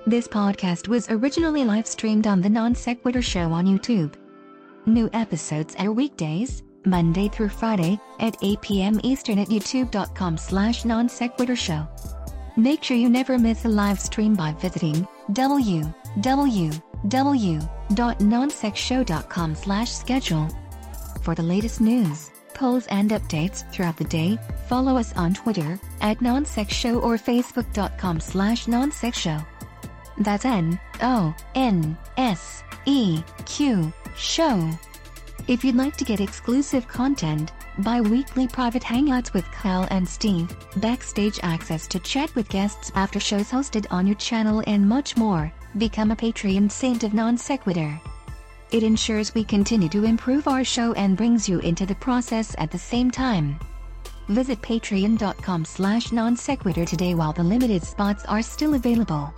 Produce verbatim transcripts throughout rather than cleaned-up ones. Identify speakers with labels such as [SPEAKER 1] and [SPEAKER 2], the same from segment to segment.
[SPEAKER 1] This podcast was originally live-streamed on the Non Sequitur Show on YouTube. New episodes air weekdays, Monday through Friday, at eight p.m. Eastern at youtube.com slash non sequitur show. Make sure you never miss a live stream by visiting w w w dot non sec show dot com slash schedule. For the latest news, polls and updates throughout the day, follow us on Twitter, at nonsec show or facebook.com slash nonsec show. That's N O N S E Q show. If you'd like to get exclusive content, bi-weekly private hangouts with Kyle and Steve, backstage access to chat with guests after shows hosted on your channel and much more, become a Patreon saint of Non Sequitur. It ensures we continue to improve our show and brings you into the process at the same time. Visit patreon.com slash non sequitur today while the limited spots are still available.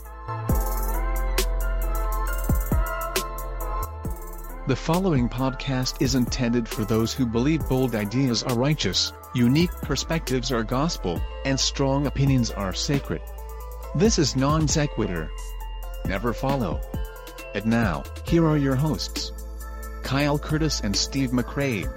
[SPEAKER 2] The following podcast is intended for those who believe bold ideas are righteous, unique perspectives are gospel, and strong opinions are sacred. This is Non Sequitur. Never follow. And now, here are your hosts, Kyle Curtis and Steve McCrae.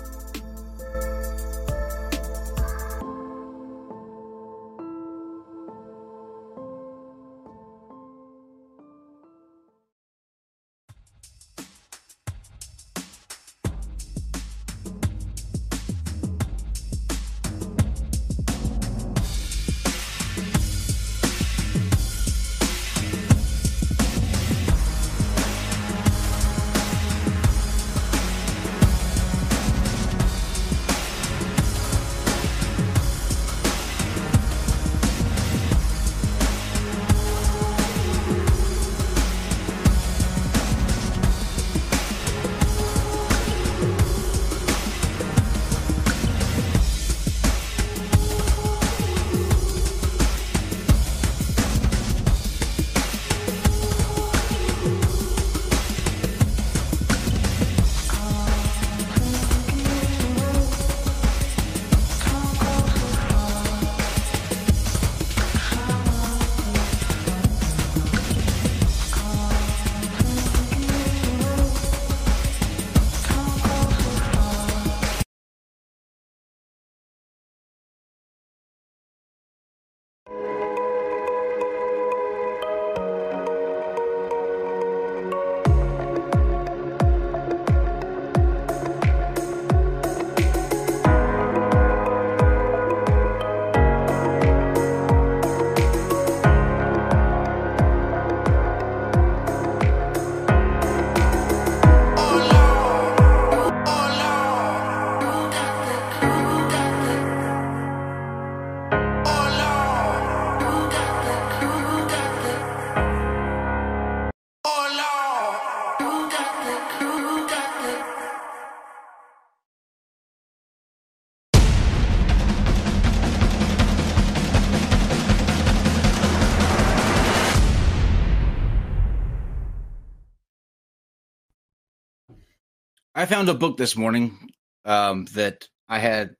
[SPEAKER 3] I found a book this morning um, that I had,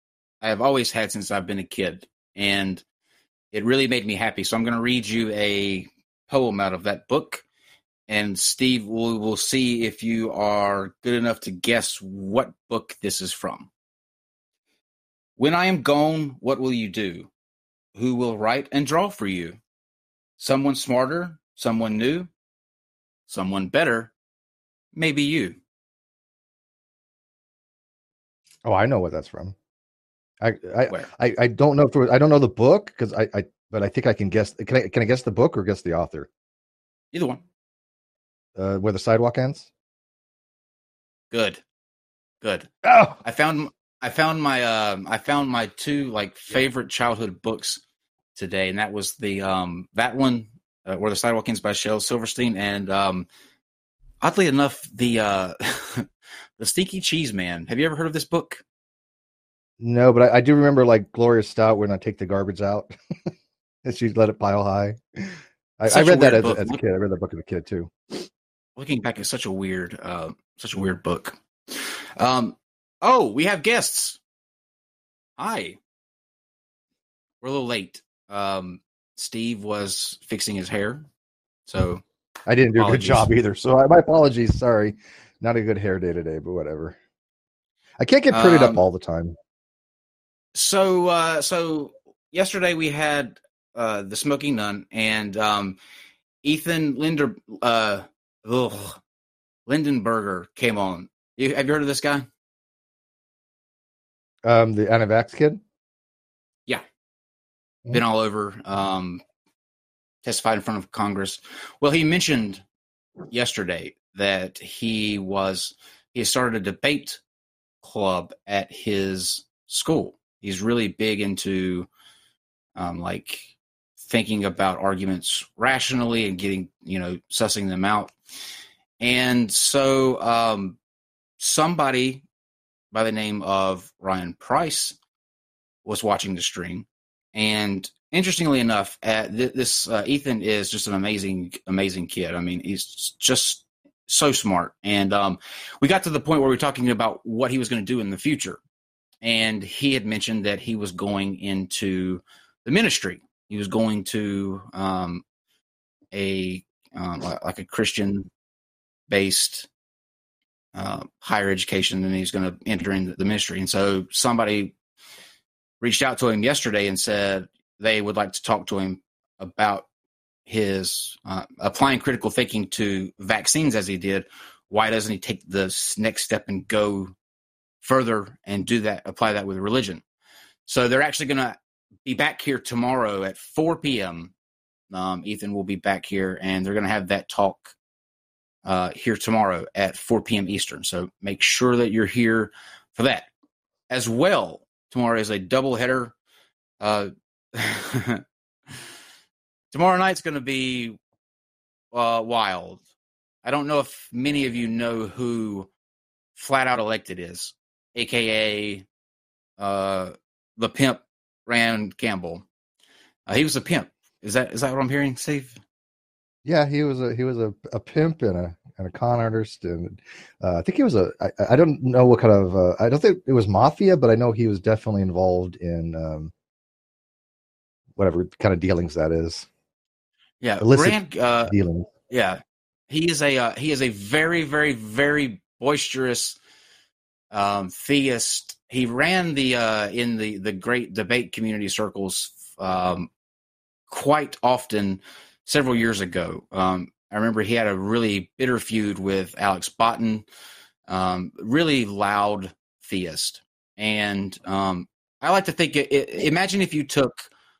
[SPEAKER 3] I have always had since I've been a kid, and it really made me happy. So I'm going to read you a poem out of that book, and Steve, we will see if you are good enough to guess what book this is from. When I am gone, what will you do? Who will write and draw for you? Someone smarter, someone new, someone better, maybe you.
[SPEAKER 4] Oh, I know what that's from. I I, I, I don't know if it was, I don't know the book because I, I but I think I can guess. Can I can I guess the book or guess the author?
[SPEAKER 3] Either one.
[SPEAKER 4] Uh, Where the Sidewalk Ends.
[SPEAKER 3] Good, good.
[SPEAKER 4] Oh,
[SPEAKER 3] I found I found my uh, I found my two like favorite childhood books today, and that was the um that one uh, Where the Sidewalk Ends by Shel Silverstein, and um oddly enough the uh the Stinky Cheese Man. Have you ever heard of this book?
[SPEAKER 4] no, but I, I do remember like Gloria Stout when I take the garbage out and she let it pile high. I, I read that as, as a kid. I read that book as a kid too.
[SPEAKER 3] Looking back, it's such a weird, uh, such a weird book. Um, oh, we have guests. Hi. We're a little late. Um, Steve was fixing his hair. So
[SPEAKER 4] I didn't do apologies. a good job either. So I, my apologies. Sorry. Not a good hair day today, but whatever. I can't get prettied um, up all the time.
[SPEAKER 3] So, uh, so yesterday we had uh, the Smoking Nun, and um, Ethan Linder, uh, ugh, Lindenberger came on. You, have you heard of this guy?
[SPEAKER 4] Um, the anti-vax kid?
[SPEAKER 3] Yeah. Mm-hmm. Been all over, um, testified in front of Congress. Well, he mentioned yesterday that he was, he started a debate club at his school. He's really big into, um, like thinking about arguments rationally and getting, you know, sussing them out. And so, um, somebody by the name of Ryan Price was watching the stream. And interestingly enough, uh, th- this uh, Ethan is just an amazing, amazing kid. I mean, he's just so smart. And um, we got to the point where we were talking about what he was going to do in the future. And he had mentioned that he was going into the ministry. He was going to um, a um, like a Christian-based uh, higher education, and he's going to enter into the ministry. And so somebody reached out to him yesterday and said they would like to talk to him about his uh, applying critical thinking to vaccines as he did. Why doesn't he take the next step and go further and do that, apply that with religion? So they're actually going to be back here tomorrow at four p.m. Um, Ethan will be back here, and they're going to have that talk uh, here tomorrow at four p.m. Eastern. So make sure that you're here for that. As well, tomorrow is a doubleheader. Uh, tomorrow night's going to be uh, wild. I don't know if many of you know who Flat Out Elected is, a k a. Uh, the pimp Rand Campbell. Uh, he was a pimp. Is that is that what I'm hearing, Steve?
[SPEAKER 4] Yeah, he was a he was a, a pimp and a and a con artist, and uh, I think he was a. I, I don't know what kind of. Uh, I don't think it was mafia, but I know he was definitely involved in um, whatever kind of dealings that is.
[SPEAKER 3] Yeah,
[SPEAKER 4] illicit
[SPEAKER 3] Rand, uh,
[SPEAKER 4] dealings.
[SPEAKER 3] Yeah, he is a uh, he is a very very very boisterous um, theist. He ran the uh, in the the great debate community circles um, quite often several years ago. Um, I remember he had a really bitter feud with Alex Botten, um, really loud theist. And um, I like to think, it, it, imagine if you took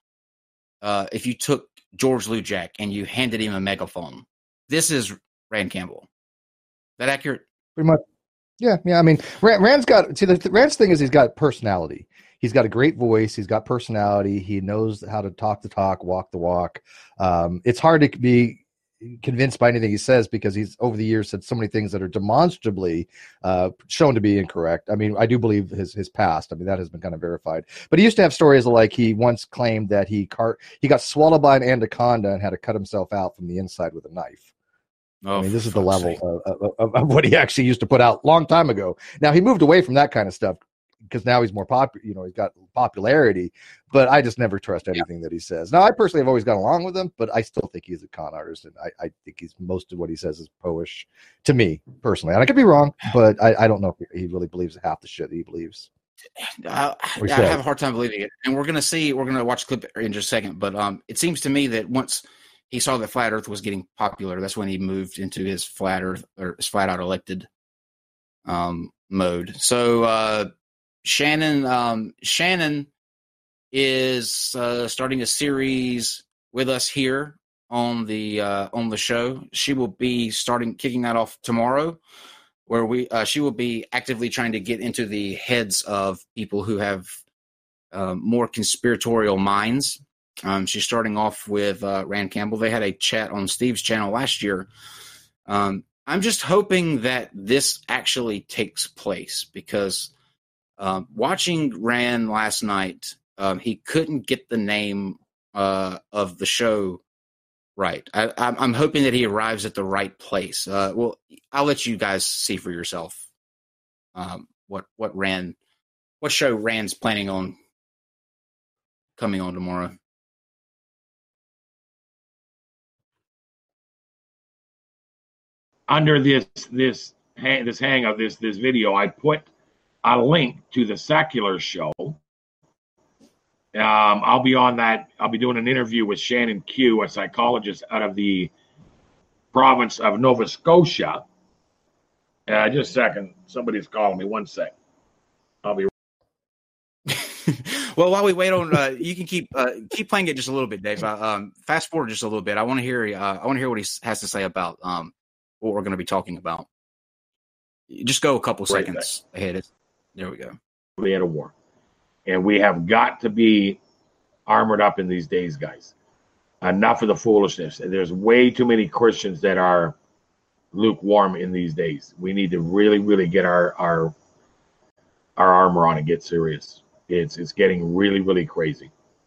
[SPEAKER 3] uh, if you took George Lujack and you handed him a megaphone. This is Rand Campbell. Is that accurate?
[SPEAKER 4] Pretty much. Yeah, yeah. I mean, Rand, Rand's got see the, the Rand's thing is he's got personality. He's got a great voice. He's got personality. He knows how to talk the talk, walk the walk. Um, it's hard to be convinced by anything he says because he's over the years said so many things that are demonstrably uh, shown to be incorrect. I mean, I do believe his his past. I mean, that has been kind of verified. But he used to have stories like he once claimed that he car- he got swallowed by an anaconda and had to cut himself out from the inside with a knife. Oh, I mean, this is the level of, of, of what he actually used to put out a long time ago. Now, he moved away from that kind of stuff because now he's more popular, you know, he's got popularity, but I just never trust anything yeah. that he says. Now, I personally have always got along with him, but I still think he's a con artist, and I, I think he's most of what he says is poish to me personally. And I could be wrong, but I, I don't know if he really believes half the shit that he believes.
[SPEAKER 3] Uh, I have a hard time believing it. And we're going to see, we're going to watch a clip in just a second, but um, it seems to me that once he saw that Flat Earth was getting popular, that's when he moved into his Flat Earth or his Flat Out Elected um, mode. So uh, Shannon um, Shannon is uh, starting a series with us here on the uh, on the show. She will be starting kicking that off tomorrow, where we uh, she will be actively trying to get into the heads of people who have uh, more conspiratorial minds. Um, she's starting off with uh, Rand Campbell. They had a chat on Steve's channel last year. Um, I'm just hoping that this actually takes place because um, watching Rand last night, um, he couldn't get the name uh, of the show right. I, I'm hoping that he arrives at the right place. Uh, well, I'll let you guys see for yourself um, what what Rand, what show Rand's planning on coming on tomorrow.
[SPEAKER 5] under this this hang, this hang of this this video, I put a link to the secular show. Um, I'll be on that. I'll be doing an interview with Shannon Q, a psychologist out of the province of Nova Scotia. Uh, just a second. Somebody's calling me. One sec. I'll be.
[SPEAKER 3] Well, while we wait on, uh, you can keep uh, keep playing it just a little bit, Dave. Uh, um, fast forward just a little bit. I want to hear. Uh, I want to hear what he has to say about um, what we're going to be talking about. Just go a couple
[SPEAKER 5] Right
[SPEAKER 3] seconds ahead. There we go.
[SPEAKER 5] We had a war, and we have got to be armored up in these days, guys. Enough of the foolishness. There's way too many Christians that are lukewarm in these days. We need to really, really get our our our armor on and get serious. It's it's getting really, really crazy.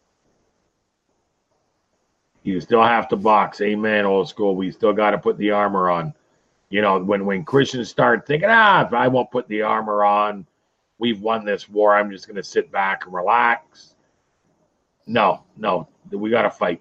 [SPEAKER 5] You still have to box. Amen, old school. We still got to put the armor on. You know, when, when Christians start thinking, ah, if I won't put the armor on, we've won this war. I'm just going to sit back and relax. No, no, we got to fight.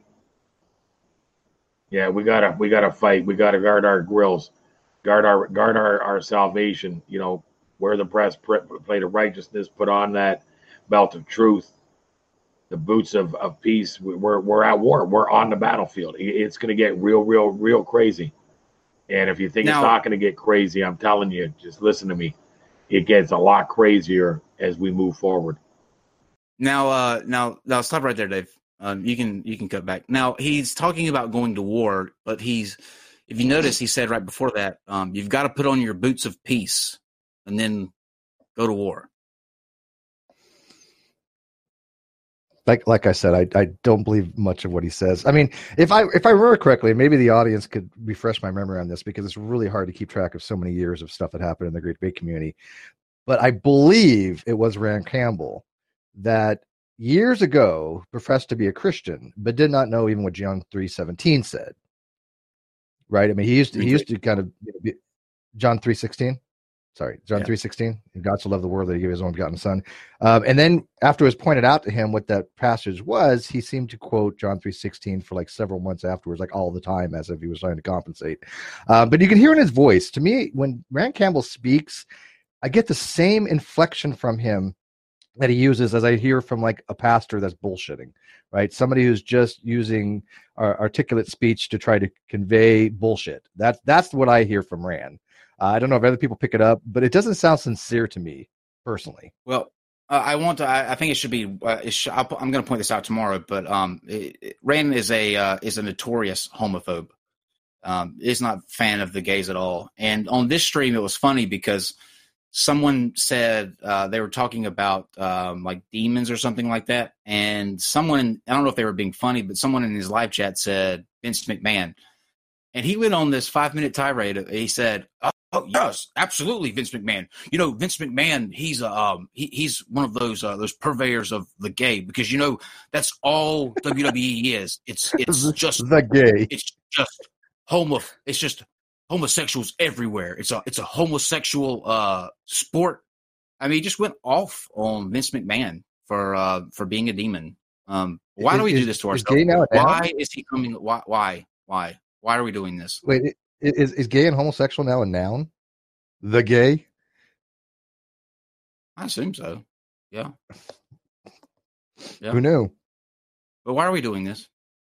[SPEAKER 5] Yeah, we gotta we gotta fight. We gotta guard our grills, guard our guard our, our salvation. You know, wear the breastplate of righteousness, put on that belt of truth, the boots of, of peace. We're we're at war. We're on the battlefield. It's going to get real, real, real crazy. And if you think now, it's not going to get crazy, I'm telling you, just listen to me. It gets a lot crazier as we move forward.
[SPEAKER 3] Now, uh, now, now, stop right there, Dave. Um, you can you can cut back. Now he's talking about going to war, but he's, if you notice, he said right before that, um, you've got to put on your boots of peace and then go to war.
[SPEAKER 4] Like like I said, I, I don't believe much of what he says. I mean, if I if I remember correctly, maybe the audience could refresh my memory on this because it's really hard to keep track of so many years of stuff that happened in the Great Debate community. But I believe it was Rand Campbell that years ago professed to be a Christian, but did not know even what John three seventeen said. Right? I mean, he used to, he used to kind of be, John three sixteen. Sorry, John yeah. three sixteen. God so loved the world that he gave his only begotten son. Um, and then after it was pointed out to him what that passage was, he seemed to quote John three sixteen for like several months afterwards, like all the time, as if he was trying to compensate. Um, but you can hear in his voice, to me, when Rand Campbell speaks, I get the same inflection from him that he uses as I hear from like a pastor that's bullshitting, right? Somebody who's just using uh, articulate speech to try to convey bullshit. That's, that's what I hear from Rand. Uh, I don't know if other people pick it up, but it doesn't sound sincere to me personally.
[SPEAKER 3] Well, uh, I want to. I, I think it should be. Uh, it should, I'll, I'm going to point this out tomorrow. But um, it, it, Rand is a uh, is a notorious homophobe. Um, is not a fan of the gays at all. And on this stream, it was funny because someone said uh, they were talking about um, like demons or something like that, and someone, I don't know if they were being funny, but someone in his live chat said Vince McMahon, and he went on this five minute tirade. He said, "Oh, oh yes, absolutely, Vince McMahon. You know, Vince McMahon, he's a um, he, he's one of those uh, those purveyors of the gay because you know that's all W W E is. It's it's just
[SPEAKER 4] the gay.
[SPEAKER 3] It's just homo. It's just." homosexuals everywhere. It's a it's a homosexual uh, sport. I mean, he just went off on Vince McMahon for uh, for being a demon. Um, why is, do we
[SPEAKER 4] is,
[SPEAKER 3] do this to
[SPEAKER 4] is
[SPEAKER 3] ourselves?
[SPEAKER 4] Now
[SPEAKER 3] why is he coming? Why why why why are we doing this?
[SPEAKER 4] Wait, is is gay and homosexual now a noun? The gay?
[SPEAKER 3] I assume so. Yeah. Yeah.
[SPEAKER 4] Who knew?
[SPEAKER 3] But why are we doing this?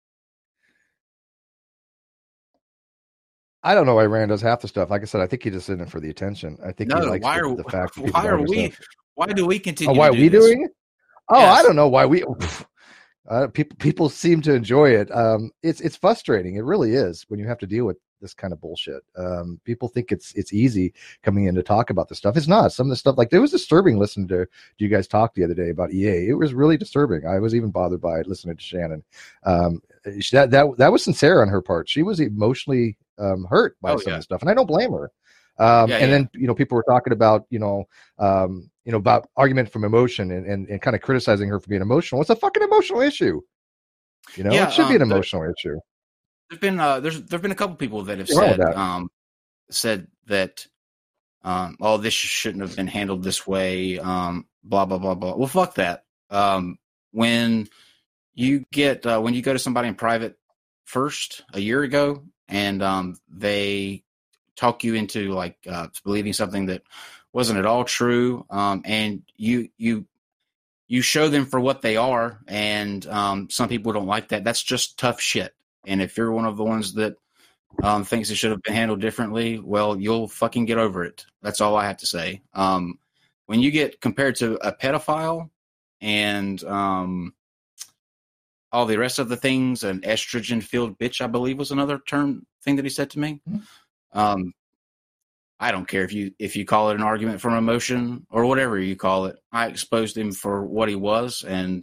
[SPEAKER 4] I don't know why Rand does half the stuff. Like I said, I think he just in it for the attention. I think
[SPEAKER 3] no,
[SPEAKER 4] he likes
[SPEAKER 3] why
[SPEAKER 4] the,
[SPEAKER 3] are,
[SPEAKER 4] the fact. That
[SPEAKER 3] why are we? Stuff. Why do we continue?
[SPEAKER 4] Oh, why
[SPEAKER 3] to
[SPEAKER 4] are
[SPEAKER 3] do
[SPEAKER 4] we
[SPEAKER 3] this?
[SPEAKER 4] doing it? Oh,
[SPEAKER 3] yes.
[SPEAKER 4] I don't know why we. Uh, people people seem to enjoy it. Um, it's it's frustrating. It really is when you have to deal with this kind of bullshit. Um, people think it's it's easy coming in to talk about this stuff. It's not. Some of the stuff, like, it was disturbing listening to you guys talk the other day about E A. It was really disturbing. I was even bothered by it listening to Shannon. Um, that that that was sincere on her part. She was emotionally um, hurt by
[SPEAKER 3] oh,
[SPEAKER 4] some
[SPEAKER 3] yeah.
[SPEAKER 4] of the stuff, and I don't blame her. Um,
[SPEAKER 3] yeah,
[SPEAKER 4] and
[SPEAKER 3] yeah.
[SPEAKER 4] then, you know, people were talking about, you know, um, you know, about argument from emotion and, and, and kind of criticizing her for being emotional. It's a fucking emotional issue. You know,
[SPEAKER 3] yeah,
[SPEAKER 4] it should
[SPEAKER 3] um,
[SPEAKER 4] be an emotional
[SPEAKER 3] there,
[SPEAKER 4] issue.
[SPEAKER 3] There's been, uh, there's, there've been a couple people that have
[SPEAKER 4] What's wrong
[SPEAKER 3] said,
[SPEAKER 4] with that?
[SPEAKER 3] um, said that, um, oh, this shouldn't have been handled this way. Um, blah, blah, blah, blah. Well, fuck that. Um, when you get, uh, when you go to somebody in private first a year ago and, um, they talk you into like uh, believing something that wasn't at all true. Um, and you you you show them for what they are, and um, some people don't like that. That's just tough shit. And if you're one of the ones that um, thinks it should have been handled differently, well, you'll fucking get over it. That's all I have to say. Um, when you get compared to a pedophile and um, all the rest of the things, an estrogen-filled bitch, I believe was another term thing that he said to me. Mm-hmm. Um, I don't care if you if you call it an argument from emotion or whatever you call it. I exposed him for what he was, and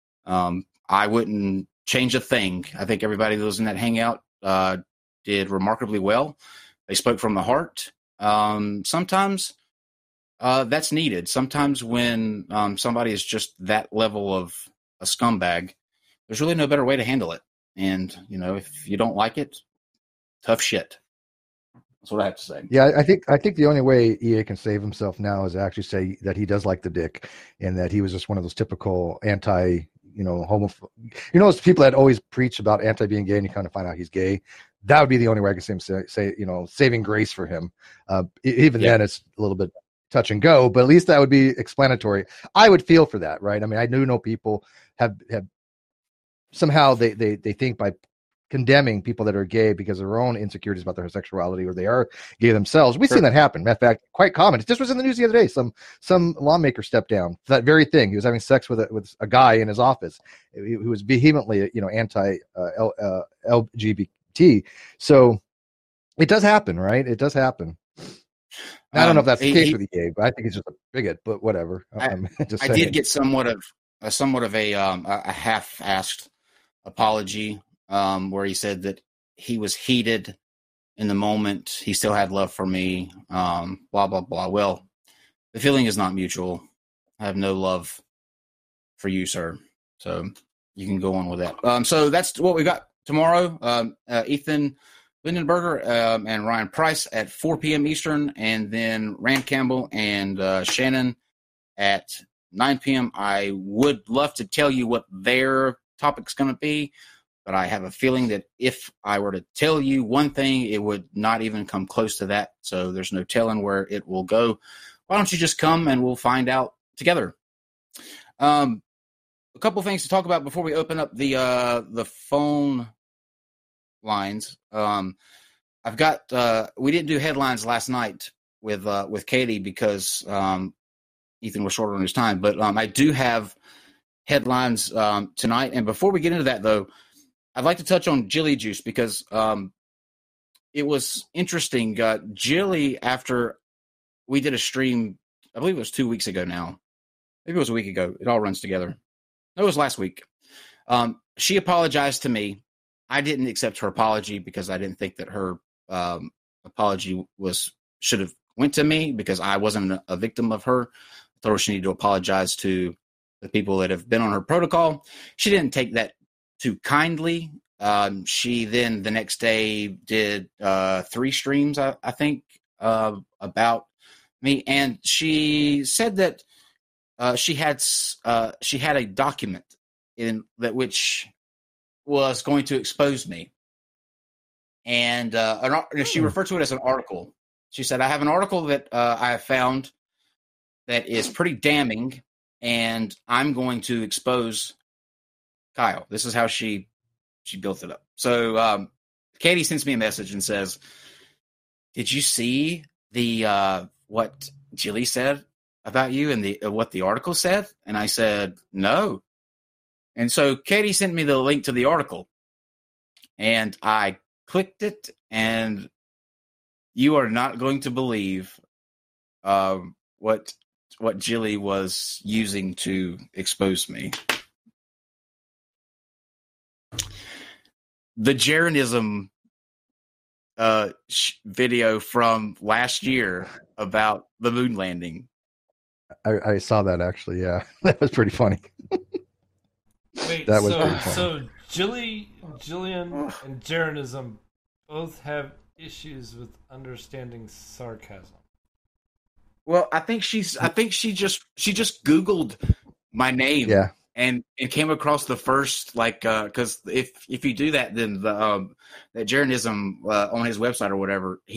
[SPEAKER 3] um, I wouldn't change a thing. I think everybody that was in that hangout uh, did remarkably well. They spoke from the heart. Um, sometimes uh, that's needed. Sometimes when um, somebody is just that level of a scumbag, there's really no better way to handle it. And, you know, if you don't like it, tough shit. That's what I have to say.
[SPEAKER 4] Yeah, I think I think the only way E A can save himself now is actually say that he does like the dick and that he was just one of those typical anti, you know, homophobe. You know, those people that always preach about anti being gay and you kind of find out he's gay. That would be the only way I can say, say, say you know, saving grace for him. Uh, even yeah. then, it's a little bit touch and go, but at least that would be explanatory. I would feel for that, right? I mean, I do know people have have somehow they they they think by condemning people that are gay because of their own insecurities about their sexuality or they are gay themselves. We've sure. seen that happen. Matter of fact, quite common. It just was in the news the other day. Some some lawmaker stepped down for that very thing. He was having sex with a, with a guy in his office who was vehemently, you know, anti uh, L, uh, L G B T. So it does happen, right? It does happen. I don't um, know if that's the case he, with the gay, but I think he's just a bigot. But whatever.
[SPEAKER 3] I, just I did get somewhat of a somewhat of a um, a half-assed apology. Um, where he said that he was heated in the moment. He still had love for me, um, blah, blah, blah. Well, the feeling is not mutual. I have no love for you, sir. So you can go on with that. Um, so that's what we got tomorrow. Um, uh, Ethan Lindenberger um, and Ryan Price at four p.m. Eastern, and then Rand Campbell and uh, Shannon at nine p.m. I would love to tell you what their topic's going to be, but I have a feeling that if I were to tell you one thing, it would not even come close to that. So there's no telling where it will go. Why don't you just come and we'll find out together? Um, a couple things to talk about before we open up the uh, the phone lines. Um, I've got uh, we didn't do headlines last night with uh, with Katie because um, Ethan was short on his time, but um, I do have headlines um, tonight. And before we get into that, though, I'd like to touch on Jilly Juice because um, it was interesting. Uh, Jilly, after we did a stream, I believe it was two weeks ago now. Maybe it was a week ago. It all runs together. No, it was last week. Um, she apologized to me. I didn't accept her apology because I didn't think that her um, apology was should have went to me because I wasn't a, a victim of her. I told her she needed to apologize to the people that have been on her protocol. She didn't take that too kindly. Um, she then the next day did uh, three streams, I, I think, uh, about me, and she said that uh, she had uh, she had a document in that which was going to expose me, and uh, an, she referred to it as an article. She said, "I have an article that uh, I have found that is pretty damning, and I'm going to expose Kyle." This is how she she built it up. So um, Katie sends me a message and says, "Did you see the uh, what Jilly said about you and the uh, what the article said?" And I said, "No." And so Katie sent me the link to the article, and I clicked it, and you are not going to believe um, what what Jilly was using to expose me. The Jaronism uh, sh- video from last year about the moon landing.
[SPEAKER 4] I, I saw that actually. Yeah, that was pretty funny.
[SPEAKER 6] Wait,
[SPEAKER 4] that was
[SPEAKER 6] so,
[SPEAKER 4] pretty funny.
[SPEAKER 6] So Jilly, Jillian, and Jaronism both have issues with understanding sarcasm.
[SPEAKER 3] Well, I think she's. I think she just she just Googled my name.
[SPEAKER 4] Yeah.
[SPEAKER 3] And and came across the first, like, because uh, if if you do that, then the um, that Jaronism uh, on his website or whatever, he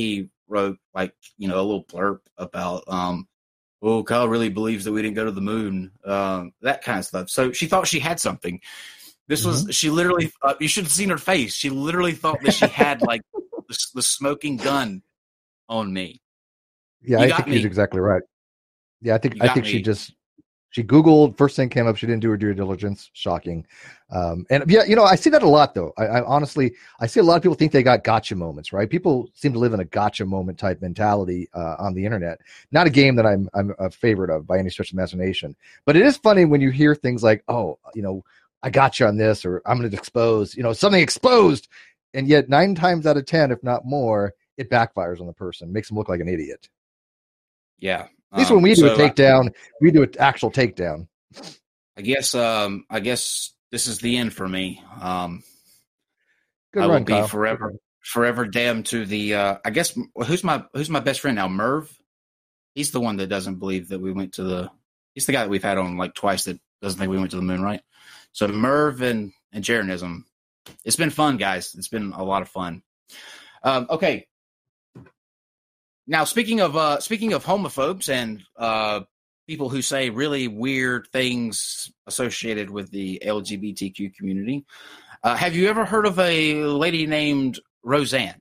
[SPEAKER 3] wrote like, you know, a little blurb about, um, oh, Kyle really believes that we didn't go to the moon, um, that kind of stuff. So she thought she had something. This mm-hmm. was, she literally, uh, you should have seen her face. She literally thought that she had like the, the smoking gun on me.
[SPEAKER 4] Yeah,
[SPEAKER 3] you
[SPEAKER 4] I think
[SPEAKER 3] me.
[SPEAKER 4] he's exactly right. Yeah, I think,
[SPEAKER 3] You
[SPEAKER 4] I think
[SPEAKER 3] me.
[SPEAKER 4] she just, she Googled, first thing came up, she didn't do her due diligence. Shocking. Um, and yeah, you know, I see that a lot though. I, I honestly, I see a lot of people think they got gotcha moments, right? People seem to live in a gotcha moment type mentality uh, on the internet. Not a game that I'm, I'm a favorite of by any stretch of imagination, but it is funny when you hear things like, oh, you know, I got you on this, or I'm going to expose, you know, something exposed. And yet nine times out of ten, if not more, it backfires on the person, makes them look like an idiot.
[SPEAKER 3] Yeah.
[SPEAKER 4] At least
[SPEAKER 3] um,
[SPEAKER 4] when we do
[SPEAKER 3] so
[SPEAKER 4] a takedown, I, we do an actual takedown.
[SPEAKER 3] I guess, um, I guess this is the end for me. Um,
[SPEAKER 4] Good
[SPEAKER 3] I
[SPEAKER 4] run,
[SPEAKER 3] will be
[SPEAKER 4] Kyle.
[SPEAKER 3] forever, forever damned to the, uh, I guess, who's my, who's my best friend now? Merv. He's the one that doesn't believe that we went to the, he's the guy that we've had on like twice that doesn't think we went to the moon, right? So Merv and, and Jaronism. It's been fun, guys. It's been a lot of fun. Um, okay. Now, speaking of uh, speaking of homophobes and uh, people who say really weird things associated with the L G B T Q community, uh, have you ever heard of a lady named Roseanne?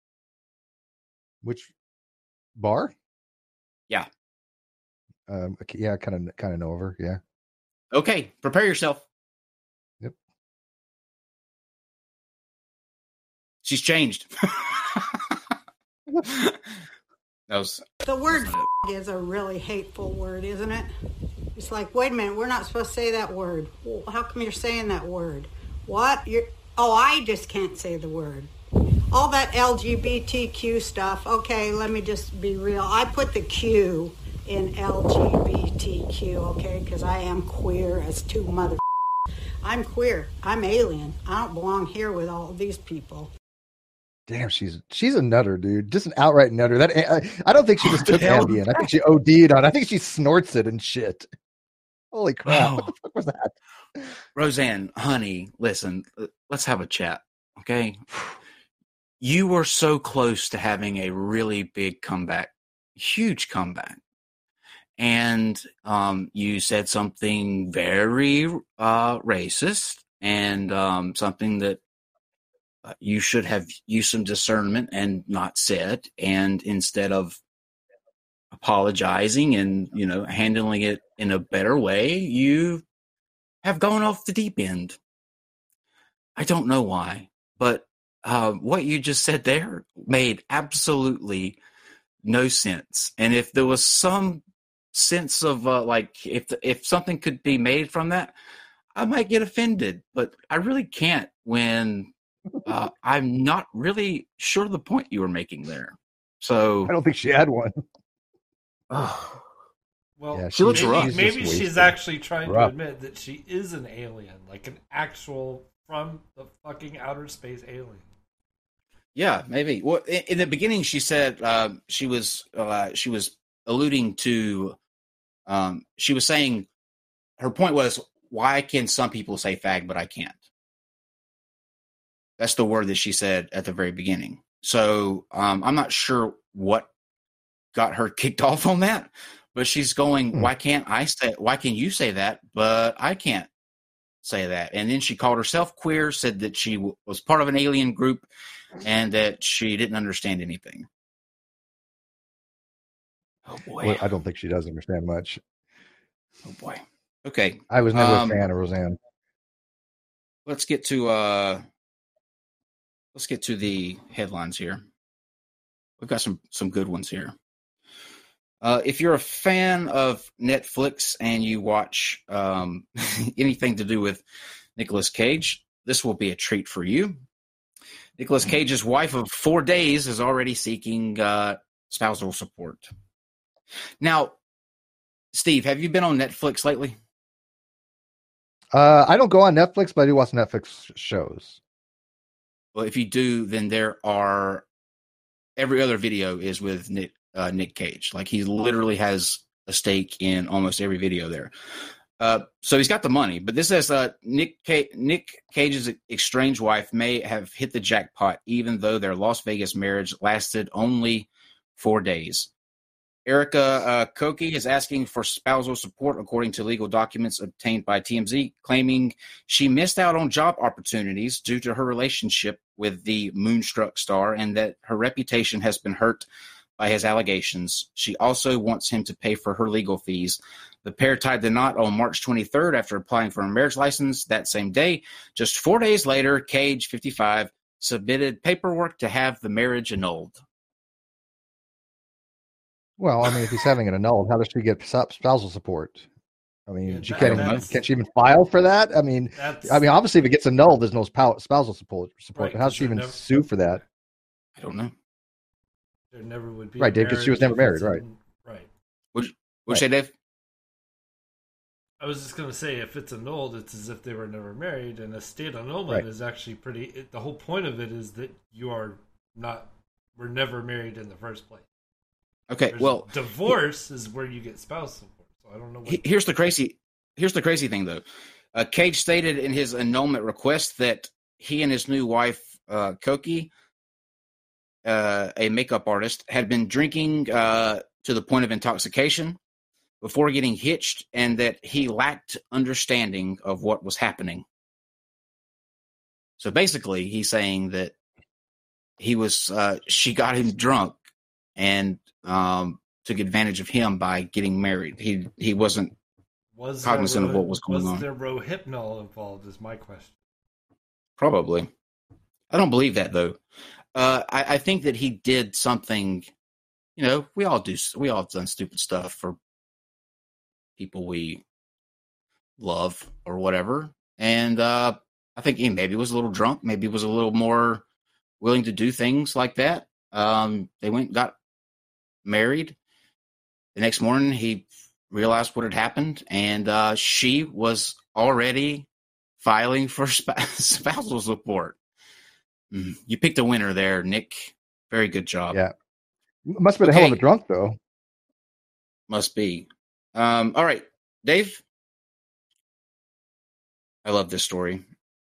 [SPEAKER 4] Which bar?
[SPEAKER 3] Yeah.
[SPEAKER 4] Um, yeah, kind of kind of know of her. Yeah.
[SPEAKER 3] Okay, prepare yourself.
[SPEAKER 4] Yep.
[SPEAKER 3] She's changed. That was,
[SPEAKER 7] the word is a really hateful word, isn't it? It's like, wait a minute, we're not supposed to say that word. Well, how come you're saying that word? What? You're, oh, I just can't say the word. All that L G B T Q stuff. Okay, let me just be real. I put the Q in L G B T Q, okay, because I am queer as two mother. I'm queer. I'm alien. I don't belong here with all these people.
[SPEAKER 4] Damn, she's she's a nutter, dude. Just an outright nutter. That I, I don't think she just took Ambien. I think she O D'd on. I think she snorts it and shit. Holy crap!
[SPEAKER 3] Oh.
[SPEAKER 4] What the fuck was that?
[SPEAKER 3] Roseanne, honey, listen. Let's have a chat, okay? You were so close to having a really big comeback, huge comeback, and um, you said something very uh, racist and um, something that. Uh, you should have used some discernment and not said, and instead of apologizing and, you know, handling it in a better way, you have gone off the deep end. I don't know why, but uh, what you just said there made absolutely no sense. And if there was some sense of uh, like, if if something could be made from that, I might get offended, but I really can't when Uh, I'm not really sure the point you were making there. So
[SPEAKER 4] I don't think she had one.
[SPEAKER 6] Well,
[SPEAKER 4] yeah,
[SPEAKER 3] she looks
[SPEAKER 6] maybe,
[SPEAKER 3] rough.
[SPEAKER 6] maybe she's actually trying
[SPEAKER 4] rough.
[SPEAKER 6] to admit that she is an alien, like an actual from the fucking outer space alien.
[SPEAKER 3] Yeah, maybe. Well, in, in the beginning, she said uh, she was uh, she was alluding to. Um, she was saying her point was, why can some people say fag but I can't? That's the word that she said at the very beginning. So um, I'm not sure what got her kicked off on that, but she's going, why can't I say, why can you say that, but I can't say that? And then she called herself queer, said that she w- was part of an alien group and that she didn't understand anything. Oh boy.
[SPEAKER 4] Well, I don't think she does understand much.
[SPEAKER 3] Oh boy. Okay.
[SPEAKER 4] I was never
[SPEAKER 3] um,
[SPEAKER 4] a fan of Roseanne.
[SPEAKER 3] Let's get to, uh, Let's get to the headlines here. We've got some, some good ones here. Uh, if you're a fan of Netflix and you watch um, anything to do with Nicolas Cage, this will be a treat for you. Nicolas Cage's wife of four days is already seeking uh, spousal support. Now, Steve, have you been on Netflix lately?
[SPEAKER 4] Uh, I don't go on Netflix, but I do watch Netflix shows.
[SPEAKER 3] Well, if you do, then there are every other video is with Nick uh, Nick Cage. Like he literally has a stake in almost every video there. Uh, so he's got the money. But this says uh, Nick C- Nick Cage's estranged wife may have hit the jackpot, even though their Las Vegas marriage lasted only four days. Erica uh, Koki is asking for spousal support, according to legal documents obtained by T M Z, claiming she missed out on job opportunities due to her relationship with the Moonstruck star and that her reputation has been hurt by his allegations. She also wants him to pay for her legal fees. The pair tied the knot on March twenty-third after applying for a marriage license that same day. Just four days later, Cage, fifty-five, submitted paperwork to have the marriage annulled.
[SPEAKER 4] Well, I mean, if he's having it annulled, how does she get spousal support? I mean,
[SPEAKER 6] Yeah,
[SPEAKER 4] she
[SPEAKER 6] that-
[SPEAKER 4] can't, even,
[SPEAKER 6] that's-
[SPEAKER 4] can't she even file for that? I mean,
[SPEAKER 6] That's,
[SPEAKER 4] I mean, obviously, if it gets annulled, there's no spou- spousal support. Support.
[SPEAKER 6] Right,
[SPEAKER 4] But how does
[SPEAKER 6] 'cause
[SPEAKER 4] she even
[SPEAKER 6] they're never-
[SPEAKER 4] sue for that?
[SPEAKER 3] I don't know.
[SPEAKER 6] there never would be
[SPEAKER 4] Right,
[SPEAKER 6] a
[SPEAKER 4] Dave, 'cause she was
[SPEAKER 6] marriage
[SPEAKER 4] never
[SPEAKER 6] if it's
[SPEAKER 4] married,
[SPEAKER 6] an- right.
[SPEAKER 3] What'd you
[SPEAKER 4] Right.
[SPEAKER 3] say, Dave?
[SPEAKER 6] I was just gonna say, if it's annulled, it's as if they were never married, and a state annulment
[SPEAKER 4] Right.
[SPEAKER 6] is actually pretty. It, the whole point of it is that you are not, were never married in the first place.
[SPEAKER 3] Okay,
[SPEAKER 6] There's-
[SPEAKER 3] well,
[SPEAKER 6] divorce is where you get spouse support. So I don't know. What,
[SPEAKER 3] he- here's the crazy here's the crazy thing, though. Uh, Cage stated in his annulment request that he and his new wife, uh, Koki, uh, a makeup artist, had been drinking uh, to the point of intoxication before getting hitched, and that he lacked understanding of what was happening. So basically, he's saying that he was uh, she got him drunk and um, took advantage of him by getting married. He he wasn't
[SPEAKER 6] was
[SPEAKER 3] cognizant
[SPEAKER 6] there
[SPEAKER 3] of what was going
[SPEAKER 6] was
[SPEAKER 3] on.
[SPEAKER 6] there Rohypnol involved? Is my question.
[SPEAKER 3] Probably. I don't believe that, though. Uh, I, I think that he did something. You know, we all do. We all have done stupid stuff for people we love or whatever. And uh, I think he maybe was a little drunk. Maybe was a little more willing to do things like that. Um, they went and got married. The next morning, he realized what had happened, and uh, she was already filing for sp- spousal support. Mm, you picked a winner there, Nick. Very good job.
[SPEAKER 4] Yeah. Must have been a hell of a
[SPEAKER 3] Okay.
[SPEAKER 4] drunk, though.
[SPEAKER 3] Must be. Um, all right, Dave. I love this story.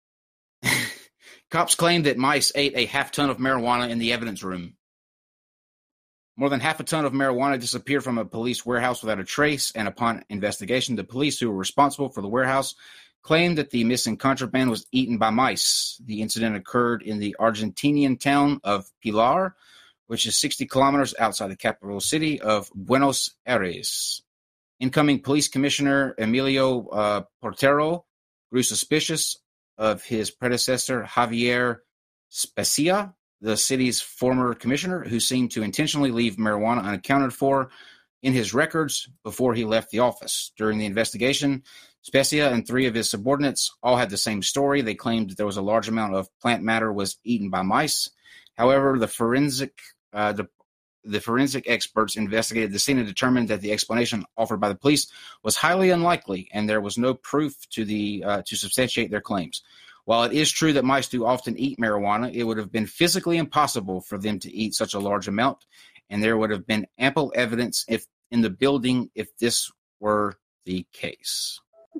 [SPEAKER 3] Cops claim that mice ate a half ton of marijuana in the evidence room. More than half a ton of marijuana disappeared from a police warehouse without a trace, and upon investigation, the police who were responsible for the warehouse claimed that the missing contraband was eaten by mice. The incident occurred in the Argentinian town of Pilar, which is sixty kilometers outside the capital city of Buenos Aires. Incoming police commissioner Emilio uh, Portero grew suspicious of his predecessor, Javier Specia, the city's former commissioner, who seemed to intentionally leave marijuana unaccounted for in his records before he left the office. During the investigation, Specia and three of his subordinates all had the same story. They claimed that there was a large amount of plant matter was eaten by mice. However, the forensic uh, the, the forensic experts investigated the scene and determined that the explanation offered by the police was highly unlikely, and there was no proof to the uh, to substantiate their claims. While it is true that mice do often eat marijuana, it would have been physically impossible for them to eat such a large amount, and there would have been ample evidence if in the building if this were the case.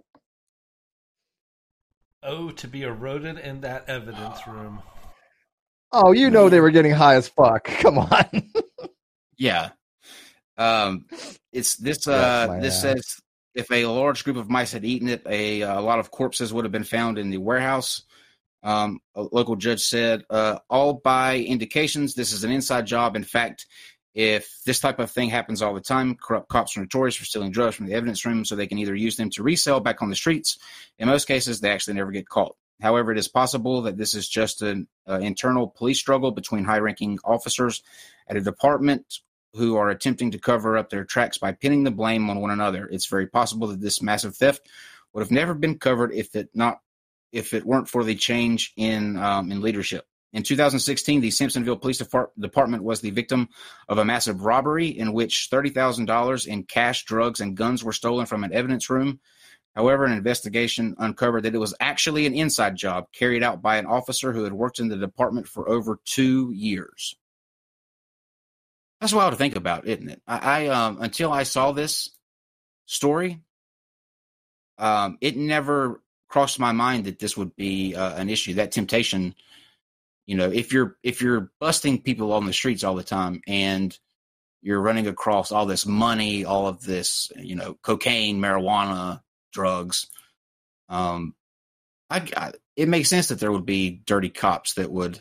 [SPEAKER 6] Oh, to be a rodent in that evidence room.
[SPEAKER 4] Oh, you know they were getting high as fuck. Come on.
[SPEAKER 3] Yeah. Um, it's this.
[SPEAKER 4] That's
[SPEAKER 3] Uh,
[SPEAKER 4] my
[SPEAKER 3] this
[SPEAKER 4] ass.
[SPEAKER 3] says if a large group of mice had eaten it, a, a lot of corpses would have been found in the warehouse. Um, a local judge said, uh, all by indications, this is an inside job. In fact, if this type of thing happens all the time, corrupt cops are notorious for stealing drugs from the evidence room so they can either use them to resell back on the streets. In most cases, they actually never get caught. However, it is possible that this is just an uh, internal police struggle between high-ranking officers at a department who are attempting to cover up their tracks by pinning the blame on one another. It's very possible that this massive theft would have never been covered if it not if it weren't for the change in um, in leadership. In two thousand sixteen, the Simpsonville Police Depart- Department was the victim of a massive robbery in which thirty thousand dollars in cash, drugs, and guns were stolen from an evidence room. However, an investigation uncovered that it was actually an inside job carried out by an officer who had worked in the department for over two years. That's wild to think about, isn't it? I, I um, until I saw this story, um, it never crossed my mind that this would be uh, an issue. That temptation, you know, if you're if you're busting people on the streets all the time and you're running across all this money, all of this, you know, cocaine, marijuana, drugs. Um, I, I it makes sense that there would be dirty cops that would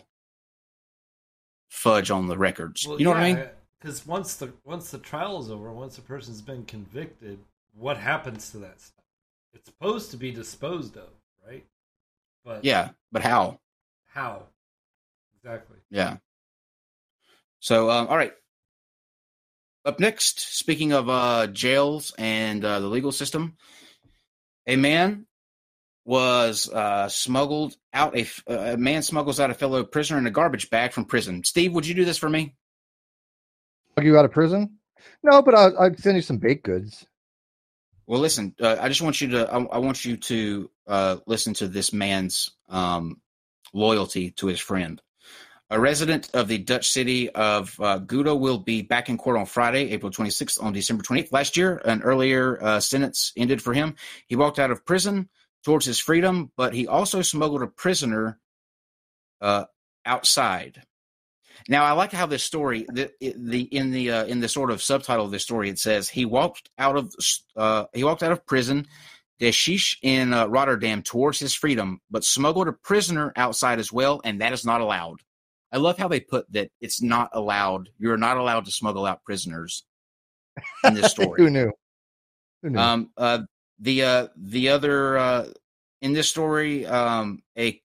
[SPEAKER 3] fudge on the records.
[SPEAKER 6] Well,
[SPEAKER 3] you know
[SPEAKER 6] yeah,
[SPEAKER 3] what I mean?
[SPEAKER 6] Because once the once the trial is over, once a person's been convicted, what happens to that stuff? It's supposed to be disposed of, right? But
[SPEAKER 3] Yeah, but how?
[SPEAKER 6] how? Exactly.
[SPEAKER 3] Yeah. So, um, all right. Up next, speaking of uh, jails and uh, the legal system, a man was uh, smuggled out. A, a man smuggles out a fellow prisoner in a garbage bag from prison. Steve, would you do this for me?
[SPEAKER 4] Smuggle you out of prison? No, but I'll, I'll send you some baked goods.
[SPEAKER 3] Well, listen. Uh, I just want you to. I, I want you to uh, listen to this man's um, loyalty to his friend. A resident of the Dutch city of uh, Gouda will be back in court on Friday, April twenty-sixth, on December twenty-eighth. Last year, an earlier uh, sentence ended for him. He walked out of prison towards his freedom, but he also smuggled a prisoner uh, outside. Now, I like how this story, the, the in the uh, in the sort of subtitle of this story, it says he walked out of uh, he walked out of prison, Deschisch in uh, Rotterdam, towards his freedom, but smuggled a prisoner outside as well, and that is not allowed. I love how they put that it's not allowed. You're not allowed to smuggle out prisoners in this story.
[SPEAKER 4] Who knew? Who knew?
[SPEAKER 3] Um, uh, the uh, the other uh, in this story, um, a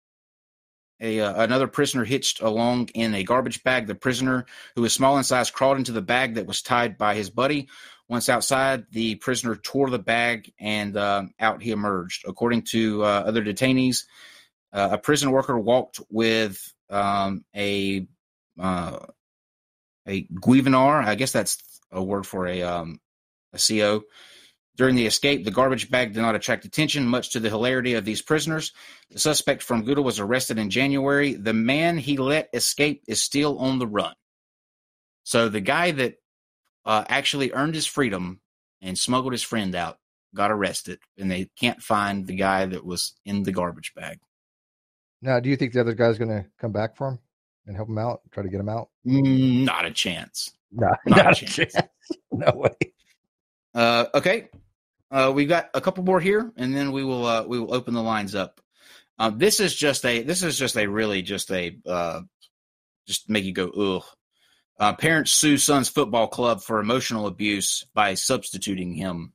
[SPEAKER 3] a uh, another prisoner hitched along in a garbage bag. The prisoner, who was small in size, crawled into the bag that was tied by his buddy. Once outside, the prisoner tore the bag, and um, out he emerged. According to uh, other detainees, uh, a prison worker walked with um, a uh, a guivenar. I guess that's a word for a um, a C O. During the escape, the garbage bag did not attract attention, much to the hilarity of these prisoners. The suspect from Gouda was arrested in January. The man he let escape is still on the run. So the guy that uh, actually earned his freedom and smuggled his friend out got arrested, and they can't find the guy that was in the garbage bag.
[SPEAKER 4] Now, do you think the other guy's going to come back for him and help him out, try to get him out?
[SPEAKER 3] Mm, not a chance.
[SPEAKER 4] No,
[SPEAKER 3] Not,
[SPEAKER 4] not
[SPEAKER 3] a
[SPEAKER 4] a
[SPEAKER 3] chance.
[SPEAKER 4] chance. No way.
[SPEAKER 3] Uh, okay. Uh, we've got a couple more here, and then we will uh, we will open the lines up. Uh, this is just a this is just a really just a uh, just make you go ugh. Uh, parents sue son's football club for emotional abuse by substituting him.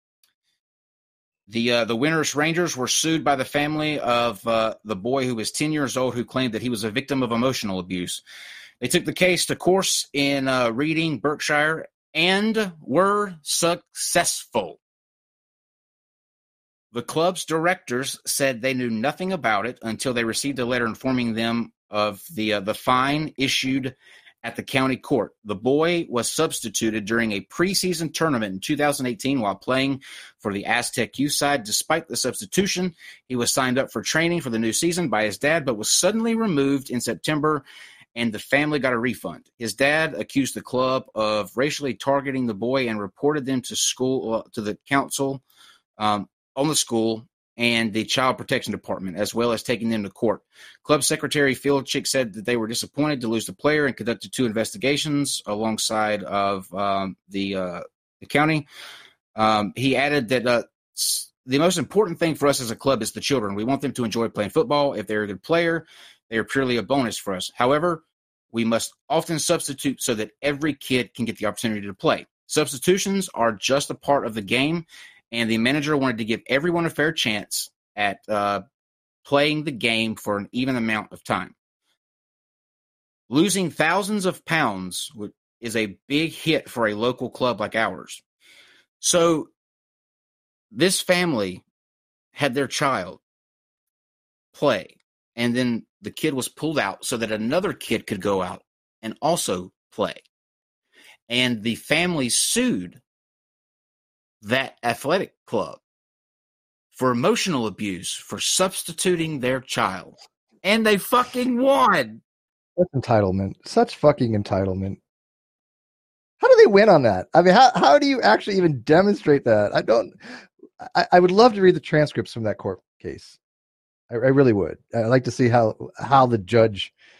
[SPEAKER 3] The uh, the Winners Rangers were sued by the family of uh, the boy who was ten years old, who claimed that he was a victim of emotional abuse. They took the case to course in uh, Reading, Berkshire, and were successful. The club's directors said they knew nothing about it until they received a letter informing them of the uh, the fine issued at the county court. The boy was substituted during a preseason tournament in two thousand eighteen while playing for the Aztec youth side. Despite the substitution, he was signed up for training for the new season by his dad, but was suddenly removed in September, and the family got a refund. His dad accused the club of racially targeting the boy and reported them to school uh, to the council um, on the school and the Child Protection Department, as well as taking them to court. Club Secretary Filchick said that they were disappointed to lose the player and conducted two investigations alongside of um, the, uh, the county. Um, he added that uh, the most important thing for us as a club is the children. We want them to enjoy playing football. If they're a good player, they are purely a bonus for us. However, we must often substitute so that every kid can get the opportunity to play. Substitutions are just a part of the game, and the manager wanted to give everyone a fair chance at uh, playing the game for an even amount of time. Losing thousands of pounds is a big hit for a local club like ours. So this family had their child play, and then the kid was pulled out so that another kid could go out and also play. And the family sued that athletic club for emotional abuse for substituting their child. And they fucking won.
[SPEAKER 4] That's entitlement. Such fucking entitlement. How do they win on that? I mean, how, how do you actually even demonstrate that? I don't, I, I would love to read the transcripts from that court case. I, I really would. I'd like to see how, how the judge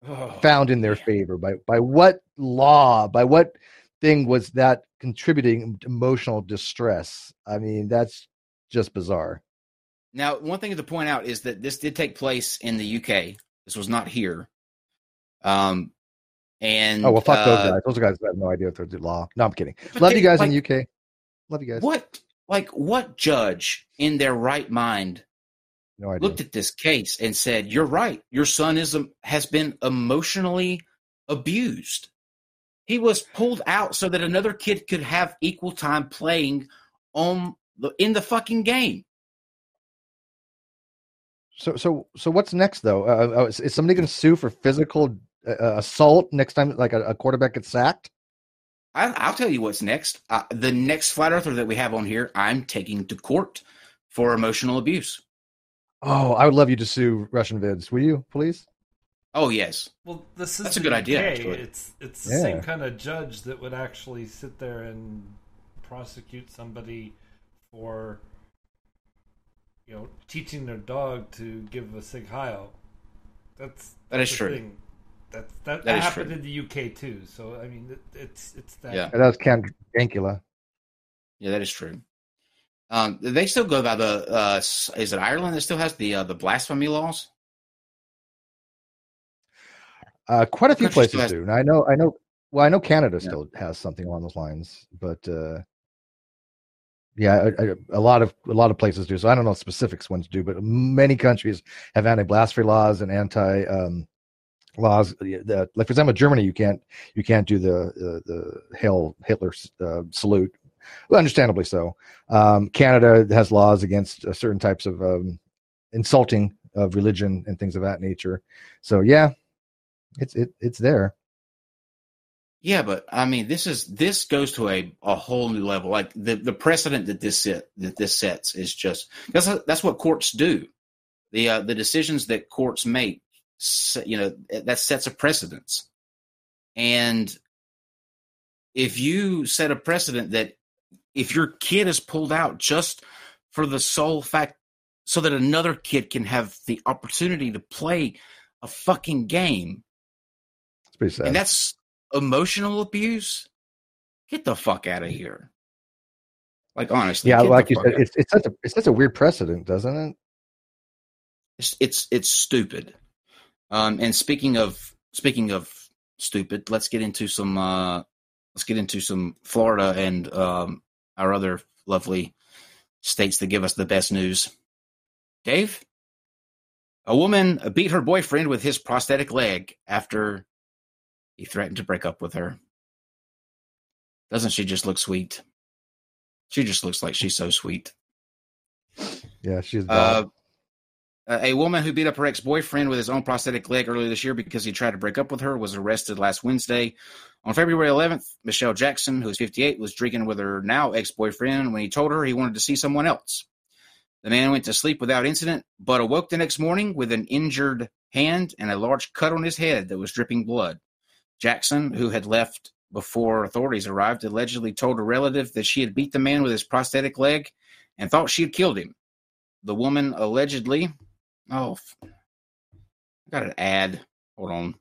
[SPEAKER 6] Oh,
[SPEAKER 4] found in their
[SPEAKER 6] man.
[SPEAKER 4] favor? By by what law? By what thing was that contributing emotional distress? I mean, that's just bizarre.
[SPEAKER 3] Now, one thing to point out is that this did take place in the U K. This was not here. Um, and
[SPEAKER 4] Oh well, fuck those
[SPEAKER 3] uh,
[SPEAKER 4] guys. Those guys have no idea what the law. No, I'm kidding.
[SPEAKER 3] but
[SPEAKER 4] Love
[SPEAKER 3] they-
[SPEAKER 4] you guys
[SPEAKER 3] like,
[SPEAKER 4] in the U K. Love you guys.
[SPEAKER 3] What, like, what judge in their right mind
[SPEAKER 4] No idea.
[SPEAKER 3] looked at this case and said, "You're right. Your son is um, has been emotionally abused. He was pulled out so that another kid could have equal time playing on the, in the fucking game."
[SPEAKER 4] So so so what's next though? Uh, uh, is, is somebody going to sue for physical uh, assault next time? Like a, a quarterback gets sacked?
[SPEAKER 3] I, I'll tell you what's next. Uh, the next flat earther that we have on here, I'm taking to court for emotional abuse.
[SPEAKER 4] Oh, I would love you to sue Russian Vids. Will you, please?
[SPEAKER 3] Oh yes,
[SPEAKER 6] Well, this is
[SPEAKER 3] That's a
[SPEAKER 6] the
[SPEAKER 3] good idea,
[SPEAKER 6] U K.
[SPEAKER 3] actually.
[SPEAKER 6] It's it's the
[SPEAKER 4] Yeah.
[SPEAKER 6] same kind of judge that would actually sit there and prosecute somebody for, you know, teaching their dog to give a sig heil. That's
[SPEAKER 3] That is
[SPEAKER 6] the
[SPEAKER 3] true.
[SPEAKER 6] thing. That's that,
[SPEAKER 3] That
[SPEAKER 6] that
[SPEAKER 3] is
[SPEAKER 6] happened
[SPEAKER 3] true.
[SPEAKER 6] in the U K too. So I mean, it, it's it's that.
[SPEAKER 3] Yeah.
[SPEAKER 4] That was Ken Dankula.
[SPEAKER 3] yeah, that is true. Um, they still go by the. Uh, s- is it Ireland that still has the uh, the blasphemy laws?
[SPEAKER 4] Uh, quite a few
[SPEAKER 3] Country still
[SPEAKER 4] places
[SPEAKER 3] has-
[SPEAKER 4] do. And I know, I know. Well, I know Canada
[SPEAKER 3] Yeah.
[SPEAKER 4] still has something along those lines, but uh, yeah, I, I, a lot of a lot of places do. So I don't know specifics ones do, but many countries have anti-blasphemy laws and anti um, laws. That, like for example, Germany, you can't you can't do the uh, the Hail Hitler uh, salute. Well, understandably so. Um, Canada has laws against uh, certain types of um, insulting of religion and things of that nature. So yeah, it's it it's there.
[SPEAKER 3] Yeah, but I mean, this is this goes to a, a whole new level. Like the, the precedent that this set that this sets is just that's that's what courts do. The uh, the decisions that courts make, you know, that sets a precedence. And if you set a precedent that if your kid is pulled out just for the sole fact so that another kid can have the opportunity to play a fucking game,
[SPEAKER 4] It's pretty sad.
[SPEAKER 3] and that's emotional abuse, get the fuck out of here. Like honestly,
[SPEAKER 4] yeah,
[SPEAKER 3] get
[SPEAKER 4] like
[SPEAKER 3] the
[SPEAKER 4] you
[SPEAKER 3] fuck
[SPEAKER 4] said,
[SPEAKER 3] out.
[SPEAKER 4] it's it's such a it's such a weird precedent, doesn't it?
[SPEAKER 3] It's, it's it's stupid. Um, and speaking of speaking of stupid, let's get into some uh, let's get into some Florida and um, our other lovely states that give us the best news. Dave, a woman beat her boyfriend with his prosthetic leg after he threatened to break up with her. Doesn't she just look sweet? She just looks like she's so sweet.
[SPEAKER 4] Yeah, she's
[SPEAKER 3] Uh,
[SPEAKER 4] bad.
[SPEAKER 3] a woman who beat up her ex-boyfriend with his own prosthetic leg earlier this year because he tried to break up with her was arrested last Wednesday. On February eleventh, Michelle Jackson, who is fifty-eight, was drinking with her now ex-boyfriend when he told her he wanted to see someone else. The man went to sleep without incident, but awoke the next morning with an injured hand and a large cut on his head that was dripping blood. Jackson, who had left before authorities arrived, allegedly told a relative that she had beat the man with his prosthetic leg and thought she had killed him. The woman allegedly... Oh, I got an ad. Hold on.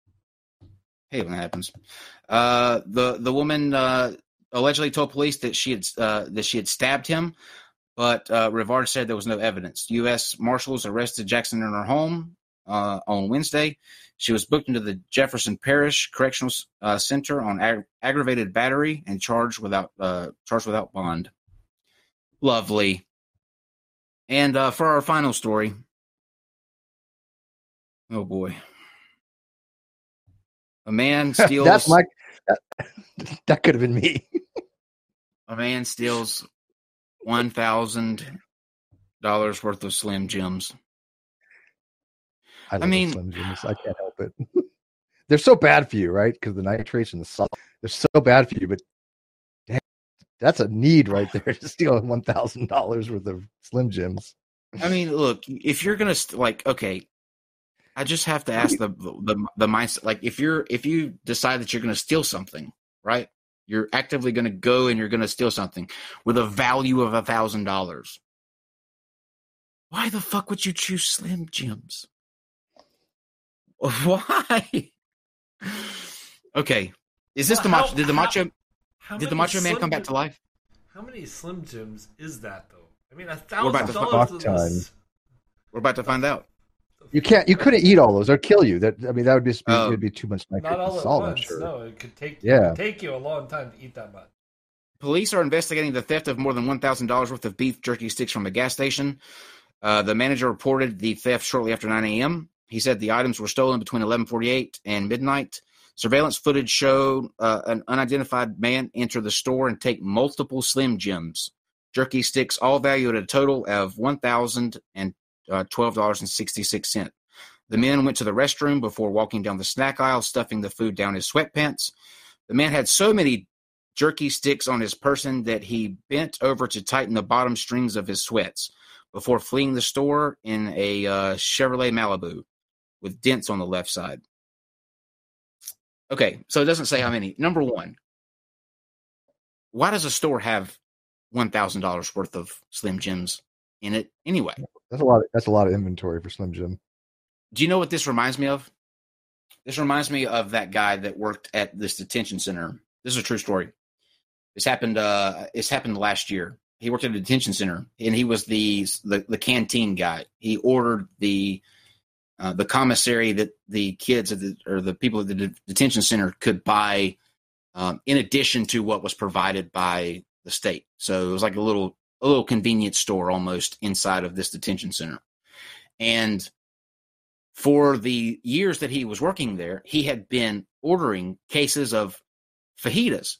[SPEAKER 3] Hey, when that happens. Uh, the the woman uh, allegedly told police that she had uh, that she had stabbed him, but uh, Rivard said there was no evidence. U S Marshals arrested Jackson in her home uh, on Wednesday. She was booked into the Jefferson Parish Correctional uh, Center on ag- aggravated battery and charged without uh, charged without bond. Lovely. And uh, for our final story. Oh boy. A man steals
[SPEAKER 4] That's my. That, that could have been me.
[SPEAKER 3] a man steals one thousand dollars worth of Slim Jims.
[SPEAKER 4] I, love
[SPEAKER 3] mean-
[SPEAKER 4] the Slim Jims. I can't help it. They're so bad for you, right? Because the nitrates and the salt. They're so bad for you, but damn, that's a need right there to steal one thousand dollars worth of Slim Jims.
[SPEAKER 3] I mean, look, if you're gonna st- like, okay, I just have to ask the the the mindset. Like, if you're if you decide that you're gonna steal something, right? You're actively gonna go and you're gonna steal something with a value of a thousand dollars. Why the fuck would you choose Slim Jims? Why? Okay, is this
[SPEAKER 6] Well,
[SPEAKER 3] the
[SPEAKER 6] how-
[SPEAKER 3] macho? Did the
[SPEAKER 6] how-
[SPEAKER 3] macho?
[SPEAKER 6] How
[SPEAKER 3] Did the
[SPEAKER 6] many
[SPEAKER 3] Macho Man
[SPEAKER 6] Slim
[SPEAKER 3] come back
[SPEAKER 6] Jim-
[SPEAKER 3] to life?
[SPEAKER 6] How many Slim Jims is that, though? I mean, a
[SPEAKER 3] about
[SPEAKER 6] thousand
[SPEAKER 3] to
[SPEAKER 6] dollars.
[SPEAKER 4] fuck
[SPEAKER 6] to this-
[SPEAKER 3] We're about to find out.
[SPEAKER 4] You can't. You couldn't eat all those. They'd kill you. That I mean, that would just be.
[SPEAKER 3] Oh.
[SPEAKER 4] It'd be too much nitric
[SPEAKER 6] Not all at
[SPEAKER 4] salt. I'm
[SPEAKER 6] once.
[SPEAKER 4] sure.
[SPEAKER 6] No, it could take.
[SPEAKER 4] Yeah.
[SPEAKER 6] It could take you a long time to eat that much.
[SPEAKER 3] Police are investigating the theft of more than one thousand dollars worth of beef jerky sticks from a gas station. Uh, the manager reported the theft shortly after nine a.m. He said the items were stolen between eleven forty-eight and midnight. Surveillance footage showed uh, an unidentified man enter the store and take multiple Slim Jims jerky sticks, all valued at a total of one thousand twelve dollars and sixty-six cents. The man went to the restroom before walking down the snack aisle, stuffing the food down his sweatpants. The man had so many jerky sticks on his person that he bent over to tighten the bottom strings of his sweats before fleeing the store in a uh, Chevrolet Malibu with dents on the left side. Okay, so it doesn't say how many. Number one, why does a store have one thousand dollars worth of Slim Jims in it anyway?
[SPEAKER 4] That's a lot. Of, that's a lot of inventory for Slim Jim.
[SPEAKER 3] Do you know what this reminds me of? This reminds me of that guy that worked at this detention center. This is a true story. This happened. Uh, this happened last year. He worked at a detention center, and he was the the, the canteen guy. He ordered the uh, the commissary that the kids at the, or the people at the de- detention center could buy, um, in addition to what was provided by the state. So it was like a little a little convenience store almost inside of this detention center. And for the years that he was working there, he had been ordering cases of fajitas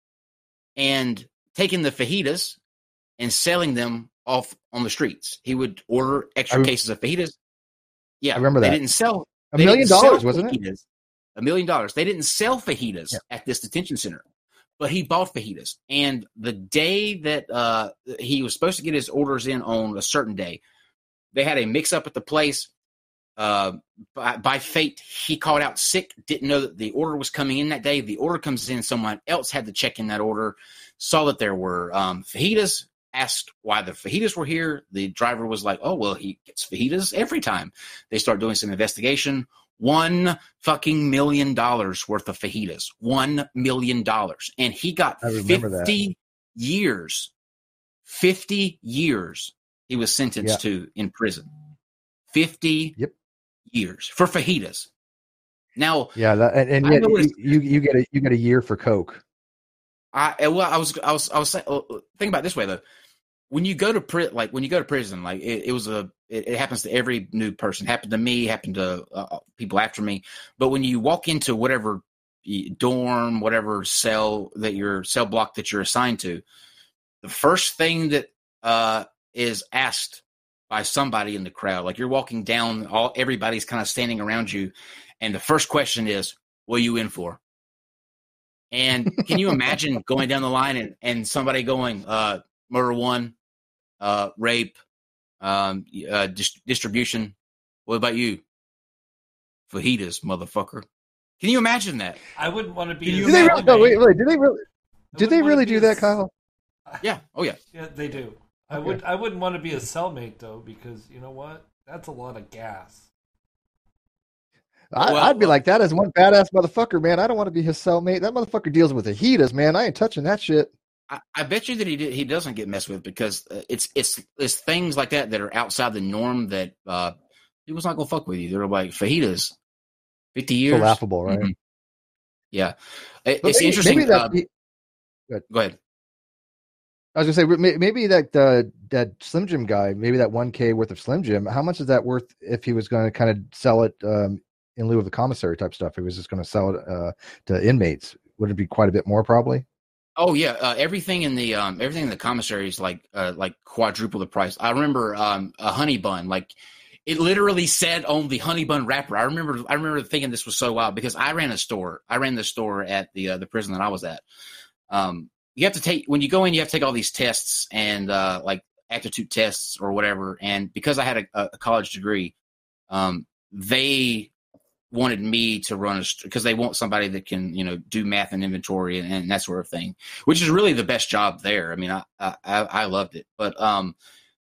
[SPEAKER 3] and taking the fajitas and selling them off on the streets. He would order extra
[SPEAKER 4] I,
[SPEAKER 3] cases of fajitas. Yeah,
[SPEAKER 4] I remember
[SPEAKER 3] they
[SPEAKER 4] that.
[SPEAKER 3] didn't sell
[SPEAKER 4] A
[SPEAKER 3] they
[SPEAKER 4] million
[SPEAKER 3] didn't
[SPEAKER 4] dollars,
[SPEAKER 3] sell
[SPEAKER 4] wasn't it?
[SPEAKER 3] fajitas. A million dollars. They didn't sell fajitas
[SPEAKER 4] Yeah.
[SPEAKER 3] at this detention center, but he bought fajitas. And the day that uh, he was supposed to get his orders in on a certain day, they had a mix-up at the place. Uh, by, by fate, he called out sick, didn't know that the order was coming in that day. The order comes in, someone else had to check in that order, saw that there were um, fajitas, asked why the fajitas were here. The driver was like, oh, well, he gets fajitas every time. They start doing some investigation. One fucking million dollars worth of fajitas. One million dollars. And he got
[SPEAKER 4] I remember
[SPEAKER 3] fifty
[SPEAKER 4] that.
[SPEAKER 3] years. fifty years he was sentenced
[SPEAKER 4] Yeah.
[SPEAKER 3] to in prison. fifty
[SPEAKER 4] Yep.
[SPEAKER 3] years for fajitas. Now,
[SPEAKER 4] Yeah, that, and, and
[SPEAKER 3] I
[SPEAKER 4] yet
[SPEAKER 3] noticed-
[SPEAKER 4] you, you you get a you get a year for Coke.
[SPEAKER 3] I well, I was I was I was saying, think about it this way though. When you go to pri- like when you go to prison, like it, it was a it, it happens to every new person. Happened to me. Happened to uh, people after me. But when you walk into whatever dorm, whatever cell that your cell block that you're assigned to, the first thing that uh, is asked by somebody in the crowd, like you're walking down, all everybody's kind of standing around you, and the first question is, "What are you in for?" And can you imagine going down the line and, and somebody going, uh, murder one, uh, rape, um, uh, dis- distribution. What about you? Fajitas, motherfucker. Can you imagine that?
[SPEAKER 6] I wouldn't want to be.
[SPEAKER 3] Can
[SPEAKER 6] a
[SPEAKER 3] you
[SPEAKER 4] Do they really?
[SPEAKER 6] cellmate.
[SPEAKER 4] No, wait, wait. Do they really?
[SPEAKER 6] I
[SPEAKER 4] Do
[SPEAKER 6] wouldn't
[SPEAKER 4] they
[SPEAKER 6] wanna
[SPEAKER 4] really
[SPEAKER 6] be
[SPEAKER 4] do
[SPEAKER 6] a
[SPEAKER 4] that,
[SPEAKER 6] s-
[SPEAKER 4] Kyle?
[SPEAKER 3] Yeah. Oh, yeah.
[SPEAKER 6] Yeah, they do. I
[SPEAKER 4] Okay.
[SPEAKER 6] would. I wouldn't want to be a cellmate though, because you know what? That's a lot of gas.
[SPEAKER 4] I,
[SPEAKER 3] Well,
[SPEAKER 4] I'd be
[SPEAKER 3] well-
[SPEAKER 4] like that as one badass motherfucker, man. I don't want to be his cellmate. That motherfucker deals with fajitas, man. I ain't touching that shit.
[SPEAKER 3] I, I bet you that he did, he doesn't get messed with because uh, it's it's it's things like that that are outside the norm that uh, people's not gonna fuck with you. They're like fajitas, fifty years,
[SPEAKER 4] So laughable, right?
[SPEAKER 3] Mhm. Yeah, It-
[SPEAKER 4] But
[SPEAKER 3] it's
[SPEAKER 4] maybe,
[SPEAKER 3] interesting.
[SPEAKER 4] Maybe that.
[SPEAKER 3] uh, go ahead.
[SPEAKER 4] I was gonna say may- maybe that uh, that Slim Jim guy, maybe that one K worth of Slim Jim. How much is that worth if he was going to kind of sell it um, in lieu of the commissary type stuff? He was just going to sell it uh, to inmates. Would it be quite a bit more, probably?
[SPEAKER 3] Oh yeah, uh, everything in the um, everything in the commissary is like uh, like quadruple the price. I remember um, a honey bun, like it literally said on the honey bun wrapper. I remember I remember thinking this was so wild because I ran a store. I ran the store at the uh, the prison that I was at. Um, you have to take when you go in, you have to take all these tests and uh, like aptitude tests or whatever. And because I had a, a college degree, um, they wanted me to run a because they want somebody that can, you know, do math and inventory and, and that sort of thing, which is really the best job there. I mean, I, I, I loved it, but, um,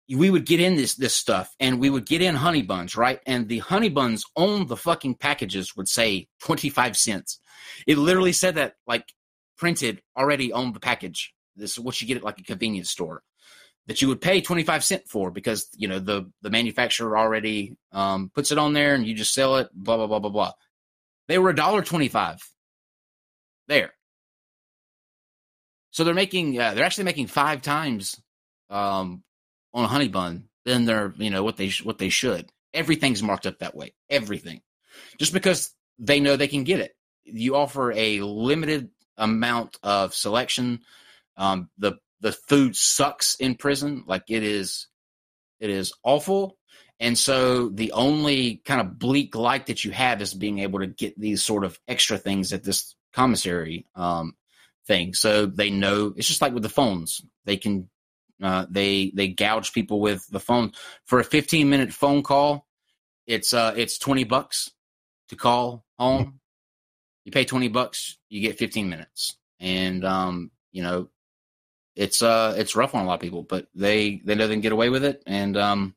[SPEAKER 3] we would get in this this stuff, and we would get in honey buns, right? And the honey buns on the fucking packages would say twenty-five cents. It literally said that, like, printed already on the package. This is what you get at like a convenience store, that you would pay twenty-five cents for, because, you know, the, the manufacturer already um, puts it on there and you just sell it, blah, blah, blah, blah, blah. They were one dollar twenty-five there. So they're making, uh, they're actually making five times um, on a honey bun than they're, you know, what they, sh- what they should. Everything's marked up that way. Everything. Just because they know they can get it. You offer a limited amount of selection. Um, the, the food sucks in prison. Like, it is, it is awful. And so the only kind of bleak light that you have is being able to get these sort of extra things at this commissary um, thing. So they know, it's just like with the phones. They can, uh, they, they gouge people with the phone for a fifteen minute phone call. It's, uh, it's twenty bucks to call home. You pay twenty bucks, you get fifteen minutes. And, um, you know, it's, uh, it's rough on a lot of people, but they, they know they can get away with it. And, um,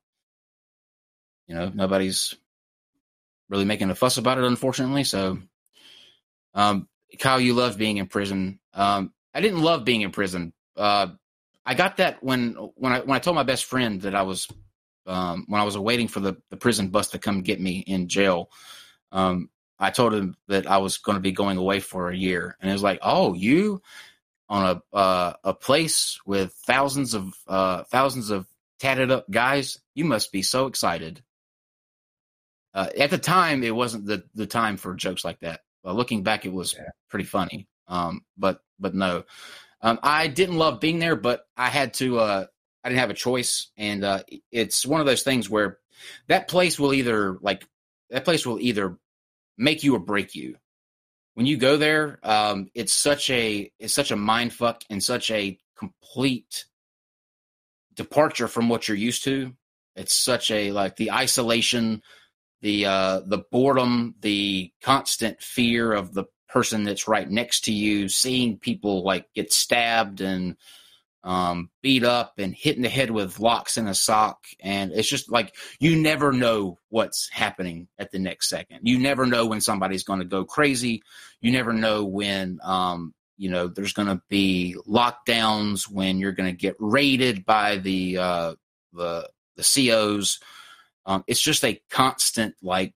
[SPEAKER 3] you know, nobody's really making a fuss about it, unfortunately. So, um, Kyle, you love being in prison. Um, I didn't love being in prison. Uh, I got that when, when I, when I told my best friend that I was, um, when I was waiting for the, the prison bus to come get me in jail. Um, I told him that I was going to be going away for a year, and it was like, oh, you on a, uh, a place with thousands of, uh, thousands of tatted up guys, you must be so excited. Uh, at the time, it wasn't the, the time for jokes like that. Uh, looking back, it was yeah. pretty funny. Um, but, but no, um, I didn't love being there, but I had to, uh, I didn't have a choice. And, uh, it's one of those things where that place will either like, that place will either make you or break you. When you go there, um, it's such a, it's such a mind fuck and such a complete departure from what you're used to. It's such a, like, the isolation, the uh, the boredom, the constant fear of the person that's right next to you, seeing people like get stabbed and um, beat up and hit in the head with locks in a sock. And it's just like, you never know what's happening at the next second. You never know when somebody's going to go crazy. You never know when, um, you know, there's going to be lockdowns, when you're going to get raided by the, uh, the, the C Os. Um, it's just a constant, like,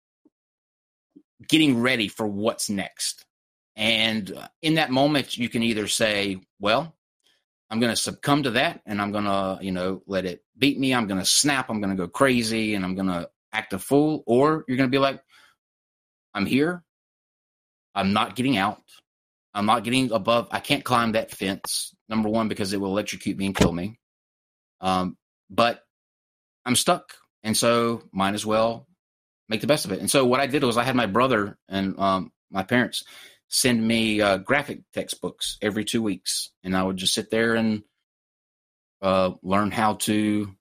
[SPEAKER 3] getting ready for what's next. And in that moment, you can either say, well, I'm going to succumb to that, and I'm going to, you know, let it beat me. I'm going to snap. I'm going to go crazy, and I'm going to act a fool. Or you're going to be like, I'm here. I'm not getting out. I'm not getting above. I can't climb that fence, number one, because it will electrocute me and kill me. Um, but I'm stuck. And so might as well make the best of it. And so what I did was I had my brother and um, my parents send me uh, graphic textbooks every two weeks. And I would just sit there and uh, learn how to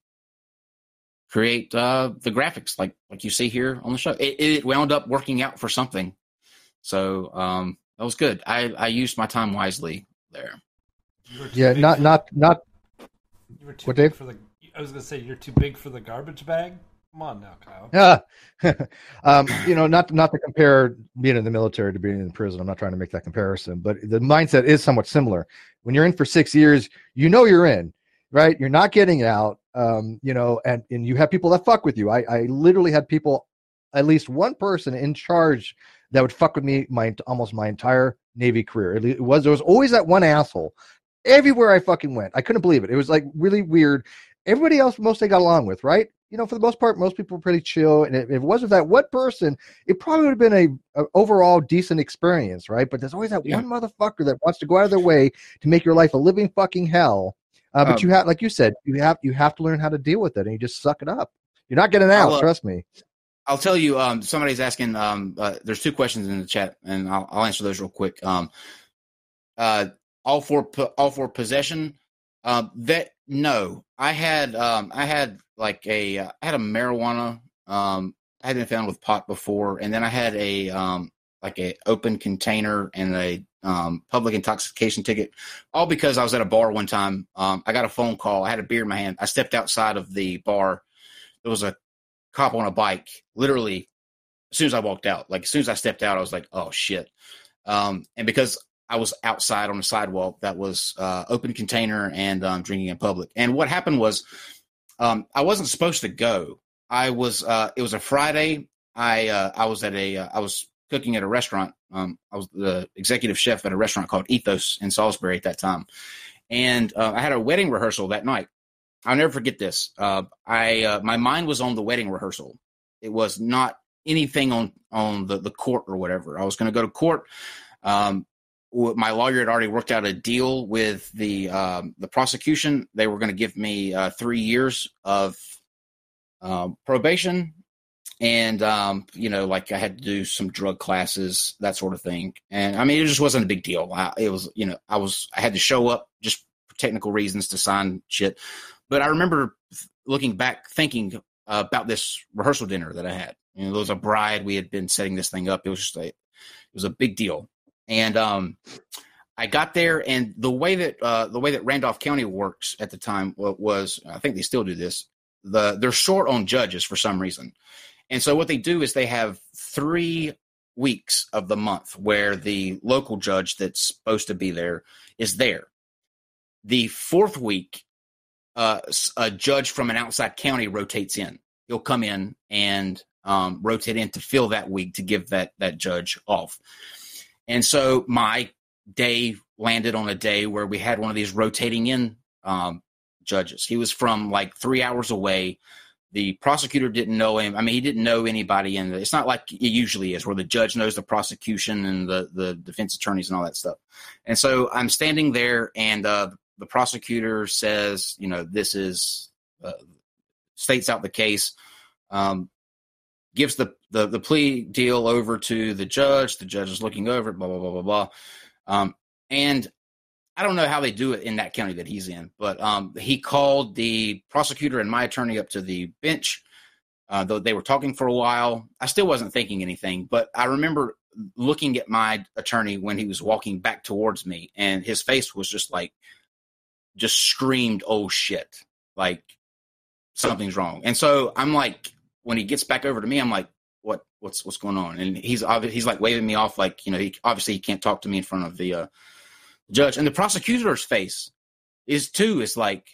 [SPEAKER 3] create uh, the graphics like like you see here on the show. It, it wound up working out for something. So um, that was good. I, I used my time wisely there.
[SPEAKER 4] Yeah, not, not, not.
[SPEAKER 6] You were too
[SPEAKER 4] what,
[SPEAKER 6] big
[SPEAKER 4] Dave?
[SPEAKER 6] for the. I was going to say, you're too big for the garbage bag. Come on now, Kyle.
[SPEAKER 4] Yeah. um, you know, not not to compare being in the military to being in prison. I'm not trying to make that comparison, but the mindset is somewhat similar. When you're in for six years, you know you're in, right? You're not getting out. Um, you know, and, and you have people that fuck with you. I, I literally had people, at least one person in charge that would fuck with me my almost my entire Navy career. It was there was always that one asshole everywhere I fucking went. I couldn't believe it. It was like really weird. Everybody else mostly got along with, right? You know, for the most part, most people were pretty chill. And if it wasn't that one person, it probably would have been a, a overall decent experience, right? But there's always that
[SPEAKER 3] Yeah.
[SPEAKER 4] one motherfucker that wants to go out of their way to make your life a living fucking hell. Uh, but
[SPEAKER 3] Um,
[SPEAKER 4] you have, like you said, you have you have to learn how to deal with it, and you just suck it up. You're not getting out,
[SPEAKER 3] I'll, uh,
[SPEAKER 4] trust me.
[SPEAKER 3] I'll tell you, um, somebody's asking, um, uh, there's two questions in the chat, and I'll, I'll answer those real quick. Um, uh, all for, all for possession. Um, that, no, I had, um, I had like a, uh, I had a marijuana, um, I had been found with pot before. And then I had a, um, like a open container and a um, public intoxication ticket, all because I was at a bar one time. Um, I got a phone call. I had a beer in my hand. I stepped outside of the bar. There was a cop on a bike. Literally, as soon as I walked out, like as soon as I stepped out, I was like, "Oh shit!" Um, and because I was outside on the sidewalk, that was uh, open container and um, drinking in public. And what happened was, um, I wasn't supposed to go. I was. Uh, it was a Friday. I uh, I was at a. Uh, I was cooking at a restaurant. Um, I was the executive chef at a restaurant called Ethos in Salisbury at that time, and uh, I had a wedding rehearsal that night. I'll never forget this. Uh, I uh, my mind was on the wedding rehearsal. It was not anything on on the, the court or whatever. I was going to go to court. Um, my lawyer had already worked out a deal with the um, the prosecution. They were going to give me uh, three years of uh, probation. And, um, you know, like I had to do some drug classes, that sort of thing. And I mean, it just wasn't a big deal. I, it was, you know, I was, I had to show up just for technical reasons to sign shit. But I remember looking back, thinking uh, about this rehearsal dinner that I had. You know, there was a bride. We had been setting this thing up. It was just a, it was a big deal. And um, I got there, and the way that uh, the way that Randolph County works at the time was, I think they still do this. The they're short on judges for some reason. And so what they do is they have three weeks of the month where the local judge that's supposed to be there is there. The fourth week, uh, a judge from an outside county rotates in. He'll come in and um, rotate in to fill that week to give that that judge off. And so my day landed on a day where we had one of these rotating in um, judges. He was from like three hours away. The prosecutor didn't know him. I mean, he didn't know anybody in the, it's not like it usually is where the judge knows the prosecution and the, the defense attorneys and all that stuff. And so I'm standing there, and uh, the prosecutor says, you know, this is, uh, states out the case, um, gives the, the, the plea deal over to the judge. The judge is looking over it, blah, blah, blah, blah, blah. Um, and I don't know how they do it in that county that he's in, but um, he called the prosecutor and my attorney up to the bench. Uh, though they were talking for a while, I still wasn't thinking anything, but I remember looking at my attorney when he was walking back towards me, and his face was just like, just screamed, "Oh shit!" Like something's wrong. And so I'm like, when he gets back over to me, I'm like, "What? What's what's going on?" And he's he's like waving me off, like, you know, he obviously he can't talk to me in front of the uh, judge. And the prosecutor's face is too is like,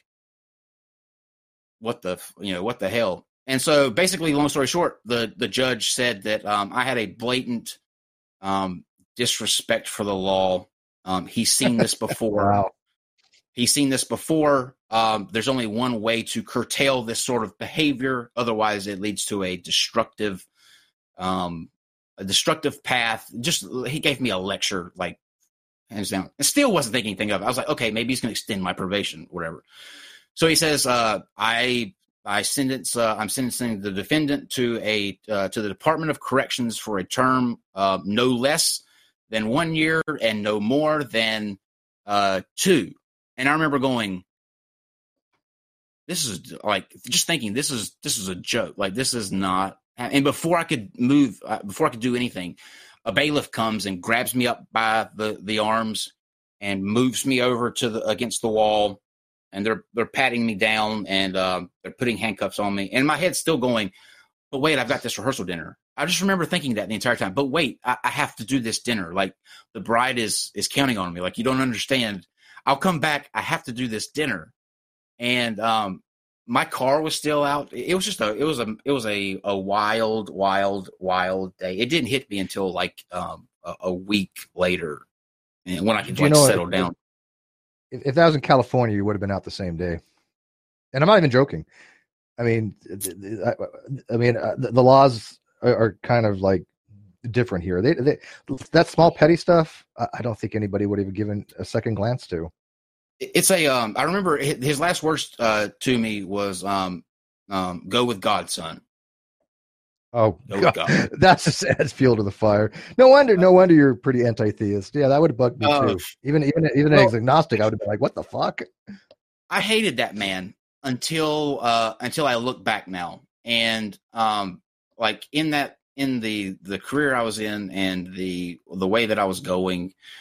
[SPEAKER 3] what the you know what the hell. And so basically, long story short, the the judge said that um, I had a blatant um, disrespect for the law. Um, he's seen this before.
[SPEAKER 4] Wow.
[SPEAKER 3] He's seen this before. Um, there's only one way to curtail this sort of behavior. Otherwise, it leads to a destructive, um, a destructive path. Just he gave me a lecture, like hands down. I still wasn't thinking anything of it. I was like, okay, maybe he's going to extend my probation, whatever. So he says, uh, I I sentence uh, I'm sentencing the defendant to a uh, to the Department of Corrections for a term uh, no less than one year and no more than uh, two. And I remember going, this is like just thinking this is this is a joke. Like this is not. And before I could move, uh, before I could do anything, a bailiff comes and grabs me up by the, the arms and moves me over to the against the wall, and they're they're patting me down, and um, they're putting handcuffs on me, and my head's still going. But wait, I've got this rehearsal dinner. I just remember thinking that the entire time. But wait, I, I have to do this dinner. Like the bride is is counting on me. Like you don't understand. I'll come back. I have to do this dinner, and um, my car was still out. It was just a, it was a, it was a, a wild, wild, wild day. It didn't hit me until like um, a, a week later, and when I could like, you know, settle
[SPEAKER 4] if,
[SPEAKER 3] down.
[SPEAKER 4] If, if that was in California, you would have been out the same day. And I'm not even joking. I mean, I, I mean, uh, the, the laws are, are kind of like different here. They, they that small petty stuff, I don't think anybody would have given a second glance to.
[SPEAKER 3] It's a. Um, I remember his last words uh, to me was, um, um, "Go with God, son."
[SPEAKER 4] Oh,
[SPEAKER 3] Go
[SPEAKER 4] God.
[SPEAKER 3] with God.
[SPEAKER 4] That's just adds fuel to the fire. No wonder. No wonder you're pretty anti-theist. Yeah, that would have bugged me
[SPEAKER 3] uh,
[SPEAKER 4] too. Even even even well, as agnostic, I would have been like, "What the fuck?"
[SPEAKER 3] I hated that man until uh, until I look back now, and um, like in that. in the, the career I was in and the the way that I was going,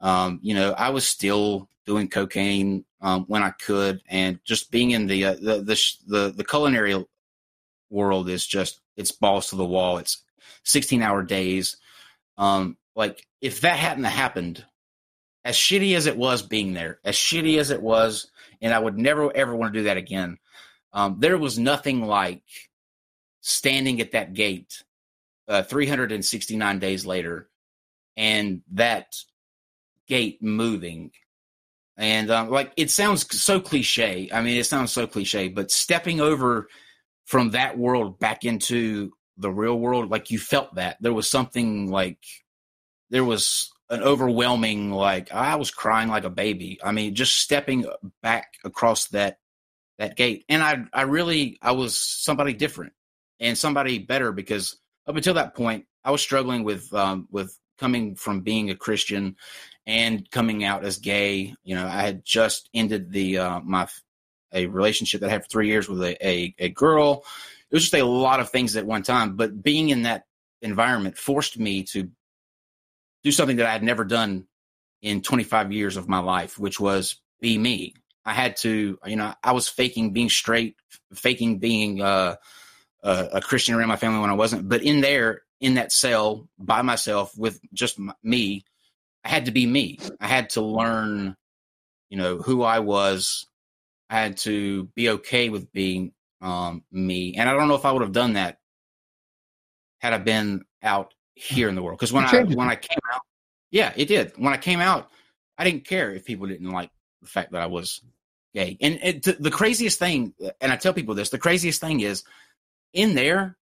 [SPEAKER 3] Um, you know, I was still doing cocaine um, when I could, and just being in the uh, the, the the the culinary world is just it's balls to the wall. It's sixteen hour days. Um, like if that hadn't happened, as shitty as it was being there, as shitty as it was, and I would never ever want to do that again. Um, there was nothing like standing at that gate uh, three hundred sixty-nine days later, and that gate moving. And um, like it sounds so cliche. I mean, it sounds so cliche, but stepping over from that world back into the real world, like you felt that there was something like there was an overwhelming, like I was crying like a baby. I mean, just stepping back across that that gate, and I I really I was somebody different and somebody better, because up until that point I was struggling with um, with coming from being a Christian and coming out as gay. You know, I had just ended the uh, my a relationship that I had for three years with a, a a girl. It was just a lot of things at one time, but being in that environment forced me to do something that I had never done in twenty-five years of my life, which was be me. I had to, you know, I was faking being straight, faking being uh, a, a Christian around my family when I wasn't. But in there, in that cell by myself with just my, me, I had to be me. I had to learn, you know, who I was. I had to be okay with being um, me. And I don't know if I would have done that had I been out here in the world. Because when I when I came out, yeah, it did. When I came out, I didn't care if people didn't like the fact that I was gay. And it, the craziest thing, and I tell people this, the craziest thing is in there,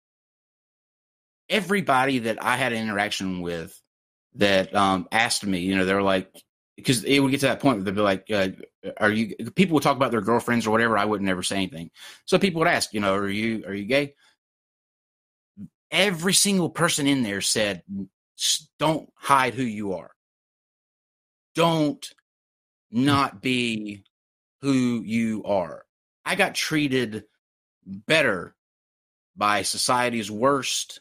[SPEAKER 3] everybody that I had an interaction with that um, asked me, you know, they were like, because it would get to that point where they'd be like, uh, are you, people would talk about their girlfriends or whatever. I would never say anything. So people would ask, you know, are you, are you gay? Every single person in there said, don't hide who you are. Don't not be who you are. I got treated better by society's worst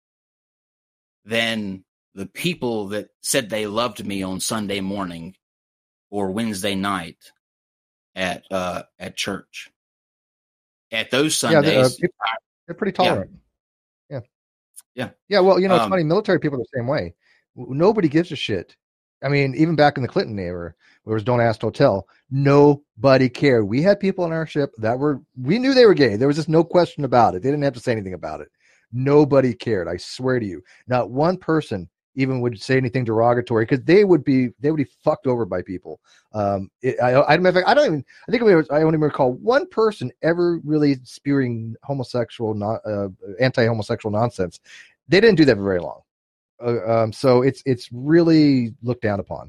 [SPEAKER 3] than the people that said they loved me on Sunday morning or Wednesday night at uh, at church. At those Sundays,
[SPEAKER 4] yeah, they're, uh, they're pretty tolerant. Yeah.
[SPEAKER 3] yeah, yeah,
[SPEAKER 4] yeah. Well, you know, it's
[SPEAKER 3] um,
[SPEAKER 4] funny. Military people are the same way. Nobody gives a shit. I mean, even back in the Clinton era, where it was "Don't Ask, Don't Tell," nobody cared. We had people on our ship that were, we knew they were gay. There was just no question about it. They didn't have to say anything about it. Nobody cared. I swear to you, not one person even would say anything derogatory, because they would be they would be fucked over by people. Um, it, I, I, I don't even. I think I, was, I only recall one person ever really spewing homosexual, not uh, anti-homosexual nonsense. They didn't do that for very long. Uh, um, so it's it's really looked down upon.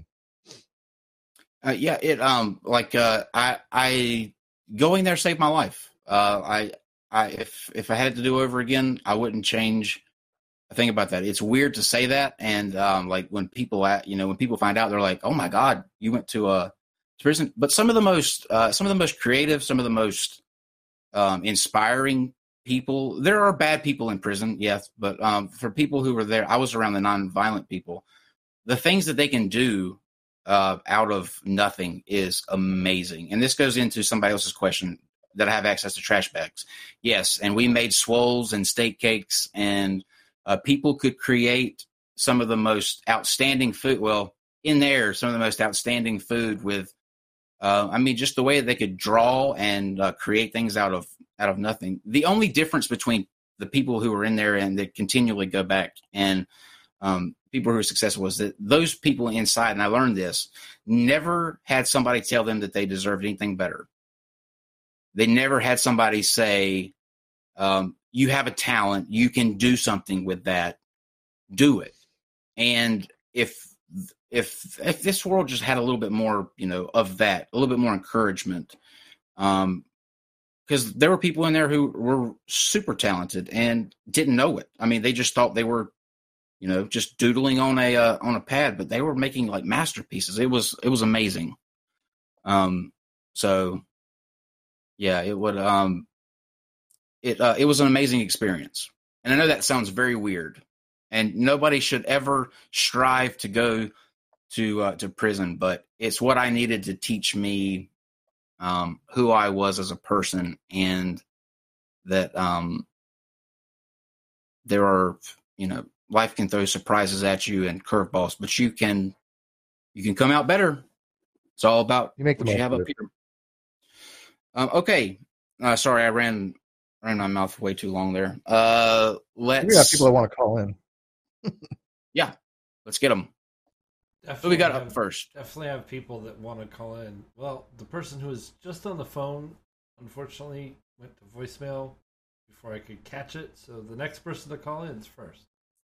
[SPEAKER 3] Uh, yeah, it um like uh, I I going there saved my life. Uh, I I if if I had to do over again, I wouldn't change a thing about that. It's weird to say that, and um like when people at you know when people find out, they're like, oh my God, you went to a prison. But some of the most uh, some of the most creative, some of the most um, inspiring people. There are bad people in prison, yes, but um, for people who were there, I was around the nonviolent people. The things that they can do uh, out of nothing is amazing. And this goes into somebody else's question that I have access to trash bags. Yes, and we made swoles and steak cakes, and uh, people could create some of the most outstanding food. Well, in there, some of the most outstanding food with, uh, I mean, just the way they could draw and uh, create things out of out of nothing. The only difference between the people who were in there and that continually go back and um, people who are successful was that those people inside, and I learned this, never had somebody tell them that they deserved anything better. They never had somebody say, um, you have a talent, you can do something with that, do it. And if if if this world just had a little bit more, you know, of that, a little bit more encouragement, um, because there were people in there who were super talented and didn't know it. I mean, they just thought they were, you know, just doodling on a uh, on a pad, but they were making like masterpieces. It was it was amazing. Um, so yeah, it would um, it uh, it was an amazing experience, and I know that sounds very weird, and nobody should ever strive to go to uh, to prison, but it's what I needed to teach me um, who I was as a person, and that um, there are, you know, life can throw surprises at you and curveballs, but you can you can come out better. It's all about
[SPEAKER 4] You make the
[SPEAKER 3] what you
[SPEAKER 4] most
[SPEAKER 3] have
[SPEAKER 4] of
[SPEAKER 3] up
[SPEAKER 4] it.
[SPEAKER 3] here. Um, okay, uh, sorry, I ran ran my mouth way too long there. Uh, let's
[SPEAKER 4] We got people that want to call in.
[SPEAKER 3] yeah, let's get them. Who
[SPEAKER 6] Definitely
[SPEAKER 3] we got
[SPEAKER 6] have,
[SPEAKER 3] up first?
[SPEAKER 6] Definitely have people that want to call in. Well, the person who was just on the phone, unfortunately, went to voicemail before I could catch it. So the next person to call in is first.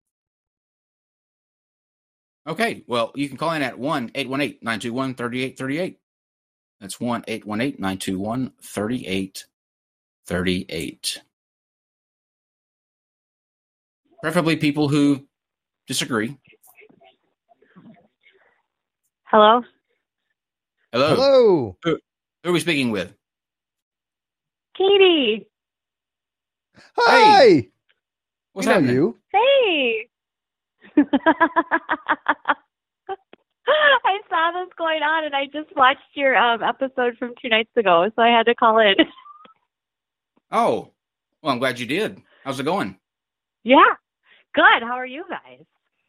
[SPEAKER 3] Okay, well, you can call in at one eight one eight, nine two one, three eight three eight. That's one eight one eight, nine two one, three eight three eight. Preferably people who disagree.
[SPEAKER 8] Hello?
[SPEAKER 3] Hello.
[SPEAKER 4] Hello.
[SPEAKER 3] Who, who are we speaking with?
[SPEAKER 8] Katie!
[SPEAKER 4] Hi.
[SPEAKER 3] Hey. What's
[SPEAKER 4] we know
[SPEAKER 3] happening?
[SPEAKER 4] you.
[SPEAKER 8] Hey! I saw this going on and I just watched your um, episode from two nights ago, so I had to call in.
[SPEAKER 3] Oh, well, I'm glad you did. How's it going?
[SPEAKER 8] Yeah. Good. How are you guys?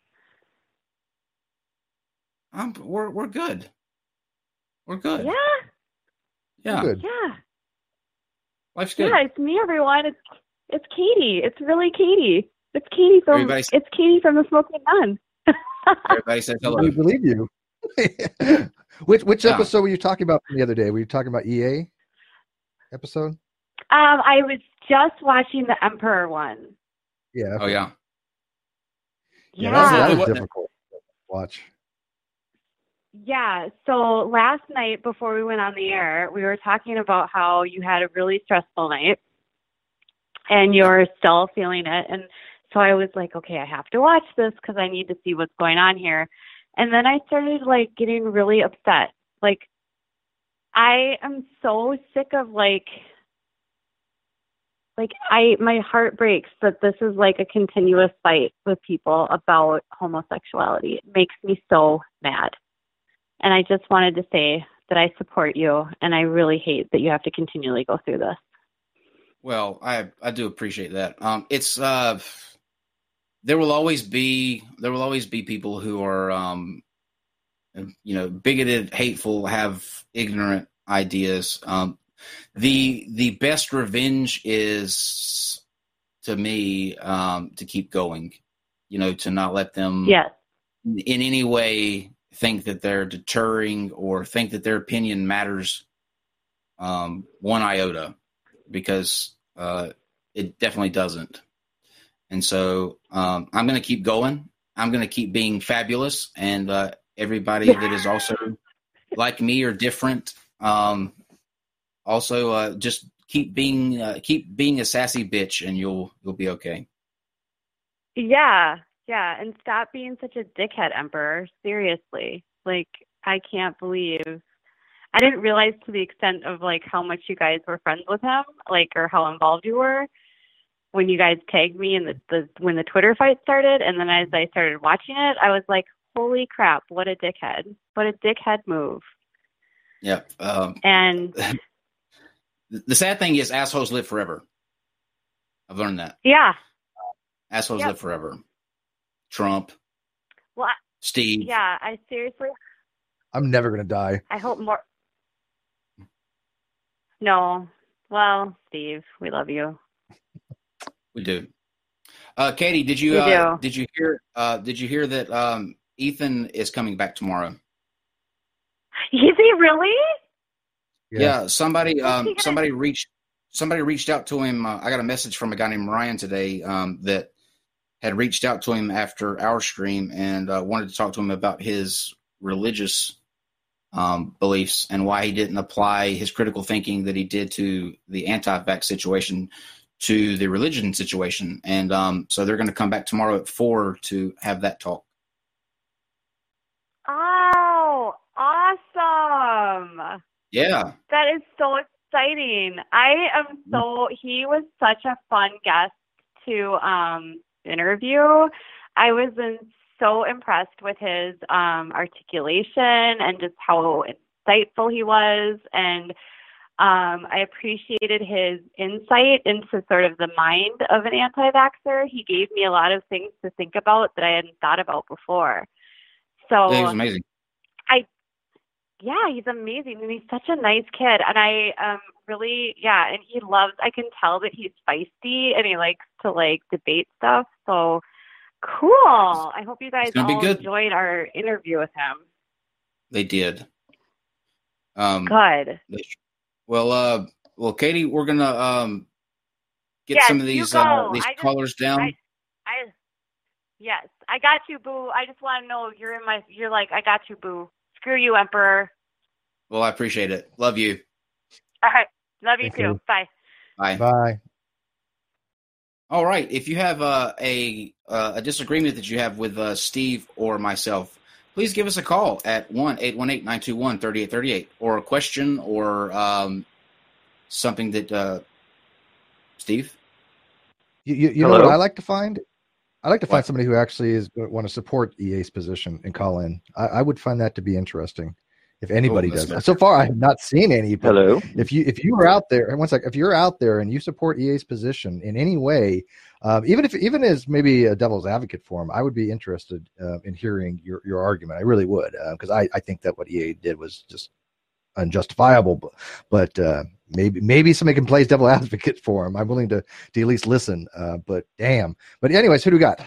[SPEAKER 3] Um, we're we're good. We're good.
[SPEAKER 8] Yeah.
[SPEAKER 3] Yeah.
[SPEAKER 4] Good.
[SPEAKER 8] Yeah.
[SPEAKER 3] Life's good.
[SPEAKER 8] Yeah, it's me, everyone. It's it's Katie. It's really Katie. It's Katie from
[SPEAKER 3] Everybody-
[SPEAKER 8] it's Katie from the Smoking Nun.
[SPEAKER 3] Everybody says hello.
[SPEAKER 4] We believe you. which which
[SPEAKER 3] Yeah.
[SPEAKER 4] episode were you talking about from the other day? Were you talking about E A episode?
[SPEAKER 8] Um, I was just watching the Emperor one.
[SPEAKER 4] Yeah.
[SPEAKER 3] Oh yeah.
[SPEAKER 4] Yeah,
[SPEAKER 8] Yeah.
[SPEAKER 4] that was, that
[SPEAKER 3] Absolutely.
[SPEAKER 4] was
[SPEAKER 3] What-
[SPEAKER 4] difficult to watch.
[SPEAKER 8] Yeah. So last night before we went on the air, we were talking about how you had a really stressful night and you're still feeling it. And so I was like, okay, I have to watch this because I need to see what's going on here. And then I started like getting really upset. Like I am so sick of like, like I, my heart breaks that this is like a continuous fight with people about homosexuality. It makes me so mad. And I just wanted to say that I support you, and I really hate that you have to continually go through this.
[SPEAKER 3] Well, I I do appreciate that. Um, it's uh, there will always be there will always be people who are um, you know, bigoted, hateful, have ignorant ideas. Um, the the best revenge is, to me, um, to keep going. You know, to not let them
[SPEAKER 8] Yes.
[SPEAKER 3] in any way think that they're deterring or think that their opinion matters um, one iota, because uh, it definitely doesn't. And so um, I'm going to keep going. I'm going to keep being fabulous. And uh, everybody that is also like me or different, um, also uh, just keep being uh, keep being a sassy bitch, and you'll you'll be okay.
[SPEAKER 8] Yeah. Yeah. And stop being such a dickhead, Emperor. Seriously. Like, I can't believe. I didn't realize to the extent of like how much you guys were friends with him, like, or how involved you were when you guys tagged me in the, the when the Twitter fight started. And then as I started watching it, I was like, holy crap, what a dickhead. What a dickhead move.
[SPEAKER 3] Yeah. Um,
[SPEAKER 8] And
[SPEAKER 3] the sad thing is, assholes live forever. I've learned that.
[SPEAKER 8] yeah.
[SPEAKER 3] Assholes
[SPEAKER 8] Yep.
[SPEAKER 3] live forever. Trump,
[SPEAKER 8] Well, I-
[SPEAKER 3] Steve.
[SPEAKER 8] yeah, I seriously,
[SPEAKER 4] I'm never gonna die.
[SPEAKER 8] I hope more. No. Well, Steve, we love you.
[SPEAKER 3] We do. Uh, Katie, did you
[SPEAKER 8] We
[SPEAKER 3] uh,
[SPEAKER 8] do.
[SPEAKER 3] did you hear uh, did you hear that um, Ethan is coming back tomorrow?
[SPEAKER 8] Is he really?
[SPEAKER 3] Yeah, somebody
[SPEAKER 8] What's he
[SPEAKER 3] um,
[SPEAKER 8] gonna-
[SPEAKER 3] somebody reached somebody reached out to him. Uh, I got a message from a guy named Ryan today um, that had reached out to him after our stream and uh, wanted to talk to him about his religious um, beliefs and why he didn't apply his critical thinking that he did to the anti-vax situation to the religion situation. And um, so they're going to come back tomorrow at four to have that talk.
[SPEAKER 8] Oh, awesome.
[SPEAKER 3] Yeah.
[SPEAKER 8] That is so exciting. I am so, he was such a fun guest to um, interview. I was in so impressed with his um, articulation and just how insightful he was. And um, I appreciated his insight into sort of the mind of an anti-vaxxer. He gave me a lot of things to think about that I hadn't thought about before. So
[SPEAKER 3] He was amazing.
[SPEAKER 8] I, yeah, he's amazing, and he's such a nice kid. And I um really, yeah, and he loves. I can tell that he's feisty, and he likes to like debate stuff. So cool. I hope you guys
[SPEAKER 3] It's gonna be
[SPEAKER 8] all
[SPEAKER 3] good.
[SPEAKER 8] enjoyed our interview with him.
[SPEAKER 3] They did. Um,
[SPEAKER 8] Good.
[SPEAKER 3] they- well, uh, well, Katie, we're gonna um get
[SPEAKER 8] Yes,
[SPEAKER 3] some of
[SPEAKER 8] you
[SPEAKER 3] these
[SPEAKER 8] go.
[SPEAKER 3] uh, these
[SPEAKER 8] I just-
[SPEAKER 3] callers down.
[SPEAKER 8] I, I, yes, I got you, Boo. I just want to know you're in my. You're like, I got you, Boo. Screw you, Emperor.
[SPEAKER 3] Well, I appreciate it. Love you.
[SPEAKER 8] All right, love you
[SPEAKER 4] Thank
[SPEAKER 8] too.
[SPEAKER 4] you.
[SPEAKER 8] Bye.
[SPEAKER 3] Bye.
[SPEAKER 4] Bye.
[SPEAKER 3] All right. If you have uh, a uh, a disagreement that you have with uh, Steve or myself, please give us a call at one eight one eight, nine two one, three eight three eight, or a question or um, something that uh, Steve.
[SPEAKER 4] You, you, you know
[SPEAKER 9] Hello?
[SPEAKER 4] what I like to find? I like to find
[SPEAKER 3] What?
[SPEAKER 4] somebody who actually is want to support E A's position and call in. I, I would find that to be interesting if anybody
[SPEAKER 3] that's
[SPEAKER 4] does.
[SPEAKER 3] good.
[SPEAKER 4] So far, I have not seen any. But
[SPEAKER 9] Hello.
[SPEAKER 4] if you if you are out there, and one sec, if you're out there and you support E A's position in any way, um, even if even as maybe a devil's advocate for him, I would be interested uh, in hearing your, your argument. I really would, because I, I think that what E A did was just unjustifiable. But, but uh, maybe maybe somebody can play devil advocate for him. I'm willing to to at least listen. Uh, but damn. But anyways, who do we got?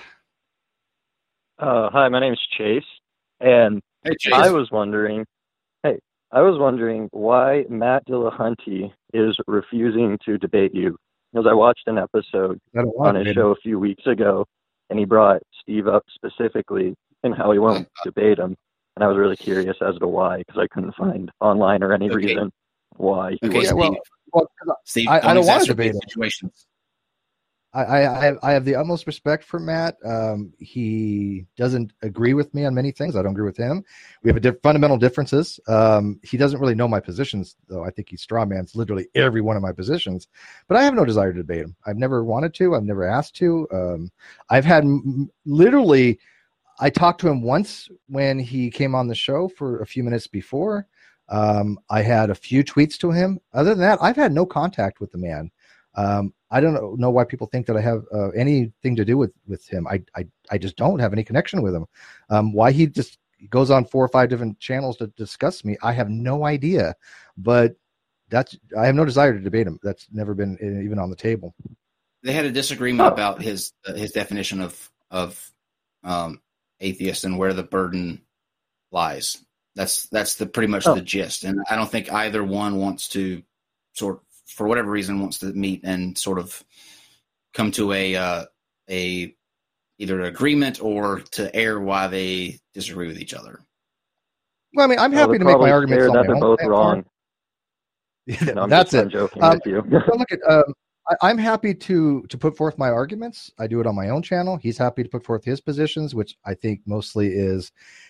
[SPEAKER 9] Uh, hi, my name's Chase, and
[SPEAKER 3] Hey, Chase.
[SPEAKER 9] I was wondering, hey, I was wondering why Matt Dillahunty is refusing to debate you. Because I watched an episode
[SPEAKER 4] I don't
[SPEAKER 9] on
[SPEAKER 4] want
[SPEAKER 9] his
[SPEAKER 4] to.
[SPEAKER 9] show a few weeks ago, and he brought Steve up specifically and how he won't debate him. And I was really curious as to why, because I couldn't find online or any
[SPEAKER 3] Okay.
[SPEAKER 9] reason why he
[SPEAKER 3] Okay,
[SPEAKER 9] was.
[SPEAKER 4] Yeah, well,
[SPEAKER 3] Steve.
[SPEAKER 4] well, 'cause
[SPEAKER 3] Steve,
[SPEAKER 4] I- I
[SPEAKER 3] don't
[SPEAKER 4] don't wanna
[SPEAKER 3] exacerbate
[SPEAKER 4] debate him.
[SPEAKER 3] situations.
[SPEAKER 4] I, I, I have, I have the utmost respect for Matt. Um, he doesn't agree with me on many things. I don't agree with him. We have a diff- fundamental differences. Um, he doesn't really know my positions, though. I think he strawmans literally every one of my positions. But I have no desire to debate him. I've never wanted to. I've never asked to. Um, I've had m- literally. I talked to him once when he came on the show for a few minutes before. Um, I had a few tweets to him. Other than that, I've had no contact with the man. Um, I don't know, know why people think that I have uh, anything to do with, with him. I, I, I just don't have any connection with him. Um, why he just goes on four or five different channels to discuss me, I have no idea. But that's I have no desire to debate him. That's never been even on the table.
[SPEAKER 3] They had a disagreement
[SPEAKER 9] Oh.
[SPEAKER 3] about his uh, his definition of of um, atheist and where the burden lies. That's that's the pretty much
[SPEAKER 9] Oh.
[SPEAKER 3] the gist. And I don't think either one wants to sort for whatever reason wants to meet and sort of come to a uh, a either an agreement or to air why they disagree with each other.
[SPEAKER 4] Well, I mean, I'm
[SPEAKER 9] Well,
[SPEAKER 4] happy
[SPEAKER 9] they're
[SPEAKER 4] to make
[SPEAKER 9] probably
[SPEAKER 4] my arguments
[SPEAKER 9] scared
[SPEAKER 4] on
[SPEAKER 9] that
[SPEAKER 4] my
[SPEAKER 9] they're
[SPEAKER 4] own
[SPEAKER 9] both
[SPEAKER 4] platform.
[SPEAKER 9] wrong.
[SPEAKER 4] Yeah,
[SPEAKER 9] No, I'm
[SPEAKER 4] that's
[SPEAKER 9] just, I'm
[SPEAKER 4] it.
[SPEAKER 9] joking
[SPEAKER 4] Um,
[SPEAKER 9] with you.
[SPEAKER 4] Well, look at um, I, I'm happy to to put forth my arguments. I do it on my own channel. He's happy to put forth his positions, which I think mostly is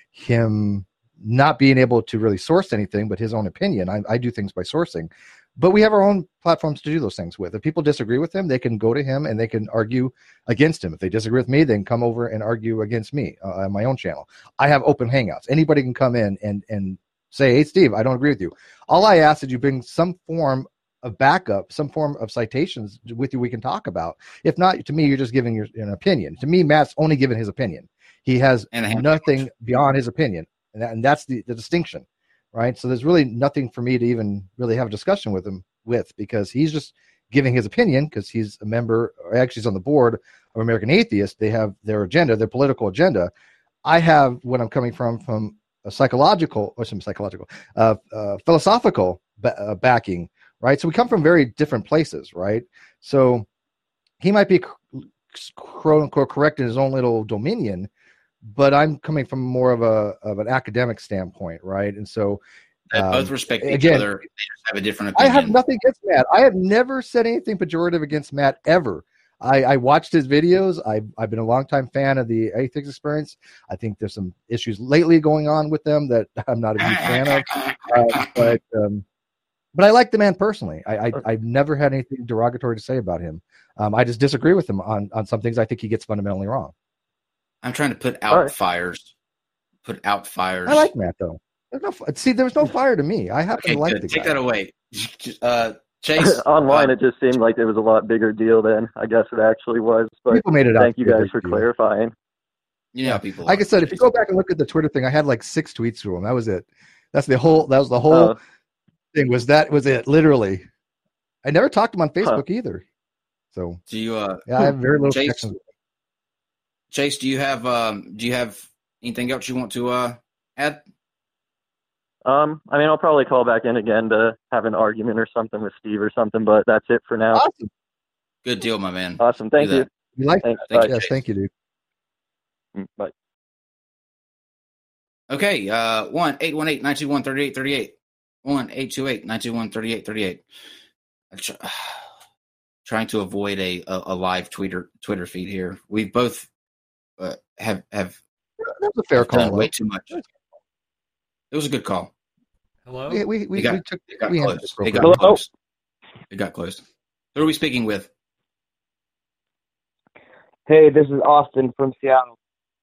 [SPEAKER 4] him not being able to really source anything, but his own opinion. I, I do things by sourcing, but we have our own platforms to do those things with. If people disagree with him, they can go to him and they can argue against him. If they disagree with me, they can come over and argue against me uh, on my own channel. I have open hangouts. Anybody can come in and and say, "Hey, Steve, I don't agree with you." All I ask is you bring some form of backup, some form of citations with you we can talk about. If not, to me, you're just giving your an opinion. To me, Matt's only given his opinion. He has
[SPEAKER 3] And a hand
[SPEAKER 4] nothing beyond his opinion. And, that, and that's the, the distinction, right? So there's really nothing for me to even really have a discussion with him with, because he's just giving his opinion because he's a member, or actually he's on the board of American Atheists. They have their agenda, their political agenda. I have what I'm coming from, from a psychological, or some psychological, uh, uh, philosophical ba- uh, backing, right? So we come from very different places, right? So he might be quote unquote correct in his own little dominion, but I'm coming from more of a of an academic standpoint, right? And so
[SPEAKER 3] They
[SPEAKER 4] um,
[SPEAKER 3] both respect each
[SPEAKER 4] again,
[SPEAKER 3] other. They just have a different
[SPEAKER 4] I
[SPEAKER 3] opinion.
[SPEAKER 4] have nothing against Matt. I have never said anything pejorative against Matt ever. I, I watched his videos. I've, I've been a longtime fan of the Atheist Experience. I think there's some issues lately going on with them that I'm not a huge fan of. Uh, but um, but I like the man personally. I, I I've never had anything derogatory to say about him. Um, I just disagree with him on on some things. I think he gets fundamentally wrong.
[SPEAKER 3] I'm trying to put out
[SPEAKER 9] All right.
[SPEAKER 3] fires. Put out fires.
[SPEAKER 4] I like Matt though. There's no fi- see. There was no fire to me. I happen
[SPEAKER 3] Okay,
[SPEAKER 4] to like
[SPEAKER 3] good.
[SPEAKER 4] the
[SPEAKER 3] Take
[SPEAKER 4] guy.
[SPEAKER 3] that away. Uh, Chase.
[SPEAKER 9] Online,
[SPEAKER 3] uh,
[SPEAKER 9] it just seemed like it was a lot bigger deal than I guess it actually was. But
[SPEAKER 4] People made it out
[SPEAKER 9] thank
[SPEAKER 4] to
[SPEAKER 9] you
[SPEAKER 4] be a
[SPEAKER 9] guys
[SPEAKER 4] big
[SPEAKER 9] for
[SPEAKER 4] deal.
[SPEAKER 9] clarifying.
[SPEAKER 3] you know how people.
[SPEAKER 4] Like
[SPEAKER 3] are.
[SPEAKER 4] I said, if you go back and look at the Twitter thing, I had like six tweets to him. That was it. That's the whole. That was the whole
[SPEAKER 9] Oh.
[SPEAKER 4] thing. Was that was it? Literally. I never talked to him on Facebook either. So
[SPEAKER 3] Do you, uh,
[SPEAKER 4] yeah, I have very little
[SPEAKER 3] Chase,
[SPEAKER 4] connections.
[SPEAKER 3] Chase, do you have um, do you have anything else you want to uh, add?
[SPEAKER 9] Um, I mean, I'll probably call back in again to have an argument or something with Steve or something, but that's it for now.
[SPEAKER 4] Awesome.
[SPEAKER 3] Good deal, my man.
[SPEAKER 9] Awesome. Thank
[SPEAKER 3] Do
[SPEAKER 9] you.
[SPEAKER 3] that.
[SPEAKER 4] You like
[SPEAKER 9] Thanks.
[SPEAKER 3] Thank
[SPEAKER 9] Bye.
[SPEAKER 3] you.
[SPEAKER 4] Yes, thank you, dude.
[SPEAKER 9] Mm, Bye.
[SPEAKER 3] Okay, uh, one eight one eight nine two one thirty eight thirty eight. One eight two eight nine two one thirty eight thirty eight. Trying to avoid a, a, a live Twitter Twitter feed here. We both uh, have have
[SPEAKER 4] That was a fair
[SPEAKER 3] done
[SPEAKER 4] call.
[SPEAKER 3] way
[SPEAKER 4] though.
[SPEAKER 3] too much. It was a good call.
[SPEAKER 6] Hello?
[SPEAKER 4] We we we,
[SPEAKER 3] It got-
[SPEAKER 4] we took
[SPEAKER 3] It got
[SPEAKER 4] we handled
[SPEAKER 3] close.
[SPEAKER 4] it
[SPEAKER 3] It got
[SPEAKER 4] appropriately.
[SPEAKER 3] close. It got close. Who are we speaking with?
[SPEAKER 10] Hey, this is Austin from Seattle.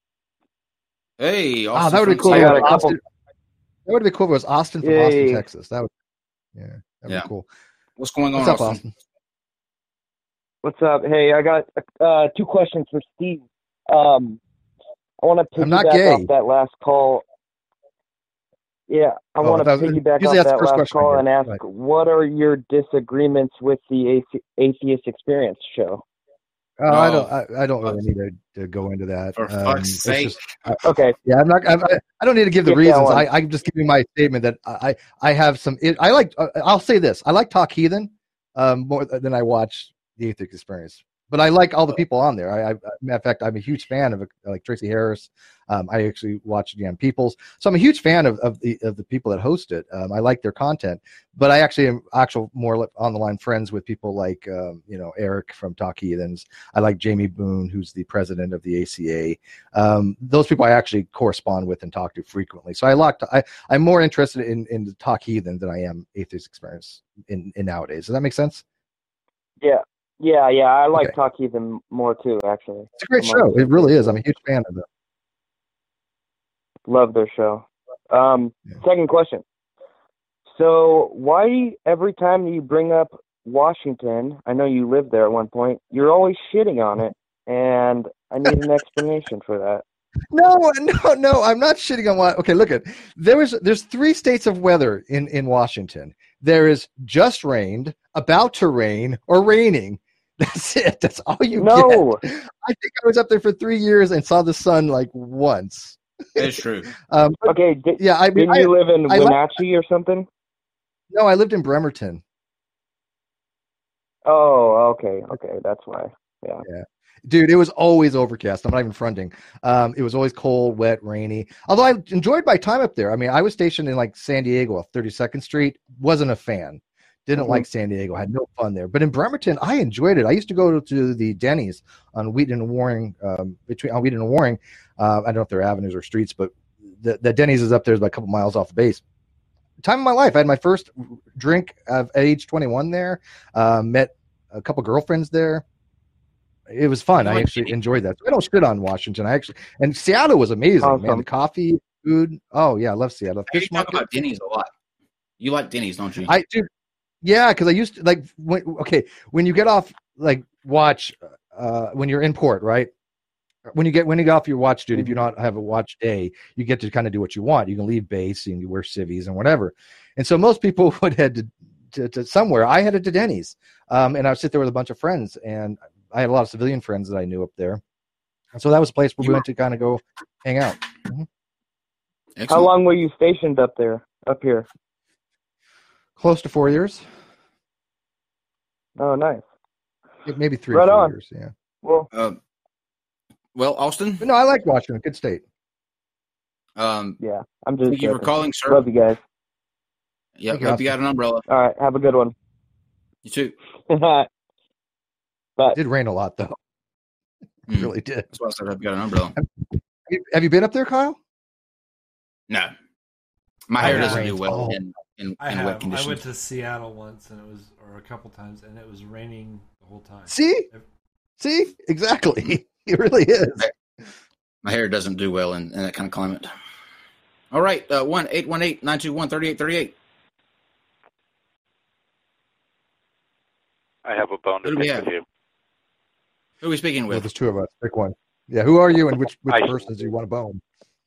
[SPEAKER 3] Hey,
[SPEAKER 4] Ah,
[SPEAKER 3] Austin
[SPEAKER 4] that would be
[SPEAKER 3] from
[SPEAKER 4] cool.
[SPEAKER 10] I
[SPEAKER 4] if
[SPEAKER 10] got
[SPEAKER 4] it
[SPEAKER 10] a
[SPEAKER 4] was
[SPEAKER 10] couple-
[SPEAKER 4] Austin, that would be cool if it was Austin from
[SPEAKER 10] Yeah,
[SPEAKER 4] Austin,
[SPEAKER 10] yeah, yeah.
[SPEAKER 4] Texas. That would, yeah, that'd
[SPEAKER 3] Yeah.
[SPEAKER 4] be cool.
[SPEAKER 3] What's going on,
[SPEAKER 4] What's up,
[SPEAKER 3] Austin?
[SPEAKER 4] Austin?
[SPEAKER 10] What's up? Hey, I got uh, two questions for Steve. Um, I want to
[SPEAKER 4] I'm not
[SPEAKER 10] piggyback
[SPEAKER 4] gay.
[SPEAKER 10] off that last call. Yeah, I
[SPEAKER 4] Oh,
[SPEAKER 10] want to
[SPEAKER 4] that was-
[SPEAKER 10] piggyback
[SPEAKER 4] usually
[SPEAKER 10] off
[SPEAKER 4] that's the
[SPEAKER 10] that
[SPEAKER 4] first
[SPEAKER 10] last
[SPEAKER 4] question I
[SPEAKER 10] call
[SPEAKER 4] get.
[SPEAKER 10] and ask,
[SPEAKER 4] Right.
[SPEAKER 10] what are your disagreements with the Athe- Atheist Experience show?
[SPEAKER 4] Oh, I
[SPEAKER 3] No.
[SPEAKER 4] don't. I, I don't really need to, to go into that.
[SPEAKER 3] For
[SPEAKER 4] Um,
[SPEAKER 3] fuck's
[SPEAKER 4] it's
[SPEAKER 3] sake.
[SPEAKER 4] just- I-
[SPEAKER 10] Okay,
[SPEAKER 4] yeah, I'm not. I'm, I I don't need to give the
[SPEAKER 10] Get that
[SPEAKER 4] reasons.
[SPEAKER 10] one.
[SPEAKER 4] I I'm just giving my statement that I I have some. I like. uh, I'll say this. I like Talk Heathen um, more than I watch the Atheist Experience. But I like all the people on there. I, I matter of fact, I'm a huge fan of uh, like Tracy Harris. Um, I actually watch Jan Peoples, so I'm a huge fan of, of the of the people that host it. Um, I like their content, but I actually am actual more on the line friends with people like um, you know Eric from Talk Heathens. I like Jamie Boone, who's the president of the A C A. Um, those people I actually correspond with and talk to frequently. So I like to, I I'm more interested in in the Talk Heathen than I am Atheist Experience in, in nowadays. Does that make sense?
[SPEAKER 10] yeah, yeah, yeah. I like
[SPEAKER 4] Okay.
[SPEAKER 10] Talk Heathen more too, actually.
[SPEAKER 4] It's a great
[SPEAKER 10] I'm
[SPEAKER 4] show.
[SPEAKER 10] on-
[SPEAKER 4] It really is. I'm a huge fan of it.
[SPEAKER 10] Love their show. Um,
[SPEAKER 4] Yeah.
[SPEAKER 10] Second question. So, why every time you bring up Washington, I know you lived there at one point, you're always shitting on it, and I need an explanation for that.
[SPEAKER 4] No, no, no. I'm not shitting on what. Okay, look at there is. There's three states of weather in in Washington. There is just rained, about to rain, or raining. That's it. That's all you
[SPEAKER 10] No,
[SPEAKER 4] get. I think I was up there for three years and saw the sun like once.
[SPEAKER 3] It's true.
[SPEAKER 4] Um, but
[SPEAKER 10] okay. Di-
[SPEAKER 4] yeah, I mean,
[SPEAKER 10] didn't
[SPEAKER 4] I,
[SPEAKER 10] you live in
[SPEAKER 4] I like-
[SPEAKER 10] Wenatchee or something?
[SPEAKER 4] no, I lived in Bremerton.
[SPEAKER 10] Oh, okay, okay, that's why. Yeah.
[SPEAKER 4] Dude, it was always overcast. I'm not even fronting. Um, it was always cold, wet, rainy. Although I enjoyed my time up there. I mean, I was stationed in like San Diego off thirty-second Street. Wasn't a fan. Didn't
[SPEAKER 10] Mhm.
[SPEAKER 4] like San Diego. Had no fun there. But in Bremerton, I enjoyed it. I used to go to the Denny's on Wheaton and Waring, um, between on Wheaton and Waring. Uh, I don't know if they're avenues or streets, but the, the Denny's is up there, about a couple miles off the base. Time of my life. I had my first drink at age twenty-one there. Uh, met a couple girlfriends there. It was fun.
[SPEAKER 3] You
[SPEAKER 4] I
[SPEAKER 3] like
[SPEAKER 4] actually
[SPEAKER 3] Denny's?
[SPEAKER 4] enjoyed that. I don't shit on Washington. I actually and Seattle was amazing, man.
[SPEAKER 10] Awesome.
[SPEAKER 4] The coffee, food. Oh yeah, I love Seattle.
[SPEAKER 3] You
[SPEAKER 4] Fish
[SPEAKER 3] talk
[SPEAKER 4] market.
[SPEAKER 3] about Denny's a lot. You like Denny's, don't you?
[SPEAKER 4] I do. Yeah, because I used to like when okay when you get off like watch uh when you're in port, right? When you get when you get off your watch duty, if you not have a watch day, you get to kind of do what you want. You can leave base and you wear civvies and whatever. And so most people would head to, to, to somewhere. I headed to Denny's, um, and I would sit there with a bunch of friends, and I had a lot of civilian friends that I knew up there. And so that was a place where we went to kind of go hang out.
[SPEAKER 10] How
[SPEAKER 3] Excellent.
[SPEAKER 10] long were you stationed up there, up here?
[SPEAKER 4] Close to four years,
[SPEAKER 10] Oh, nice.
[SPEAKER 4] maybe three
[SPEAKER 10] Right
[SPEAKER 4] or four
[SPEAKER 10] on.
[SPEAKER 4] years. Yeah.
[SPEAKER 10] Well,
[SPEAKER 3] Uh, well, Austin,
[SPEAKER 4] But no, I like Washington. Good state.
[SPEAKER 3] um,
[SPEAKER 10] yeah, I'm just
[SPEAKER 3] thank you for
[SPEAKER 10] joking.
[SPEAKER 3] calling, sir.
[SPEAKER 10] Love you guys.
[SPEAKER 3] Yeah,
[SPEAKER 4] Thank you,
[SPEAKER 3] hope you got an umbrella.
[SPEAKER 10] All right, have a good one.
[SPEAKER 3] You too.
[SPEAKER 10] Bye.
[SPEAKER 4] It did rain a lot though. It
[SPEAKER 3] Mm.
[SPEAKER 4] really did.
[SPEAKER 3] That's why I said hope you got an umbrella.
[SPEAKER 4] Have you, have you been up there, Kyle?
[SPEAKER 3] No, my
[SPEAKER 6] I
[SPEAKER 3] hair
[SPEAKER 6] have.
[SPEAKER 3] doesn't do well
[SPEAKER 4] Oh.
[SPEAKER 3] in in,
[SPEAKER 6] I
[SPEAKER 3] in
[SPEAKER 6] have.
[SPEAKER 3] wet
[SPEAKER 6] I
[SPEAKER 3] conditions.
[SPEAKER 6] went to Seattle once, and it was, or a couple times, and it was raining the whole time.
[SPEAKER 4] See, see, exactly. It really is.
[SPEAKER 3] My hair doesn't do well in, in that kind of climate. All right, uh, one eight one eight nine two one thirty eight thirty eight.
[SPEAKER 11] I have a bone to
[SPEAKER 3] Who do we
[SPEAKER 11] pick
[SPEAKER 3] have?
[SPEAKER 11] with you.
[SPEAKER 3] Who are we speaking
[SPEAKER 4] Well,
[SPEAKER 3] with?
[SPEAKER 4] there's two of us. Pick one. Yeah, who are you and which which
[SPEAKER 11] I-
[SPEAKER 4] person do you want to bone?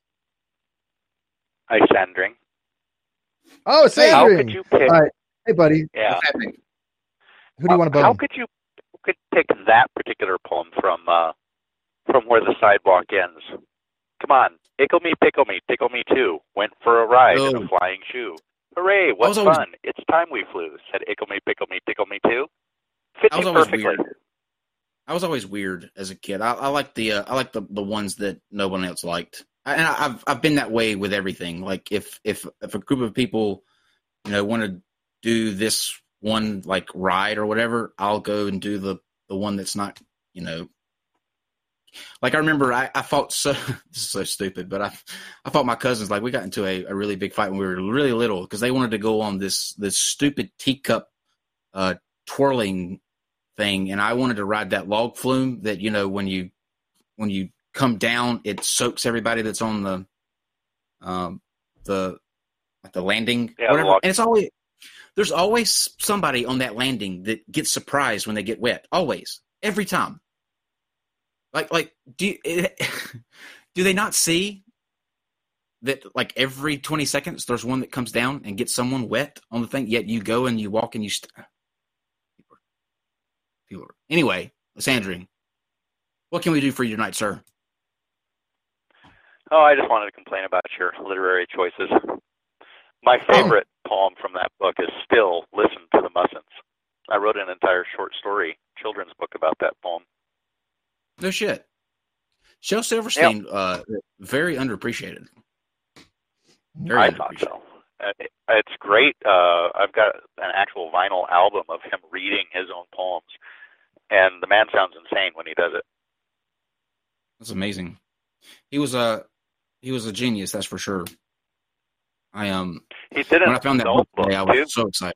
[SPEAKER 11] Hi, Sandring.
[SPEAKER 4] Oh,
[SPEAKER 3] Hey,
[SPEAKER 4] Sandring.
[SPEAKER 11] How could you pick?
[SPEAKER 4] All right. Hey, buddy.
[SPEAKER 11] Yeah.
[SPEAKER 3] What's happening?
[SPEAKER 4] Who do you want to bone?
[SPEAKER 11] How could you could pick that particular poem from uh, from Where the Sidewalk Ends? Come on, ickle me, pickle me, tickle me too. Went for a ride in
[SPEAKER 3] Oh.
[SPEAKER 11] a flying shoe. Hooray! What
[SPEAKER 3] was always-
[SPEAKER 11] fun! It's time we flew. Said ickle me, pickle me, tickle me too. Fits
[SPEAKER 3] I was
[SPEAKER 11] you
[SPEAKER 3] always
[SPEAKER 11] perfectly.
[SPEAKER 3] weird. I was always weird as a kid. I, I like the uh, I like the, the ones that no one else liked, I, and I, I've I've been that way with everything. Like if if if a group of people, you know, want to do this one like ride or whatever, I'll go and do the the one that's not, you know. Like I remember, I, I fought so this is so stupid, but I I fought my cousins. Like we got into a, a really big fight when we were really little because they wanted to go on this this stupid teacup uh, twirling thing, and I wanted to ride that log flume that, you know, when you when you come down, it soaks everybody that's on the um the like the landing,
[SPEAKER 11] Yeah,
[SPEAKER 3] whatever.
[SPEAKER 11] log.
[SPEAKER 3] And it's always there's always somebody on that landing that gets surprised when they get wet. Always, every time. Like like do you, it, do they not see that like every twenty seconds there's one that comes down and gets someone wet on the thing? Yet you go and you walk and you. St- People. Anyway, Sandring, what can we do for you tonight, sir?
[SPEAKER 11] Oh, I just wanted to complain about your literary choices. My favorite poem from that book is still Listen to the Mussins. I wrote an entire short story children's book about that poem.
[SPEAKER 3] No shit. Shel Silverstein, yep. uh, very underappreciated. Very
[SPEAKER 11] I thought so. It's great. Uh, I've got an actual vinyl album of him reading his own poems, and the man sounds insane when he does it.
[SPEAKER 3] That's amazing. He was a he was a genius, that's for sure. I um
[SPEAKER 11] he did
[SPEAKER 3] when I found that book today, I was
[SPEAKER 11] too.
[SPEAKER 3] so excited.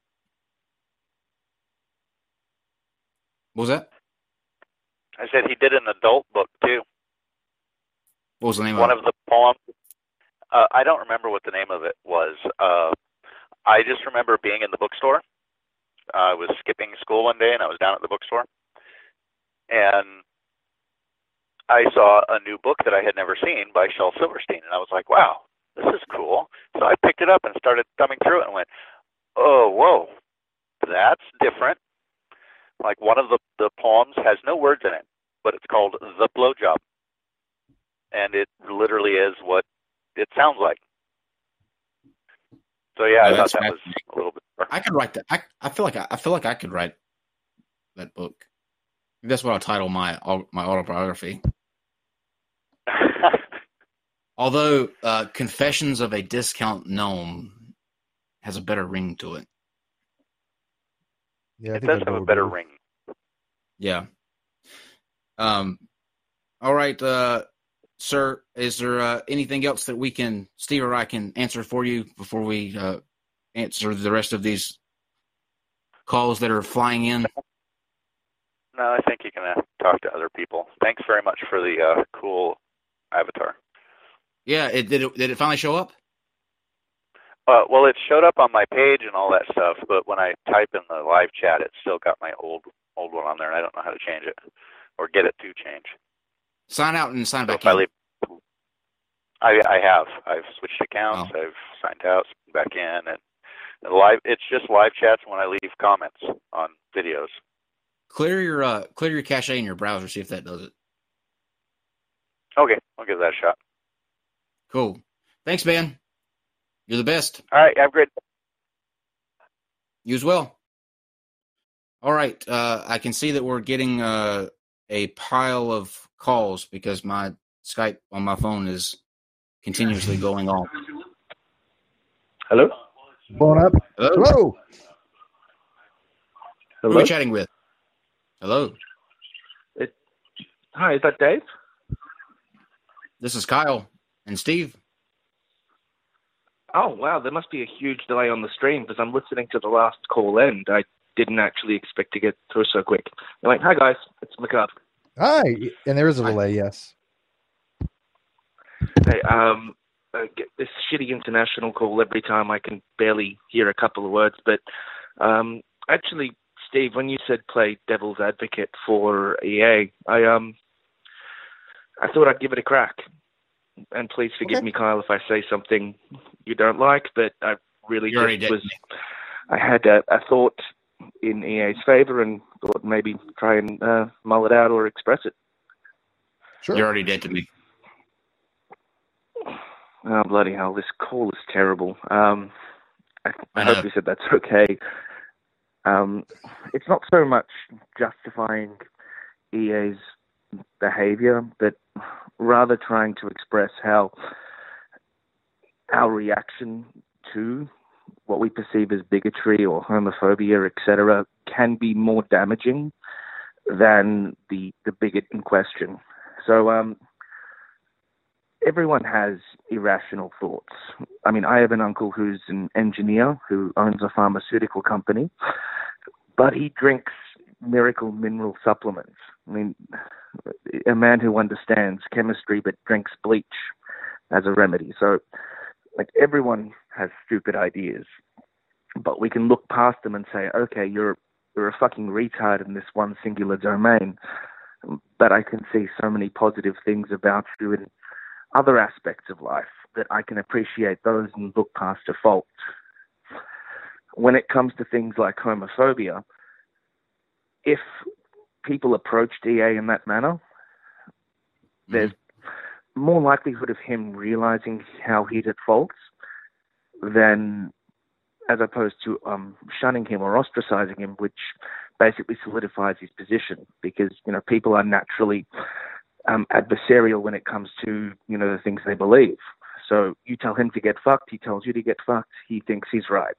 [SPEAKER 3] What was that?
[SPEAKER 11] I said he did an adult book too.
[SPEAKER 3] What was the name
[SPEAKER 11] One
[SPEAKER 3] of it?
[SPEAKER 11] One of the poems. Uh, I don't remember what the name of it was. Uh, I just remember being in the bookstore. Uh, I was skipping school one day, and I was down at the bookstore, and I saw a new book that I had never seen by Shel Silverstein, and I was like, "Wow, this is cool." So I picked it up and started thumbing through it, and went, "Oh, whoa, that's different." Like one of the the poems has no words in it, but it's called "The Blowjob," and it literally is what it sounds like. So yeah,
[SPEAKER 3] Oh,
[SPEAKER 11] I thought that
[SPEAKER 3] fascinating.
[SPEAKER 11] was a little bit.
[SPEAKER 3] I could write that. I I feel like I, I feel like I could write that book. That's what I'll title my my autobiography. Although uh, Confessions of a Discount Gnome has a better ring to it.
[SPEAKER 4] Yeah, I
[SPEAKER 11] It
[SPEAKER 4] think
[SPEAKER 11] does
[SPEAKER 4] I'd
[SPEAKER 11] have
[SPEAKER 4] go
[SPEAKER 11] a better
[SPEAKER 4] with-
[SPEAKER 11] ring.
[SPEAKER 3] Yeah. Um. All right, uh, sir. Is there uh, anything else that we can, Steve or I, can answer for you before we uh, answer the rest of these calls that are flying in?
[SPEAKER 11] No, I think you can uh, talk to other people. Thanks very much for the uh, cool avatar.
[SPEAKER 3] Yeah. It, did it did it finally show up?
[SPEAKER 11] Uh, well, it showed up on my page and all that stuff, but when I type in the live chat, it's still got my old old one on there, and I don't know how to change it or get it to change.
[SPEAKER 3] Sign out and sign
[SPEAKER 11] So
[SPEAKER 3] back
[SPEAKER 11] if I
[SPEAKER 3] in.
[SPEAKER 11] leave, I I have. I've switched accounts. I've signed out, back in, and and live. It's just live chats when I leave comments on videos.
[SPEAKER 3] Clear your uh, clear your cache in your browser. See if that does it.
[SPEAKER 11] Okay, I'll give that a shot.
[SPEAKER 3] Cool. Thanks, man. You're the best.
[SPEAKER 11] All right, have a great.
[SPEAKER 3] You as well. All right. Uh, I can see that we're getting uh, a pile of calls because my Skype on my phone is continuously going on.
[SPEAKER 12] Hello?
[SPEAKER 4] Going up.
[SPEAKER 3] Hello.
[SPEAKER 4] Hello.
[SPEAKER 3] Who are we chatting with? Hello.
[SPEAKER 12] It, hi, is that Dave?
[SPEAKER 3] This is Kyle and Steve.
[SPEAKER 12] Oh, wow, there must be a huge delay on the stream because I'm listening to the last call end. I didn't actually expect to get through so quick. I'm like, hi, guys, it's McCart.
[SPEAKER 4] Hi. And there is a delay, yes.
[SPEAKER 12] Hey, um, I get this shitty international call every time. I can barely hear a couple of words, but um, actually, Steve, when you said play devil's advocate for E A, I um, I thought I'd give it a crack. And please forgive
[SPEAKER 4] Okay.
[SPEAKER 12] me, Kyle, if I say something you don't like, but I really
[SPEAKER 3] You already
[SPEAKER 12] just
[SPEAKER 3] did.
[SPEAKER 12] was. I had a, a thought in E A's favor and thought maybe try and uh, mull it out or express it.
[SPEAKER 4] Sure.
[SPEAKER 3] You're already dead to me.
[SPEAKER 12] Oh, bloody hell, this call is terrible. Um, I, I
[SPEAKER 3] I know.
[SPEAKER 12] hope you said that's okay. Um, it's not so much justifying E A's behavior, but rather trying to express how our reaction to what we perceive as bigotry or homophobia, et cetera, can be more damaging than the, the bigot in question. So um, everyone has irrational thoughts. I mean, I have an uncle who's an engineer who owns a pharmaceutical company, but he drinks miracle mineral supplements. I mean, a man who understands chemistry but drinks bleach as a remedy. So, like, everyone has stupid ideas, but we can look past them and say, okay, you're you're a fucking retard in this one singular domain, but I can see so many positive things about you in other aspects of life that I can appreciate those and look past a fault. When it comes to things like homophobia, if people approach D A in that manner, mm-hmm. there's more likelihood of him realizing how he's at fault than as opposed to um, shunning him or ostracizing him, which basically solidifies his position because, you know, people are naturally um, adversarial when it comes to, you know, the things they believe. So you tell him to get fucked, he tells you to get fucked, he thinks he's right.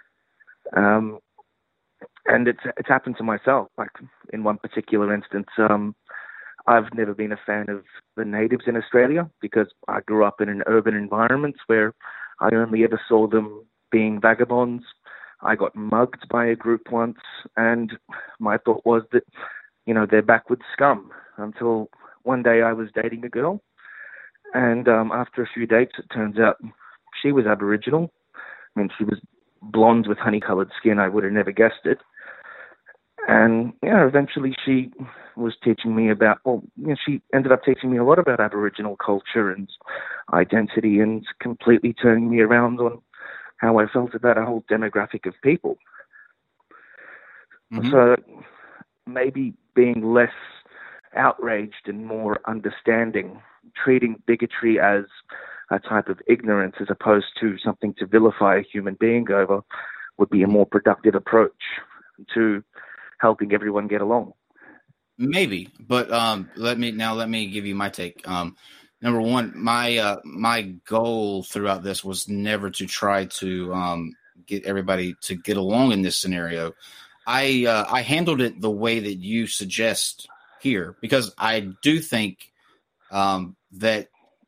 [SPEAKER 12] Um, and it's it's happened to myself. Like in one particular instance, um, I've never been a fan of the natives in Australia because I grew up in an urban environment where I only ever saw them being vagabonds. I got mugged by a group once, and my thought was that, you know, they're backward scum until one day I was dating a girl. And um, after a few dates, it turns out she was Aboriginal. I mean, she was blonde with honey-coloured skin. I would have never guessed it. And, you know, eventually she was teaching me about, well, you know, she ended up teaching me a lot about Aboriginal culture and identity and completely turning me around on how I felt about a whole demographic of people. Mm-hmm. So maybe being less outraged and more understanding, treating bigotry as a type of ignorance as opposed to something to vilify a human being over would be a more productive approach to helping everyone get along.
[SPEAKER 3] Maybe, but um, let me now let me give you my take. Um, number one, my uh, my goal throughout this was never to try to um, get everybody to get along in this scenario. I uh, I handled it the way that you suggest here because I do think um, that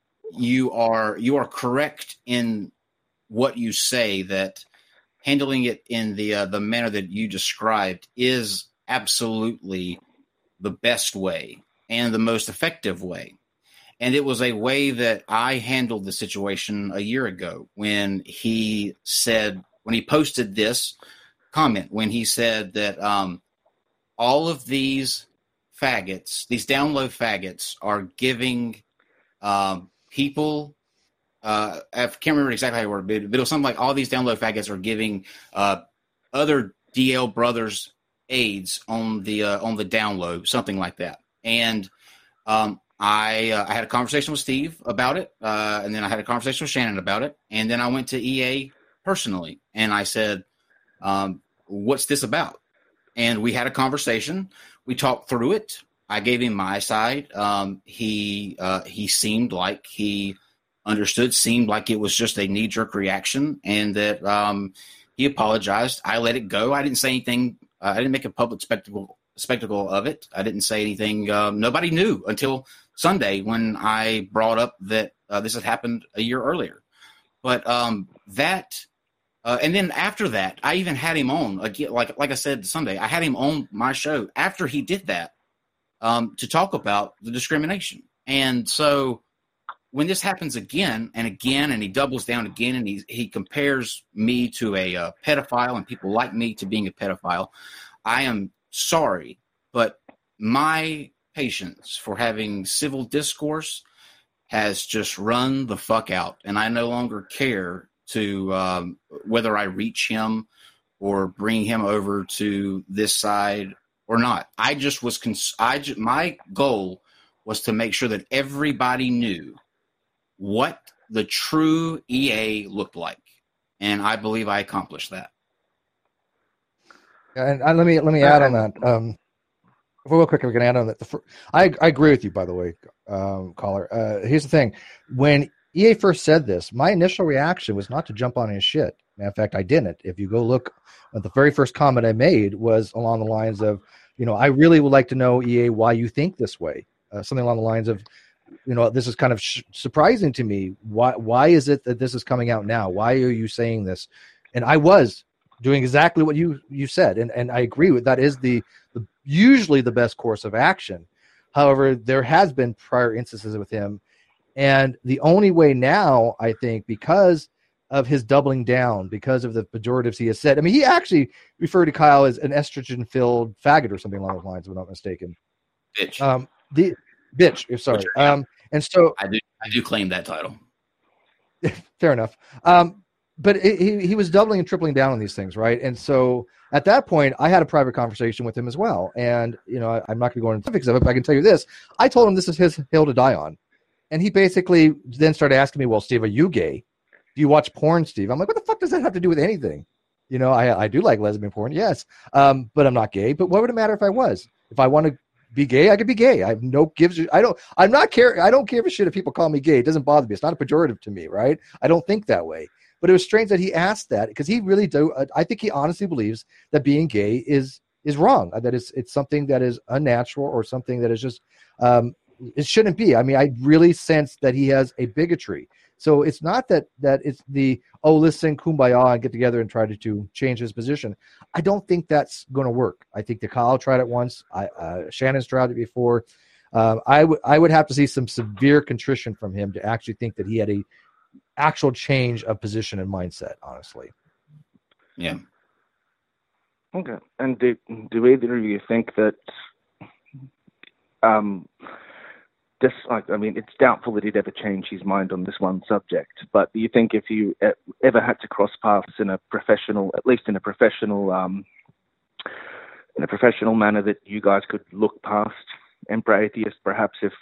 [SPEAKER 3] you are you are correct in what you say, that handling it in the uh, the manner that you described is absolutely the best way and the most effective way. And it was a way that I handled the situation a year ago when he said, when he posted this comment, when he said that um, all of these faggots, these download faggots are giving um, people, uh, I can't remember exactly how it worked, but it was something like all these download faggots are giving uh, other D L brothers AIDS on the uh, on the download, something like that. And um, I uh, I had a conversation with Steve about it, uh, and then I had a conversation with Shannon about it, and then I went to E A personally, and I said, um, "What's this about?" And we had a conversation. We talked through it. I gave him my side. Um, he uh, he seemed like he understood, seemed like it was just a knee-jerk reaction, and that um, he apologized. I let it go. I didn't say anything. Uh, I didn't make a public spectacle spectacle of it. I didn't say anything. Um, nobody knew until Sunday when I brought up that uh, this had happened a year earlier. But um, that, uh, and then after that, I even had him on again. Like like I said Sunday, I had him on my show after he did that um, to talk about the discrimination. And so when this happens again and again, and he doubles down again, and he he compares me to a uh, pedophile and people like me to being a pedophile, I am sorry, but my patience for having civil discourse has just run the fuck out, and I no longer care to um, whether I reach him or bring him over to this side or not. I just was cons- I just, my goal was to make sure that everybody knew what the true E A looked like, and I believe I accomplished that.
[SPEAKER 4] And uh, let me let me add on that. Um, real quick, we can add on that. The fir- I I agree with you, by the way, um, caller. Uh, here's the thing: when E A first said this, my initial reaction was not to jump on his shit. Matter of fact, I didn't. If you go look at the very first comment I made was along the lines of, you know, I really would like to know, E A, why you think this way. Uh, something along the lines of, you know, this is kind of sh- surprising to me. Why why is it that this is coming out now? Why are you saying this? And I was doing exactly what you you said, and and I agree with that. Is the, the usually the best course of action. However, there has been prior instances with him, and the only way now, I think, because of his doubling down, because of the pejoratives he has said. I mean, he actually referred to Kyle as an estrogen-filled faggot or something along those lines, if I'm not mistaken.
[SPEAKER 3] Bitch.
[SPEAKER 4] Um, the bitch. Sorry. Um, and so
[SPEAKER 3] I do I do claim that title.
[SPEAKER 4] Fair enough. Um, but it, he he was doubling and tripling down on these things, right? And so at that point, I had a private conversation with him as well. And you know, I, I'm not going to go into specifics of it, but I can tell you this: I told him this is his hill to die on, and he basically then started asking me, "Well, Steve, are you gay? Do you watch porn, Steve?" I'm like, "What the fuck does that have to do with anything?" You know, I I do like lesbian porn, yes, um, but I'm not gay. But what would it matter if I was? If I want to be gay, I could be gay. I have no gives. I don't. I'm not care. I don't care for shit if people call me gay. It doesn't bother me. It's not a pejorative to me, right? I don't think that way. But it was strange that he asked that because he really do. I think he honestly believes that being gay is is wrong. That it's it's something that is unnatural or something that is just um, it shouldn't be. I mean, I really sense that he has a bigotry. So it's not that that it's the, oh, listen, kumbaya, and get together and try to, to change his position. I don't think that's going to work. I think the Kyle tried it once. I, uh, Shannon's tried it before. Uh, I would I would have to see some severe contrition from him to actually think that he had a actual change of position and mindset, honestly.
[SPEAKER 3] Yeah.
[SPEAKER 12] Okay. And do, do either of you think that um, this, like, I mean, it's doubtful that he'd ever change his mind on this one subject, but do you think if you ever had to cross paths in a professional, at least in a professional, um, in a professional manner, that you guys could look past Emperor Atheist, perhaps if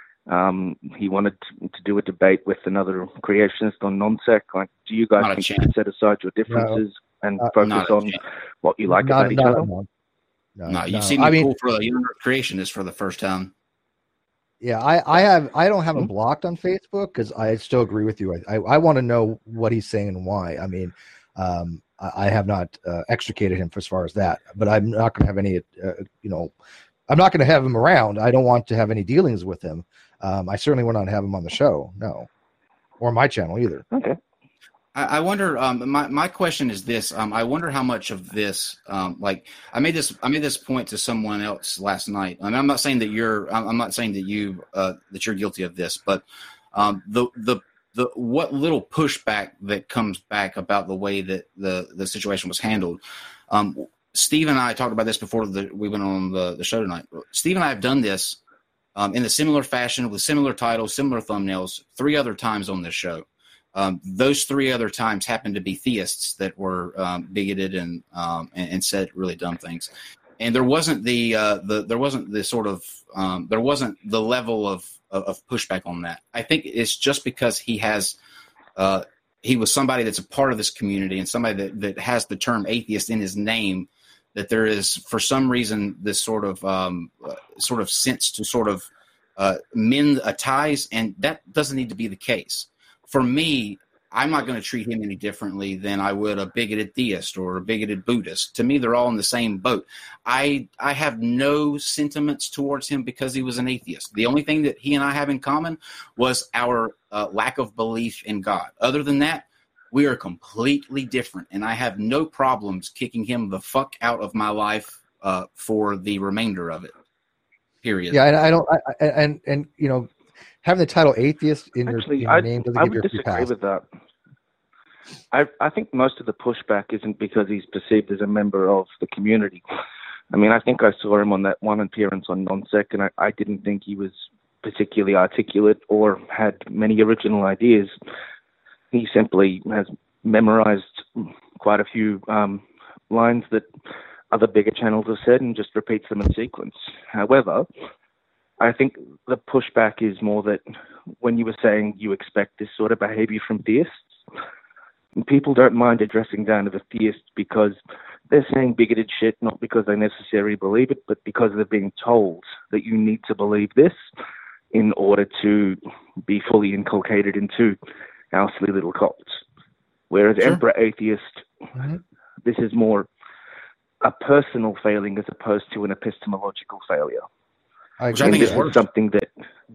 [SPEAKER 12] um, he wanted to, to do a debate with another creationist on non-sec? Like, do you guys
[SPEAKER 3] Not a
[SPEAKER 12] think you
[SPEAKER 3] chance.
[SPEAKER 12] could set aside your differences
[SPEAKER 4] No.
[SPEAKER 12] and
[SPEAKER 4] Uh,
[SPEAKER 12] focus
[SPEAKER 3] not a
[SPEAKER 12] on
[SPEAKER 3] chance.
[SPEAKER 12] what you like
[SPEAKER 4] Not-
[SPEAKER 12] about each
[SPEAKER 4] not-
[SPEAKER 12] other?
[SPEAKER 4] no. No,
[SPEAKER 3] No, you
[SPEAKER 4] no.
[SPEAKER 3] see me
[SPEAKER 4] I mean,
[SPEAKER 3] pull for a younger creationist for the first time.
[SPEAKER 4] yeah, I, I have I don't have him
[SPEAKER 12] Hmm?
[SPEAKER 4] blocked on Facebook because I still agree with you. I I, I want to know what he's saying and why. I mean, um, I, I have not uh, extricated him as far as that, but I'm not going to have any, uh, you know, I'm not going to have him around. I don't want to have any dealings with him. Um, I certainly will not have him on the show, no, or my channel either.
[SPEAKER 12] Okay.
[SPEAKER 3] I, I wonder. Um, my my question is this. Um, I wonder how much of this, um, like I made this, I made this point to someone else last night, and I'm not saying that you're, I'm I'm not saying that you, uh, that you're guilty of this, but um, the the the what little pushback that comes back about the way that the the situation was handled. Um, Steve and I talked about this before the, we went on the, the show tonight. Steve and I have done this um, in a similar fashion with similar titles, similar thumbnails, three other times on this show. Um, those three other times happened to be theists that were um, bigoted and, um, and and said really dumb things. And there wasn't the uh, the there wasn't the sort of um, there wasn't the level of, of of pushback on that. I think it's just because he has uh, he was somebody that's a part of this community and somebody that, that has the term atheist in his name, that there is for some reason this sort of um, uh, sort of sense to sort of uh, mend uh, ties, and that doesn't need to be the case. For me, I'm not going to treat him any differently than I would a bigoted theist or a bigoted Buddhist. To me, they're all in the same boat. I I have no sentiments towards him because he was an atheist. The only thing that he and I have in common was our uh, lack of belief in God. Other than that, we are completely different, and I have no problems kicking him the fuck out of my life uh, for the remainder of it. Period.
[SPEAKER 4] Yeah, and I don't. I, I, and and you know, having the title atheist in
[SPEAKER 12] Actually,
[SPEAKER 4] your, in
[SPEAKER 12] I,
[SPEAKER 4] your name doesn't
[SPEAKER 12] I
[SPEAKER 4] give you
[SPEAKER 12] would
[SPEAKER 4] a free
[SPEAKER 12] disagree
[SPEAKER 4] pass.
[SPEAKER 12] with that. I, I think most of the pushback isn't because he's perceived as a member of the community. I mean, I think I saw him on that one appearance on Non-Sec, and I, I didn't think he was particularly articulate or had many original ideas. He simply has memorized quite a few um, lines that other bigger channels have said and just repeats them in sequence. However, I think the pushback is more that when you were saying you expect this sort of behavior from theists, people don't mind addressing down to the theists because they're saying bigoted shit, not because they necessarily believe it, but because they're being told that you need to believe this in order to be fully inculcated into our silly little cults. Whereas
[SPEAKER 3] Sure.
[SPEAKER 12] Emperor Atheist,
[SPEAKER 4] Mm-hmm.
[SPEAKER 12] this is more a personal failing as opposed to an epistemological failure.
[SPEAKER 4] I
[SPEAKER 3] Which I
[SPEAKER 12] And
[SPEAKER 3] think
[SPEAKER 12] this
[SPEAKER 3] is
[SPEAKER 12] is
[SPEAKER 3] worse.
[SPEAKER 12] something that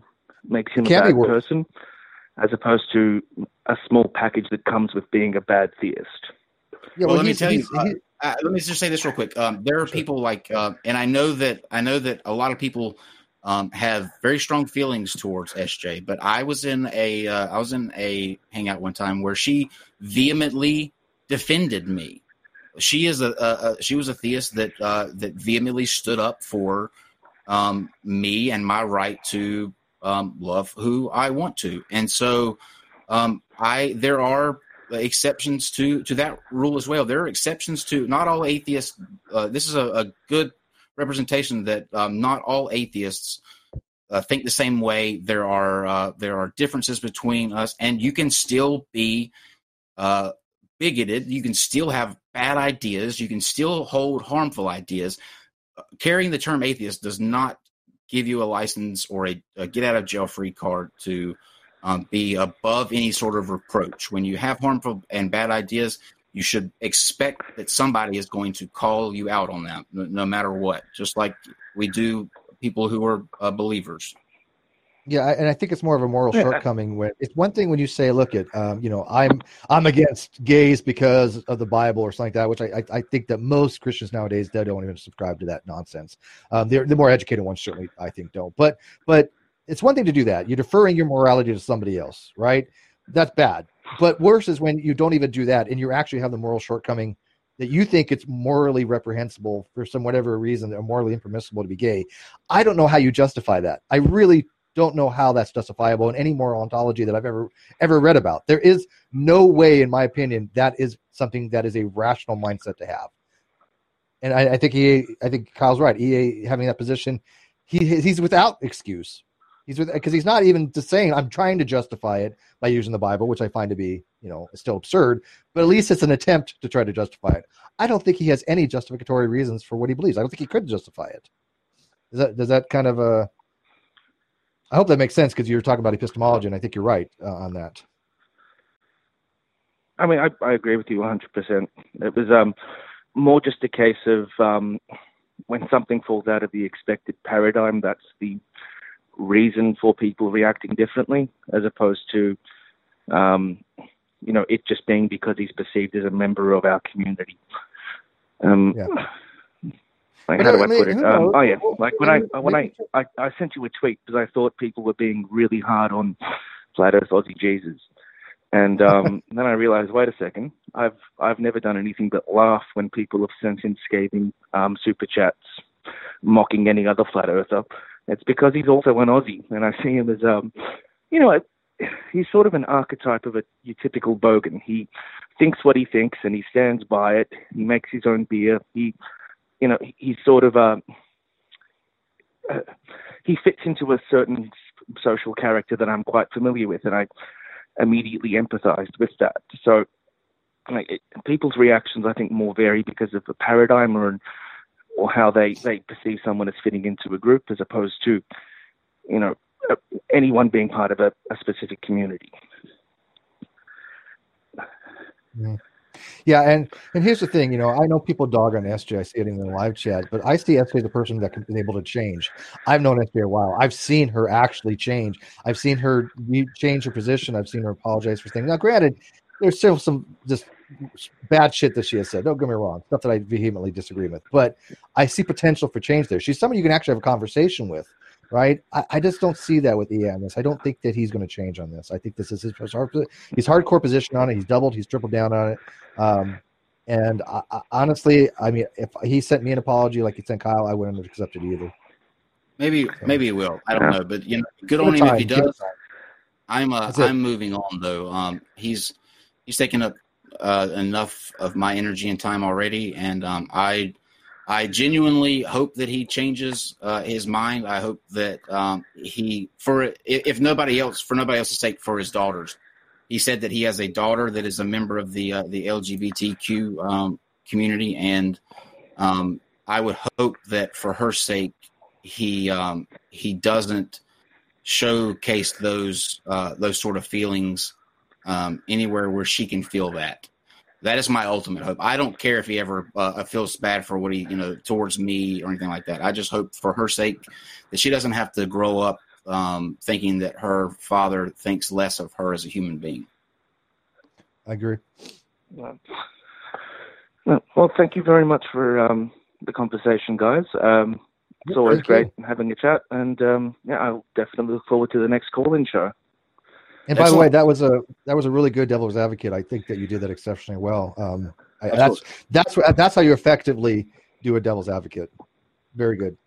[SPEAKER 12] makes him a
[SPEAKER 4] Can be
[SPEAKER 12] bad
[SPEAKER 4] worse.
[SPEAKER 12] person as opposed to a small package that comes with being a bad theist.
[SPEAKER 4] Yeah,
[SPEAKER 3] well,
[SPEAKER 4] well,
[SPEAKER 3] let me
[SPEAKER 4] he's,
[SPEAKER 3] tell you.
[SPEAKER 4] he's,
[SPEAKER 3] Uh,
[SPEAKER 4] he,
[SPEAKER 3] uh, let me just say this real quick. Um, there are
[SPEAKER 4] Sure.
[SPEAKER 3] people like, uh, and I know that I know that a lot of people um, have very strong feelings towards S J. But I was in a uh, I was in a hangout one time where she vehemently defended me. She is a, a, a she was a theist that uh, that vehemently stood up for um, me and my right to um, love who I want to, and so um, I there are exceptions to to that rule as well. There are exceptions to not all atheists. Uh, this is a, a good representation that um, not all atheists uh, think the same way. There are uh, there are differences between us, and you can still be uh, bigoted. You can still have bad ideas. You can still hold harmful ideas. Uh, carrying the term atheist does not give you a license or a, a get out of jail free card to um, be above any sort of reproach. When you have harmful and bad ideas, you should expect that somebody is going to call you out on that, no, no matter what, just like we do people who are uh, believers.
[SPEAKER 4] Yeah, I- and I think it's more of a moral
[SPEAKER 12] Yeah.
[SPEAKER 4] shortcoming. When it's one thing when you say, "Look, at um, you know, I'm I'm against gays because of the Bible" or something like that, which I I, I think that most Christians nowadays they don't even subscribe to that nonsense. Um, they're the more educated ones certainly I think don't. But but it's one thing to do that. You're deferring your morality to somebody else, right? That's bad. But worse is when you don't even do that and you actually have the moral shortcoming that you think it's morally reprehensible for some whatever reason or morally impermissible to be gay. I don't know how you justify that. I really don't know how that's justifiable in any moral ontology that I've ever ever read about. There is no way, in my opinion, that is something that is a rational mindset to have. And I, I think he, I think Kyle's right. E A having that position, he he's without excuse. He's with because he's not even just saying I'm trying to justify it by using the Bible, which I find to be, you know, still absurd. But at least it's an attempt to try to justify it. I don't think he has any justificatory reasons for what he believes. I don't think he could justify it. Does that does that kind of uh I hope that makes sense because you're talking about epistemology, and I think you're right uh, on that.
[SPEAKER 12] I mean, I, I agree with you one hundred percent. It was um, more just a case of um, when something falls out of the expected paradigm, that's the reason for people reacting differently, as opposed to, um, you know, it just being because he's perceived as a member of our community. Um,
[SPEAKER 4] Yeah.
[SPEAKER 12] Like,
[SPEAKER 4] But,
[SPEAKER 12] how do
[SPEAKER 4] I
[SPEAKER 12] I
[SPEAKER 4] mean,
[SPEAKER 12] put it?
[SPEAKER 4] who
[SPEAKER 12] Um,
[SPEAKER 4] knows?
[SPEAKER 12] oh yeah,
[SPEAKER 4] Well,
[SPEAKER 12] like when I
[SPEAKER 4] maybe-
[SPEAKER 12] when I,
[SPEAKER 4] maybe-
[SPEAKER 12] I I sent you a tweet because I thought people were being really hard on Flat Earth Aussie Jesus, and um, then I realized, wait a second, I've I've never done anything but laugh when people have sent in scathing um, super chats mocking any other flat earther. It's because he's also an Aussie, and I see him as um, you know, he's sort of an archetype of a your typical bogan. He thinks what he thinks, and he stands by it. He makes his own beer. He You know, he's sort of a, uh, he fits into a certain social character that I'm quite familiar with, and I immediately empathized with that. So, like, it, people's reactions, I think, more vary because of the paradigm or or how they, they perceive someone as fitting into a group, as opposed to, you know, uh, anyone being part of a, a specific community.
[SPEAKER 4] Mm-hmm. Yeah, and and here's the thing, you know, I know people dog on S J. I see it in the live chat, but I see S J as a person that can be able to change. I've known S J a while. I've seen her actually change. I've seen her change her position. I've seen her apologize for things. Now, granted, there's still some just bad shit that she has said. Don't get me wrong, stuff that I vehemently disagree with, but I see potential for change there. She's someone you can actually have a conversation with right? I, I just don't see that with E on this. I don't think that he's going to change on this. I think this is his hard, his hardcore position on it. He's doubled, he's tripled down on it. Um, and I, I, honestly, I mean, if he sent me an apology like he sent Kyle, I wouldn't have accepted either.
[SPEAKER 3] Maybe,
[SPEAKER 4] so.
[SPEAKER 3] maybe he will. I don't know, but you know, good on him
[SPEAKER 4] time,
[SPEAKER 3] if he does. I'm, uh, I'm moving on though. Um, he's, he's taken up uh, enough of my energy and time already, and um, I. I genuinely hope that he changes uh, his mind. I hope that um, he, for if nobody else, for nobody else's sake, for his daughters. He said that he has a daughter that is a member of the uh, the L G B T Q um, community, and um, I would hope that for her sake, he um, he doesn't showcase those uh, those sort of feelings um, anywhere where she can feel that. That is my ultimate hope. I don't care if he ever uh, feels bad for what he, you know, towards me or anything like that. I just hope for her sake that she doesn't have to grow up um, thinking that her father thinks less of her as a human being.
[SPEAKER 4] I agree.
[SPEAKER 12] Well, well thank you very much for um, the conversation, guys. Um, it's
[SPEAKER 4] yeah,
[SPEAKER 12] always great you. having a chat, and um, yeah, I'll definitely look forward to the next call-in show.
[SPEAKER 4] And by Excellent. the way, that was a that was a really good devil's advocate. I think that you did that exceptionally well. Um, I, that's that's that's how you effectively do a devil's advocate. Very good.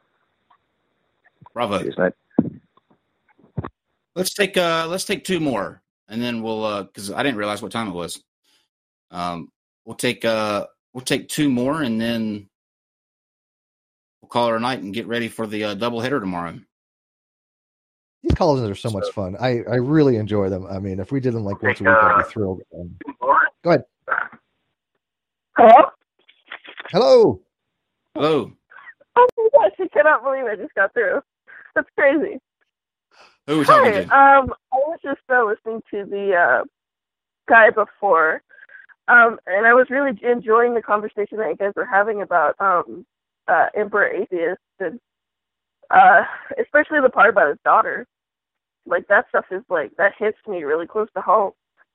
[SPEAKER 3] Bravo.
[SPEAKER 12] Cheers, mate.
[SPEAKER 3] Let's take uh let's take two more, and then we'll uh because I didn't realize what time it was. Um, we'll take uh we'll take two more, and then we'll call it a night and get ready for the uh, double header tomorrow.
[SPEAKER 4] These calls are so much fun. I, I really enjoy them. I mean, if we did them like once a week, I'd be thrilled. Um, go ahead.
[SPEAKER 13] Hello?
[SPEAKER 4] Hello.
[SPEAKER 3] Hello.
[SPEAKER 13] Oh my gosh, I cannot believe I just got through. That's crazy.
[SPEAKER 3] Who are we talking
[SPEAKER 13] Hi,
[SPEAKER 3] to?
[SPEAKER 13] Um, I was just uh, listening to the uh, guy before, um, and I was really enjoying the conversation that you guys were having about um, uh, Emperor Atheist, and uh, especially the part about his daughter. Like, that stuff is like, that hits me really close to home.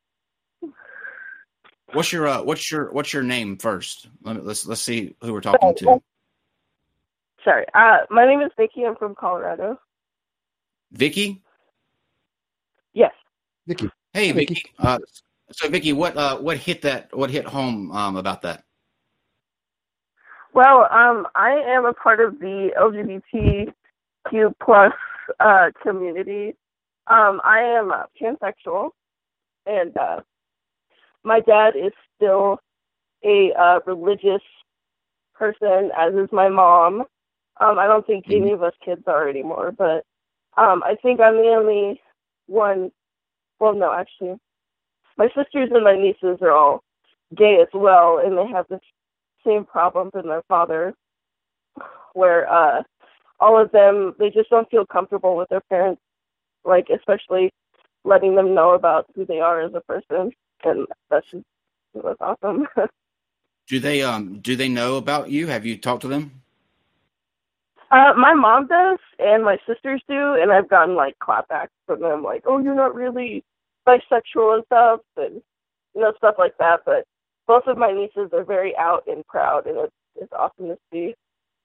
[SPEAKER 3] What's your uh, what's your what's your name first? Let me, let's let's see who we're talking to.
[SPEAKER 13] Sorry, uh, my name is Vicky. I'm from Colorado.
[SPEAKER 3] Vicky?
[SPEAKER 13] Yes.
[SPEAKER 4] Vicky.
[SPEAKER 3] Hey, Vicky. Vicky. Uh, so, Vicky, what uh, what hit that? What hit home um, about that?
[SPEAKER 13] Well, um, I am a part of the L G B T Q plus uh, community. Um, I am uh, pansexual, and uh, my dad is still a uh, religious person, as is my mom. Um, I don't think any of us kids are anymore, but um, I think I'm the only one. Well, no, actually, my sisters and my nieces are all gay as well, and they have the same problems in their father, where uh, all of them, they just don't feel comfortable with their parents, like especially letting them know about who they are as a person, and that's just that's awesome.
[SPEAKER 3] Do they um do they know about you? Have you talked to them?
[SPEAKER 13] Uh, my mom does, and my sisters do, and I've gotten like clapbacks from them, like, "Oh, you're not really bisexual and stuff," and you know, stuff like that. But both of my nieces are very out and proud, and it's it's awesome to see.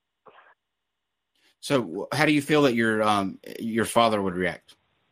[SPEAKER 3] So, how do you feel that your um your father would react?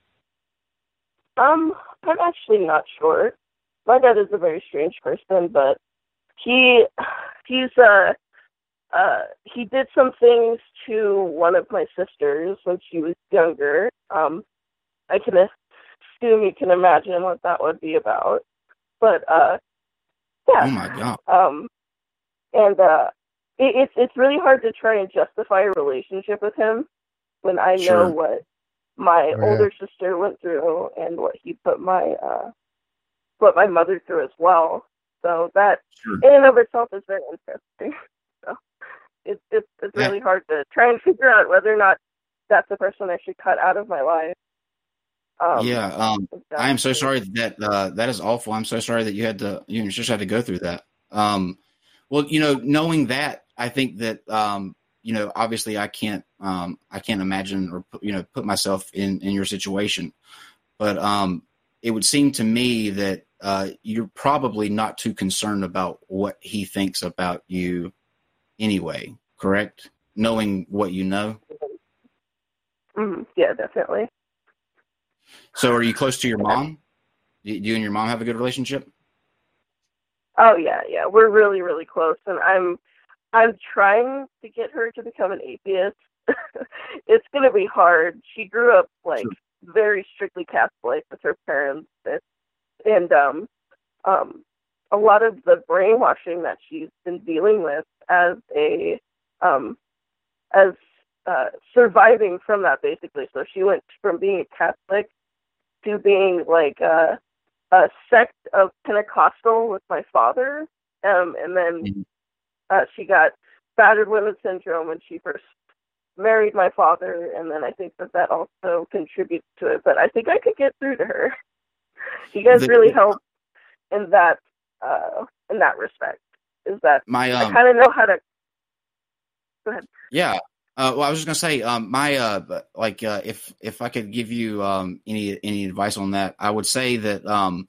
[SPEAKER 13] Um, I'm actually not sure. My dad is a very strange person, but he he's uh uh he did some things to one of my sisters when she was younger. Um, I can assume you can imagine what that would be about. But uh, yeah.
[SPEAKER 3] Oh my god.
[SPEAKER 13] Um, and uh, it, it's it's really hard to try and justify a relationship with him when I know
[SPEAKER 3] Sure.
[SPEAKER 13] what my
[SPEAKER 4] Oh, yeah.
[SPEAKER 13] older sister went through and what he put my uh put my mother through as well. So that
[SPEAKER 3] Sure.
[SPEAKER 13] in and of itself is very interesting. So it's it's it's
[SPEAKER 3] Yeah.
[SPEAKER 13] really hard to try and figure out whether or not that's the person I should cut out of my life. Um,
[SPEAKER 3] yeah. Um,
[SPEAKER 13] if
[SPEAKER 3] I am so
[SPEAKER 13] that's-
[SPEAKER 3] sorry that uh, that is awful. I'm so sorry that you had to you just had to go through that. Um, well, you know, knowing that, I think that um, you know, obviously, I can't um, I can't imagine or put- you know put myself in in your situation, but um, it would seem to me that uh, you're probably not too concerned about what he thinks about you anyway. Correct? Knowing what you know.
[SPEAKER 13] Mm, yeah, definitely.
[SPEAKER 3] So, are you close to your mom? Do you and your mom have a good relationship?
[SPEAKER 13] Oh yeah, yeah. We're really, really close, and I'm, I'm trying to get her to become an atheist. It's gonna be hard. She grew up like
[SPEAKER 3] Sure.
[SPEAKER 13] very strictly Catholic with her parents, and um, um, a lot of the brainwashing that she's been dealing with as a, um, as uh, surviving from that basically. So she went from being a Catholic to being like a, a sect of Pentecostal with my father, um, and then uh, she got battered women syndrome when she first married my father, and then I think that that also contributes to it. But I think I could get through to her. You guys
[SPEAKER 3] The-
[SPEAKER 13] really help in that uh, in that respect. Is that
[SPEAKER 3] My
[SPEAKER 13] I
[SPEAKER 3] um,
[SPEAKER 13] kind of know how to. Go ahead.
[SPEAKER 3] yeah. Uh, well, I was just gonna say, um, my uh, like, uh, if if I could give you um any any advice on that, I would say that um,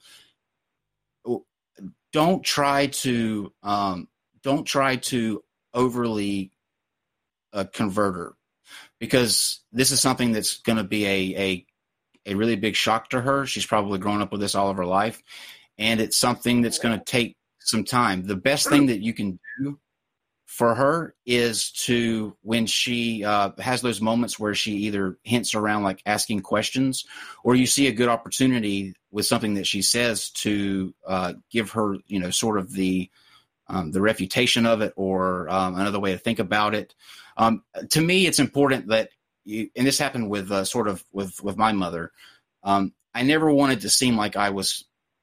[SPEAKER 3] don't try to um, don't try to overly uh, convert her, because this is something that's going to be a, a a really big shock to her. She's probably grown up with this all of her life, and it's something that's going to take some time. The best thing that you can do for her is to, when she uh, has those moments where she either hints around like asking questions, or you see a good opportunity with something that she says, to uh, give her, you know, sort of the um, the refutation of it, or um, another way to think about it. Um, to me, it's important that you, and this happened with uh, sort of with, with my mother. Um, I never wanted to seem like I was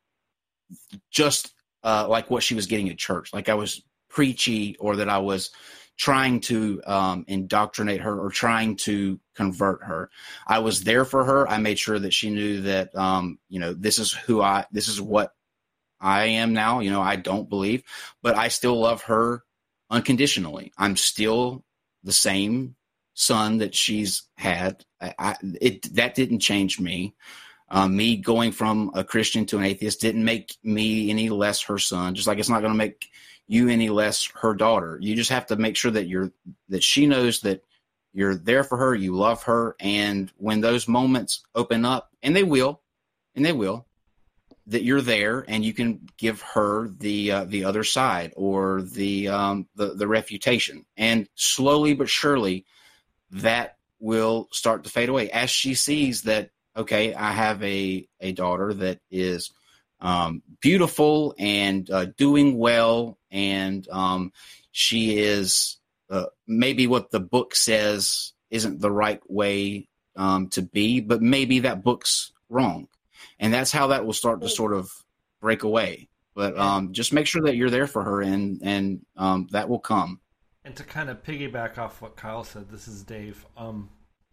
[SPEAKER 3] just uh, like what she was getting at church, like I was preachy, or that I was trying to um, indoctrinate her or trying to convert her. I was there for her. I made sure that she knew that, um, you know, this is who I, this is what I am now. You know, I don't believe, but I still love her unconditionally. I'm still the same son that she's had. I, I, it that didn't change me. Um, me going from a Christian to an atheist didn't make me any less her son. Just like it's not going to make you any less her daughter. You just have to make sure that you're that she knows that you're there for her, you love her, and when those moments open up, and they will, and they will, that you're there and you can give her the uh, the other side, or the um, the the refutation, and slowly but surely that will start to fade away as she sees that, okay, I have a a daughter that is um, beautiful and uh, doing well, and um, she is uh, maybe what the book says isn't the right way um, to be, but maybe that book's wrong. And that's how that will start to sort of break away. But um, just make sure that you're there for her, and, and um, that will come.
[SPEAKER 6] And to kind of piggyback off what Kyle said, this is Dave. Um,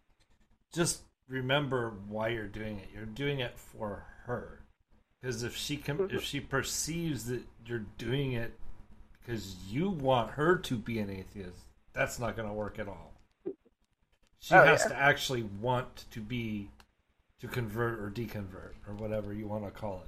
[SPEAKER 6] just remember why you're doing it. You're doing it for her. Because if she can, if she perceives that you're doing it because you want her to be an atheist, that's not going to work at all. She
[SPEAKER 13] Oh,
[SPEAKER 6] has
[SPEAKER 13] yeah.
[SPEAKER 6] to actually want to be, to convert or deconvert or whatever you want to call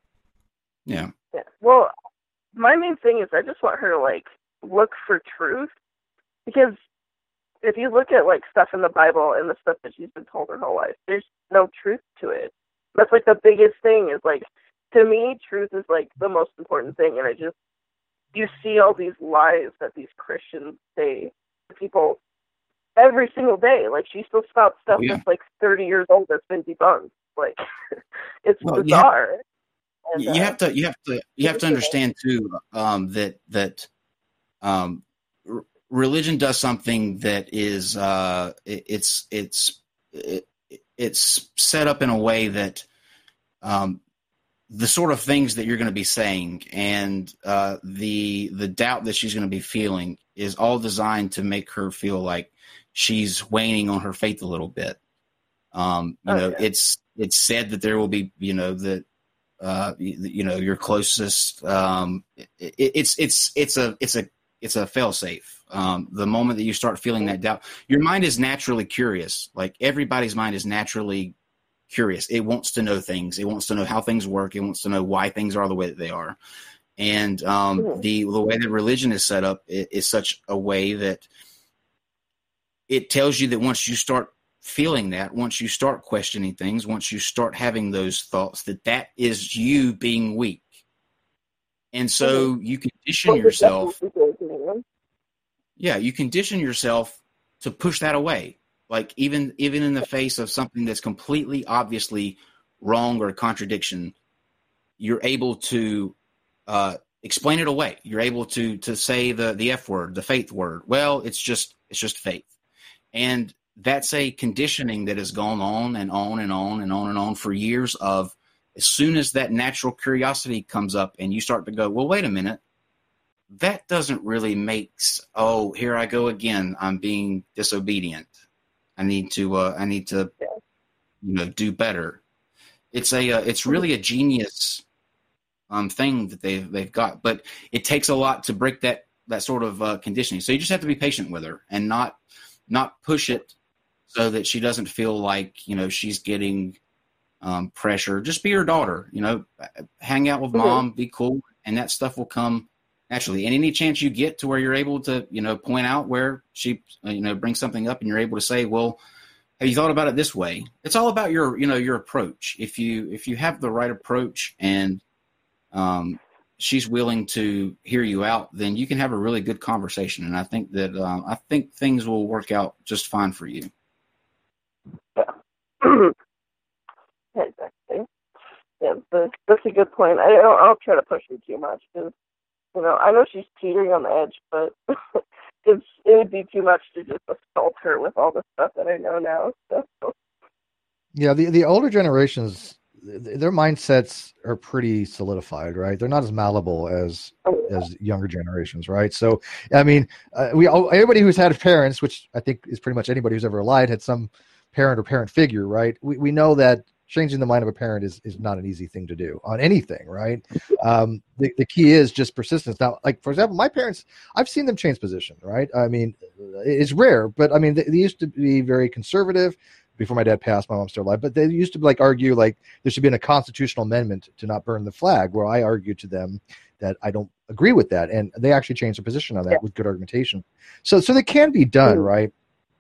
[SPEAKER 6] it.
[SPEAKER 3] Yeah.
[SPEAKER 13] Yeah. Well, my main thing is I just want her to like look for truth, because if you look at like stuff in the Bible and the stuff that she's been told her whole life, there's no truth to it. That's like the biggest thing is like, to me, truth is like the most important thing. And I just, you see all these lies that these Christians say to people every single day. Like she still spouts stuff
[SPEAKER 3] Oh, yeah.
[SPEAKER 13] that's like thirty years old that's been debunked. Like it's
[SPEAKER 3] Well, you have-
[SPEAKER 13] bizarre. And,
[SPEAKER 3] you
[SPEAKER 13] uh,
[SPEAKER 3] have to you have to you have to understand too um, that that um, r- religion does something that is uh, it, it's it's it, it's set up in a way that um, the sort of things that you're going to be saying and uh, the the doubt that she's going to be feeling is all designed to make her feel like she's waning on her faith a little bit. Um, you
[SPEAKER 13] Oh,
[SPEAKER 3] know,
[SPEAKER 13] yeah.
[SPEAKER 3] it's it's said that there will be, you know, that uh, you, you know, your closest. Um, it, it's it's it's a it's a it's a failsafe. Um, the moment that you start feeling that doubt, your mind is naturally curious. Like everybody's mind is naturally curious. It wants to know things. It wants to know how things work. It wants to know why things are the way that they are. And um,
[SPEAKER 13] Mhm.
[SPEAKER 3] the the way that religion is set up is, is such a way that it tells you that once you start feeling that, once you start questioning things, once you start having those thoughts, that that is you being weak. And so mm-hmm. you condition yourself. Yeah, you condition yourself to push that away. Like even even in the face of something that's completely obviously wrong or a contradiction, you're able to uh, explain it away. You're able to to say the the F word, the faith word. Well, it's just it's just faith. And that's a conditioning that has gone on and on and on and on and on for years of, as soon as that natural curiosity comes up and you start to go, well, wait a minute, that doesn't really make, oh, here I go again. I'm being disobedient. I need to, uh, I need to, you know, do better. It's a, uh, it's really a genius um, thing that they've, they've got, but it takes a lot to break that, that sort of uh, conditioning. So you just have to be patient with her and not, not push it so that she doesn't feel like, you know, she's getting um, pressure. Just be her daughter, you know, hang out with mom, be cool, and that stuff will come naturally. And any chance you get to where you're able to, you know, point out where she, you know, brings something up and you're able to say, well, have you thought about it this way? It's all about your, you know, your approach. If you, if you have the right approach and um, she's willing to hear you out, then you can have a really good conversation. And I think that, um, I think things will work out just fine for you.
[SPEAKER 13] Yeah. Exactly. Yeah, but that's a good point. I don't, I'll try to push her too much because, you know, I know she's teetering on the edge, but it's it would be too much to just assault her with all the stuff that I know now. So.
[SPEAKER 4] Yeah, the the older generations, their mindsets are pretty solidified, right? They're not as malleable as oh, yeah. as younger generations, right? So, I mean, uh, we all, everybody who's had parents, which I think is pretty much anybody who's ever alive, had some parent or parent figure, right? We we know that changing the mind of a parent is, is not an easy thing to do on anything, right? Um, the, the key is just persistence. Now, like, for example, my parents, I've seen them change position, right? I mean, it's rare, but I mean, they, they used to be very conservative before my dad passed. My mom's still alive, but they used to like argue like there should be a constitutional amendment to not burn the flag, where I argued to them that I don't agree with that. And they actually changed their position on that yeah. with good argumentation. So, so they can be done, mm. right?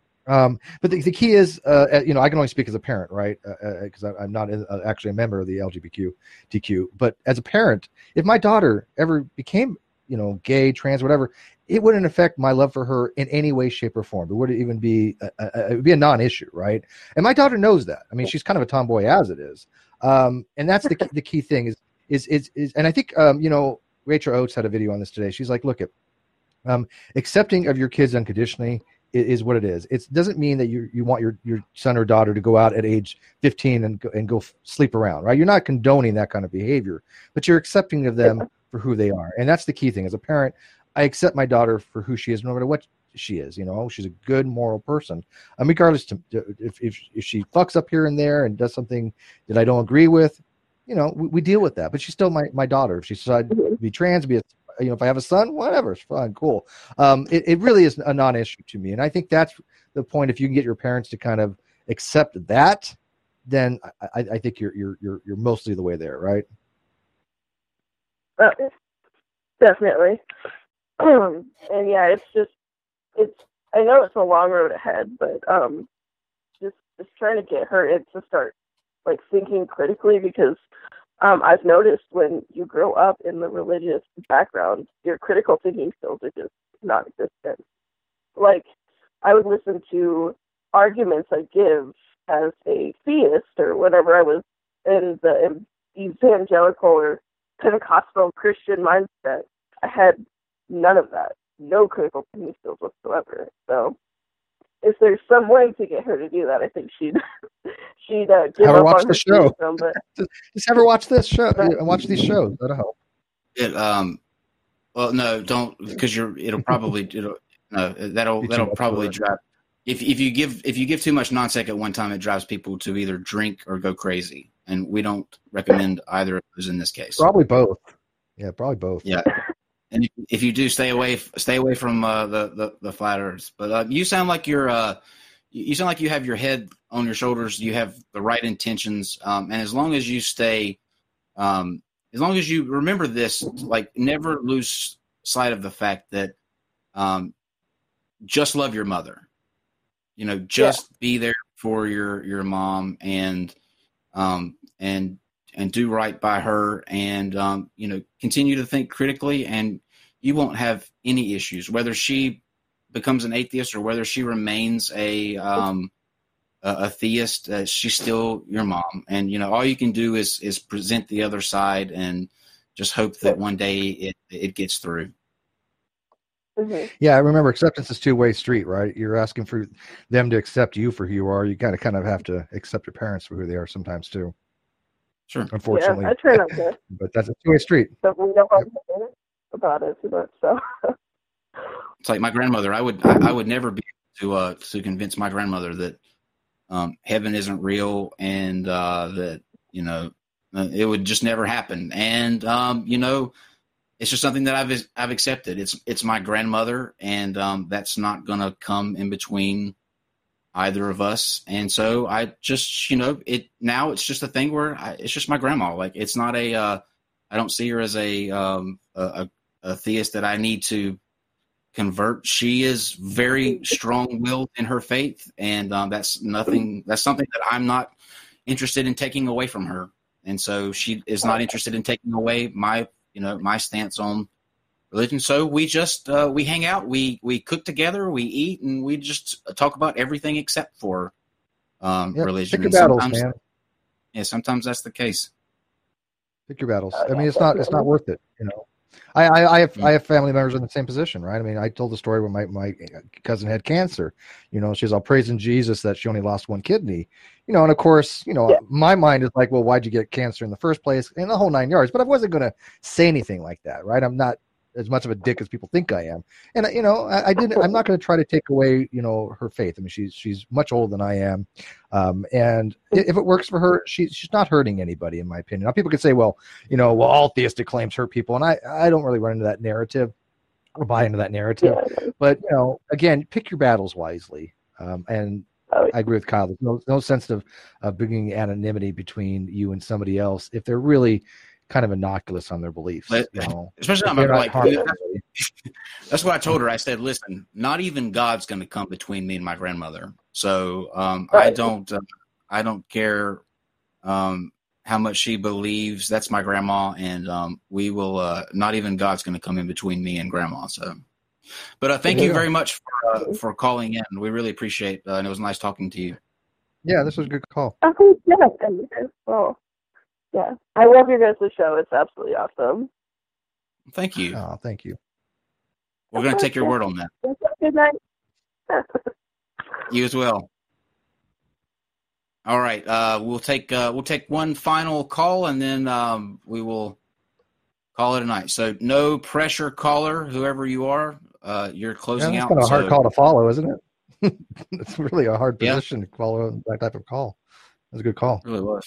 [SPEAKER 4] Um, but the, the key is, uh, you know, I can only speak as a parent, right? Because uh, uh, I'm not in, uh, actually a member of the L G B T Q. But as a parent, if my daughter ever became, you know, gay, trans, whatever, it wouldn't affect my love for her in any way, shape, or form. It wouldn't even be, a, a, it would be a non-issue, right? And my daughter knows that. I mean, she's kind of a tomboy as it is, um, and that's the key, the key thing is, is, is, is and I think, um, you know, Rachel Oates had a video on this today. She's like, look, at um, accepting of your kids unconditionally is what it is. It doesn't mean that you you want your, your son or daughter to go out at age fifteen and go, and go sleep around, right? You're not condoning that kind of behavior, but you're accepting of them for who they are. And that's the key thing. As a parent, I accept my daughter for who she is, no matter what she is. You know, she's a good moral person. Um, regardless to if, if, if she fucks up here and there and does something that I don't agree with, you know, we, we deal with that, but she's still my, my daughter. If she decides to be trans, be a you know, if I have a son, whatever, it's fine, cool. Um, it, it really is a non-issue to me. And I think that's the point. If you can get your parents to kind of accept that, then I, I think you're, you're, you're, you're mostly the way there. Right.
[SPEAKER 13] Uh, definitely. Um, and yeah, it's just, it's, I know it's a long road ahead, but um, just, just trying to get her to start like thinking critically, because Um, I've noticed when you grow up in the religious background, your critical thinking skills are just non-existent. Like, I would listen to arguments I give as a theist or whenever I was in the evangelical or Pentecostal Christian mindset. I had none of that, no critical thinking skills whatsoever. So, if there's some way to get her to do that, I think she'd she'd uh, give
[SPEAKER 4] have her
[SPEAKER 13] up
[SPEAKER 4] watch
[SPEAKER 13] on
[SPEAKER 4] the show.
[SPEAKER 13] Film, but,
[SPEAKER 4] just have her watch this show and watch these shows. That'll help.
[SPEAKER 3] It um, well, no, don't, because you're. It'll probably it'll no that'll that'll probably drive. If if you give if you give too much non-sec at one time, it drives people to either drink or go crazy, and we don't recommend either of those in this case.
[SPEAKER 4] Probably both. Yeah, probably both.
[SPEAKER 3] Yeah. And if you do, stay away, stay away from uh, the, the the flat earths. But uh, you sound like you're, uh, you sound like you have your head on your shoulders. You have the right intentions, um, and as long as you stay, um, as long as you remember this, like never lose sight of the fact that, um, just love your mother. You know, just yeah. be there for your your mom and um and and do right by her, and um you know, continue to think critically, and you won't have any issues whether she becomes an atheist or whether she remains a um a, a theist. Uh, she's still your mom, and you know, all you can do is is present the other side and just hope that one day it it gets through.
[SPEAKER 13] Mm-hmm.
[SPEAKER 4] Yeah, I remember acceptance is two-way street, right? You're asking for them to accept you for who you are. You kind of kind of have to accept your parents for who they are sometimes too.
[SPEAKER 3] Sure.
[SPEAKER 4] Unfortunately.
[SPEAKER 13] Yeah, I try not to.
[SPEAKER 4] But that's a two-way street.
[SPEAKER 13] But we don't have to about it too much, so.
[SPEAKER 3] It's like my grandmother. I would I, I would never be able to uh, to convince my grandmother that um, heaven isn't real, and uh, that, you know, it would just never happen. And um, you know, it's just something that I've I've accepted. It's it's my grandmother, and um, that's not going to come in between either of us. And so I just, you know, it now it's just a thing where I, it's just my grandma. Like, it's not a uh, I don't see her as a um, a, a theist that I need to convert. She is very strong-willed in her faith, and um, that's nothing. That's something that I'm not interested in taking away from her. And so she is not interested in taking away my, you know, my stance on religion. So we just uh, we hang out, we we cook together, we eat, and we just talk about everything except for um,
[SPEAKER 4] yeah,
[SPEAKER 3] religion.
[SPEAKER 4] Pick your
[SPEAKER 3] And
[SPEAKER 4] battles, man.
[SPEAKER 3] Yeah, sometimes that's the case.
[SPEAKER 4] Pick your battles. I mean, it's not it's not worth it, you know. I, I, I have I have family members in the same position, right? I mean, I told the story when my, my cousin had cancer. You know, she's all praising Jesus that she only lost one kidney. You know, and of course, you know, yeah. my mind is like, well, why'd you get cancer in the first place? And the whole nine yards. But I wasn't going to say anything like that, right? I'm not as much of a dick as people think I am. And, you know, I, I didn't, I'm not going to try to take away, you know, her faith. I mean, she's, she's much older than I am. Um, and if it works for her, she, she's not hurting anybody, in my opinion. Now, people could say, well, you know, well, all theistic claims hurt people. And I, I don't really run into that narrative or buy into that narrative. Yeah. But, you know, again, pick your battles wisely. Um, and I agree with Kyle. There's no, no sense of, of bringing anonymity between you and somebody else if they're really kind of innocuous on their beliefs. You know?
[SPEAKER 3] Especially on my, like, that's, that's what I told her. I said, listen, not even God's going to come between me and my grandmother. So um, right. I don't, uh, I don't care um, how much she believes. That's my grandma, and um, we will. Uh, not even God's going to come in between me and grandma. So, but uh, thank yeah. you very much for uh, for calling in. We really appreciate. Uh, and it was nice talking to you.
[SPEAKER 4] Yeah, this was a good call.
[SPEAKER 13] Oh, yeah, well, yeah, I love your guys' show. It's absolutely awesome.
[SPEAKER 3] Thank you.
[SPEAKER 4] Oh, thank you.
[SPEAKER 3] We're going to take your word on that.
[SPEAKER 13] Good night.
[SPEAKER 3] You as well. All right, uh, we'll take uh, we'll take one final call, and then um, we will call it a night. So, no pressure, caller, whoever you are. Uh, you're closing
[SPEAKER 4] yeah,
[SPEAKER 3] out.
[SPEAKER 4] It's kind of a hard
[SPEAKER 3] so.
[SPEAKER 4] call to follow, isn't it? It's really a hard position
[SPEAKER 3] yeah.
[SPEAKER 4] to follow that type of call. That was a good call.
[SPEAKER 3] It really was.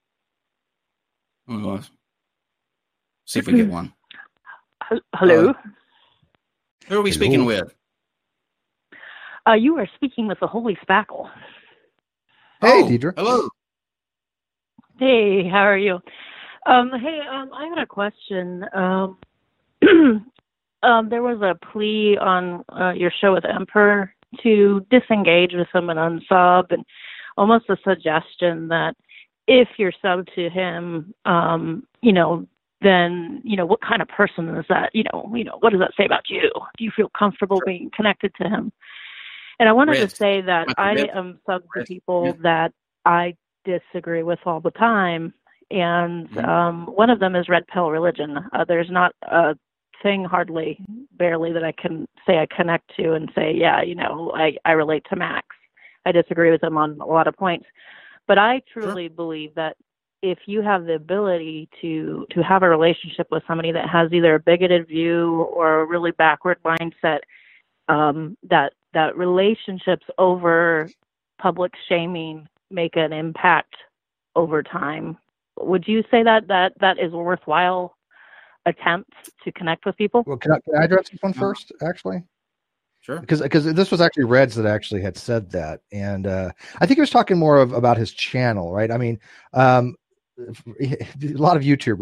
[SPEAKER 3] It really was. See if we get one.
[SPEAKER 14] Hello.
[SPEAKER 3] Uh, who are we speaking
[SPEAKER 4] Hello.
[SPEAKER 3] with?
[SPEAKER 14] Uh, you are speaking with the Holy Spackle.
[SPEAKER 4] Hey,
[SPEAKER 3] oh,
[SPEAKER 4] Deidre.
[SPEAKER 3] Hello.
[SPEAKER 14] Hey, how are you? Um, hey, um, I had a question. Um, um, there was a plea on uh, your show with Emperor to disengage with him and unsub, and almost a suggestion that if you're sub to him, um, you know, then, you know, what kind of person is that? You know, you know, what does that say about you? Do you feel comfortable sure. being connected to him? And I wanted
[SPEAKER 3] Red.
[SPEAKER 14] to say that I
[SPEAKER 3] Red.
[SPEAKER 14] am sub to
[SPEAKER 3] Red.
[SPEAKER 14] people
[SPEAKER 3] yeah.
[SPEAKER 14] that I disagree with all the time. And
[SPEAKER 3] mm-hmm.
[SPEAKER 14] um, one of them is red pill religion. Uh, there's not a thing hardly, barely that I can say I connect to and say, yeah, you know, I, I relate to Max. I disagree with him on a lot of points. But I truly sure. believe that if you have the ability to, to have a relationship with somebody that has either a bigoted view or a really backward mindset, um, that that relationships over public shaming make an impact over time. Would you say that that, that is a worthwhile attempt to connect with people?
[SPEAKER 4] Well, can I, can I address this one first, actually?
[SPEAKER 3] Sure.
[SPEAKER 4] Because because this was actually Reds that actually had said that. And uh, I think he was talking more of about his channel, right? I mean, um, a lot of YouTubers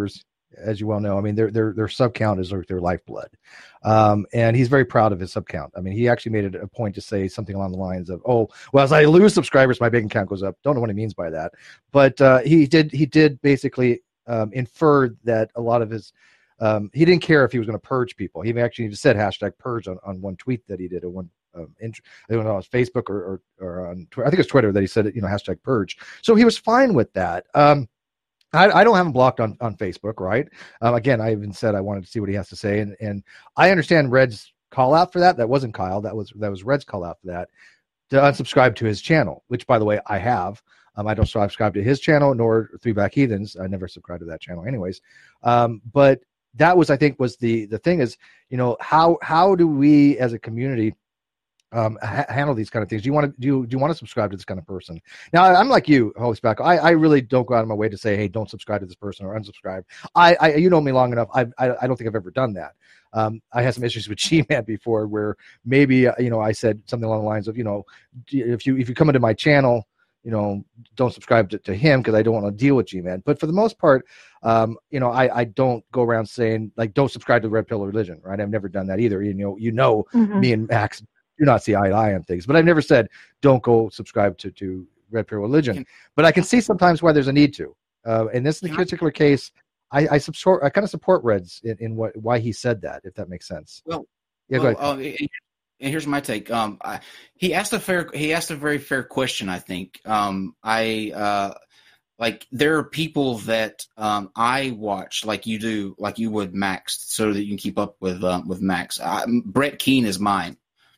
[SPEAKER 4] as you well know. I mean, their their their sub count is their, their lifeblood, um, and he's very proud of his sub count. I mean, he actually made it a point to say something along the lines of, "Oh, well, as I lose subscribers, my bank account goes up." Don't know what he means by that, but uh, he did he did basically um, infer that a lot of his um, he didn't care if he was going to purge people. He actually just said hashtag purge on, on one tweet that he did, or one. Um, int- I don't know, it was Facebook or, or, or on Twitter. I think it's Twitter that he said it, you know, hashtag purge. So he was fine with that. Um, I, I don't have him blocked on, on Facebook, right? Um, again, I even said I wanted to see what he has to say, and and I understand Red's call out for that. That wasn't Kyle. That was that was Red's call out for that to unsubscribe to his channel, which, by the way, I have. Um, I don't subscribe to his channel nor Three Black Heathens. I never subscribed to that channel, anyways. Um, but that was, I think, was the the thing is, you know, how how do we as a community um ha- handle these kind of things? Do you want to do you, do you want to subscribe to this kind of person? Now, I'm like you, Holy Spackle. I, I really don't go out of my way to say, hey, don't subscribe to this person or unsubscribe. I, I you know me long enough. I, I I don't think I've ever done that. Um, I had some issues with G-Man before where maybe uh, you know I said something along the lines of, you know, if you if you come into my channel, you know, don't subscribe to, to him because I don't want to deal with G-Man. But for the most part, um, you know, I, I don't go around saying like don't subscribe to Red Pill Religion, right? I've never done that either. You know, you know,
[SPEAKER 14] Mhm.
[SPEAKER 4] me and Max do not see eye to eye on things, but I've never said don't go subscribe to, to Red Pill Religion. But I can see sometimes why there's a need to. Uh, in this particular case, I, I support. I kind of support Reds in, in what why he said that, if that makes sense.
[SPEAKER 3] Well,
[SPEAKER 4] yeah,
[SPEAKER 3] well,
[SPEAKER 4] go ahead.
[SPEAKER 3] uh, and and here's my take. Um, I, he asked a fair. He asked a very fair question. I think. Um, I uh, like there are people that um I watch like you do, like you would Max, so that you can keep up with um, with Max. I, Brett Keane is mine.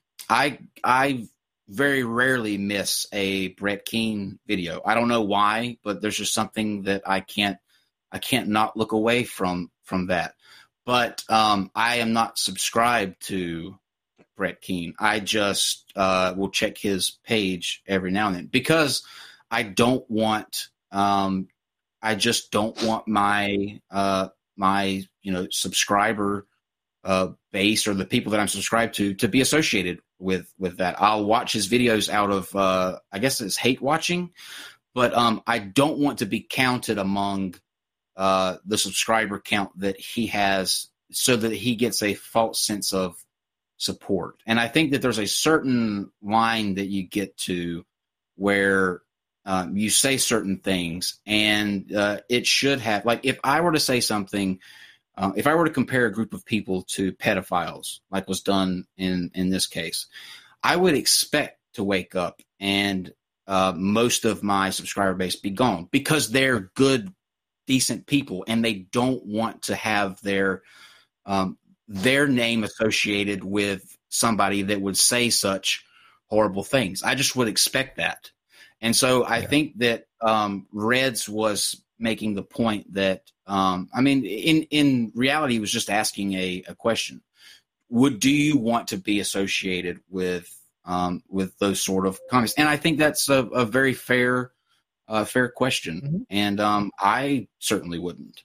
[SPEAKER 3] I I very rarely miss a Brett Keane video. I don't know why, but there's just something that I can't I can't not look away from from that. But um, I am not subscribed to Brett Keane. I just uh, will check his page every now and then because I don't want um, I just don't want my uh, my you know subscriber uh, base or the people that I'm subscribed to to be associated with with that. I'll watch his videos out of uh, I guess it's hate watching, but um, I don't want to be counted among uh, the subscriber count that he has, so that he gets a false sense of support. And I think that there's a certain line that you get to where um, you say certain things, and uh, it should have, like, if I were to say something. Uh, if I were to compare a group of people to pedophiles, like was done in, in this case, I would expect to wake up and uh, most of my subscriber base be gone because they're good, decent people, and they don't want to have their um, their name associated with somebody that would say such horrible things. I just would expect that. And so I yeah. think that um, Reds was making the point that, um, I mean, in, in reality, he was just asking a, a question. Would, do you want to be associated with, um, with those sort of comments? And I think that's a, a very fair, uh, fair question. Mm-hmm. And, um, I certainly wouldn't.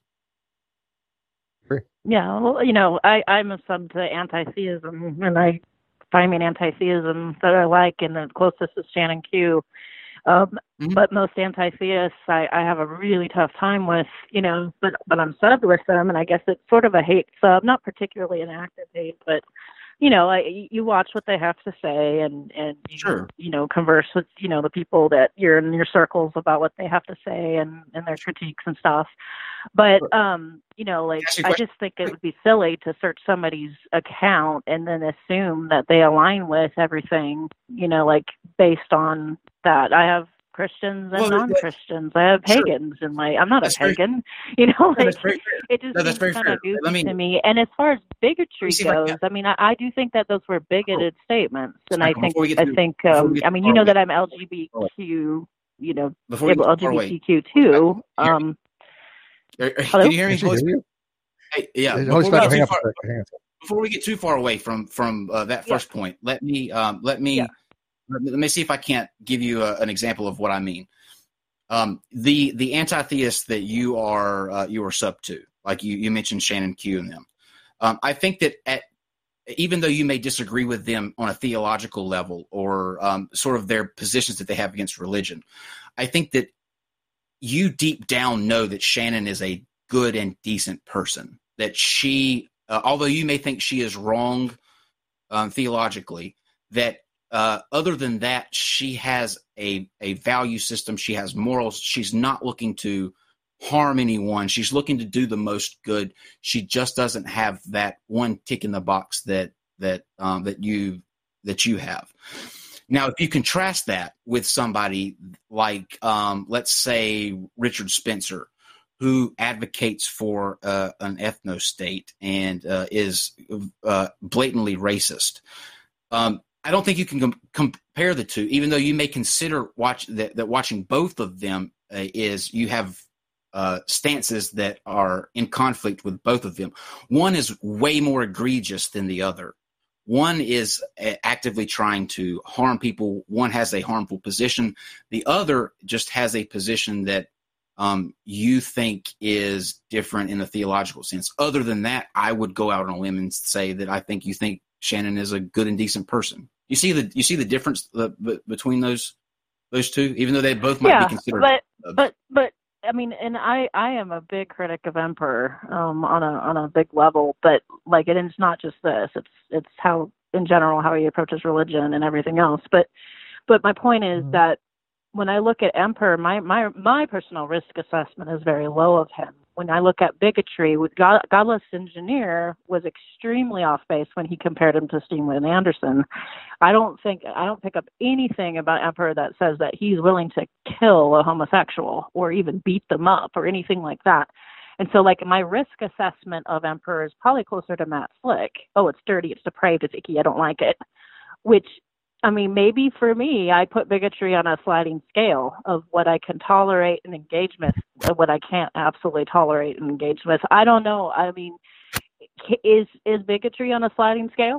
[SPEAKER 14] Yeah. Well, you know, I, I'm a sub to anti-theism, and I find an anti-theism that I like, and the closest is Shannon Q. Um, mm-hmm. But most anti-theists, I, I have a really tough time with, you know, but, but I'm subbed with them, and I guess it's sort of a hate sub, not particularly an active hate, but, you know, I, you watch what they have to say, and, and you,
[SPEAKER 3] sure.
[SPEAKER 14] you know, converse with, you know, the people that you're in your circles about what they have to say and, and their critiques and stuff. But, um, you know, like, I just think it would be silly to search somebody's account and then assume that they align with everything, you know, like, based on that. I have Christians and well, non-Christians. I have pagans, sure. and like I'm not that's a pagan. Very, you know, like
[SPEAKER 3] no,
[SPEAKER 14] it just
[SPEAKER 3] no,
[SPEAKER 14] seems kind
[SPEAKER 3] fair.
[SPEAKER 14] of goofy
[SPEAKER 3] me,
[SPEAKER 14] to me. And as far as bigotry goes, I, I mean, I, I do think that those were bigoted oh. statements, and I think I too, think um, I mean, you know away. that I'm L G B T Q, you know, L G B T Q too. Um,
[SPEAKER 3] are, are, can you hear me?
[SPEAKER 4] You?
[SPEAKER 3] Hey, yeah. Before we, far, before we get too far away from from uh, that first yeah. point, let me um, let me. Yeah. Let me see if I can't give you a, an example of what I mean. Um, the the anti-theists that you are uh, you are sub to, like you, you mentioned Shannon Q and them. Um, I think that at even though you may disagree with them on a theological level or um, sort of their positions that they have against religion, I think that you deep down know that Shannon is a good and decent person. That she, uh, although you may think she is wrong um, theologically, that uh, other than that, she has a, a value system. She has morals. She's not looking to harm anyone. She's looking to do the most good. She just doesn't have that one tick in the box that that um, that you that you have. Now, if you contrast that with somebody like, um, let's say, Richard Spencer, who advocates for uh, an ethno state and uh, is uh, blatantly racist, um, I don't think you can com- compare the two. Even though you may consider watch that, that watching both of them uh, is you have uh, stances that are in conflict with both of them. One is way more egregious than the other. One is actively trying to harm people. One has a harmful position. The other just has a position that um, you think is different in a theological sense. Other than that, I would go out on a limb and say that I think you think Shannon is a good and decent person. You see the you see the difference uh, b- between those those two, even though they both might
[SPEAKER 14] yeah,
[SPEAKER 3] be considered.
[SPEAKER 14] but
[SPEAKER 3] uh,
[SPEAKER 14] but but I mean, and I I am a big critic of Emperor um, on a on a big level, but like it is not just this. It's it's how in general how he approaches religion and everything else. But but my point is mm-hmm. that when I look at Emperor, my my my personal risk assessment is very low of him. When I look at bigotry, with God, Godless Engineer was extremely off base when he compared him to Steenway Anderson. I don't think I don't pick up anything about Emperor that says that he's willing to kill a homosexual or even beat them up or anything like that. And so, like, my risk assessment of Emperor is probably closer to Matt Slick. Oh, it's dirty, it's depraved, it's icky, I don't like it. Which, I mean, maybe for me, I put bigotry on a sliding scale of what I can tolerate and engage with, and what I can't absolutely tolerate and engage with. I don't know. I mean, is is bigotry on a sliding scale?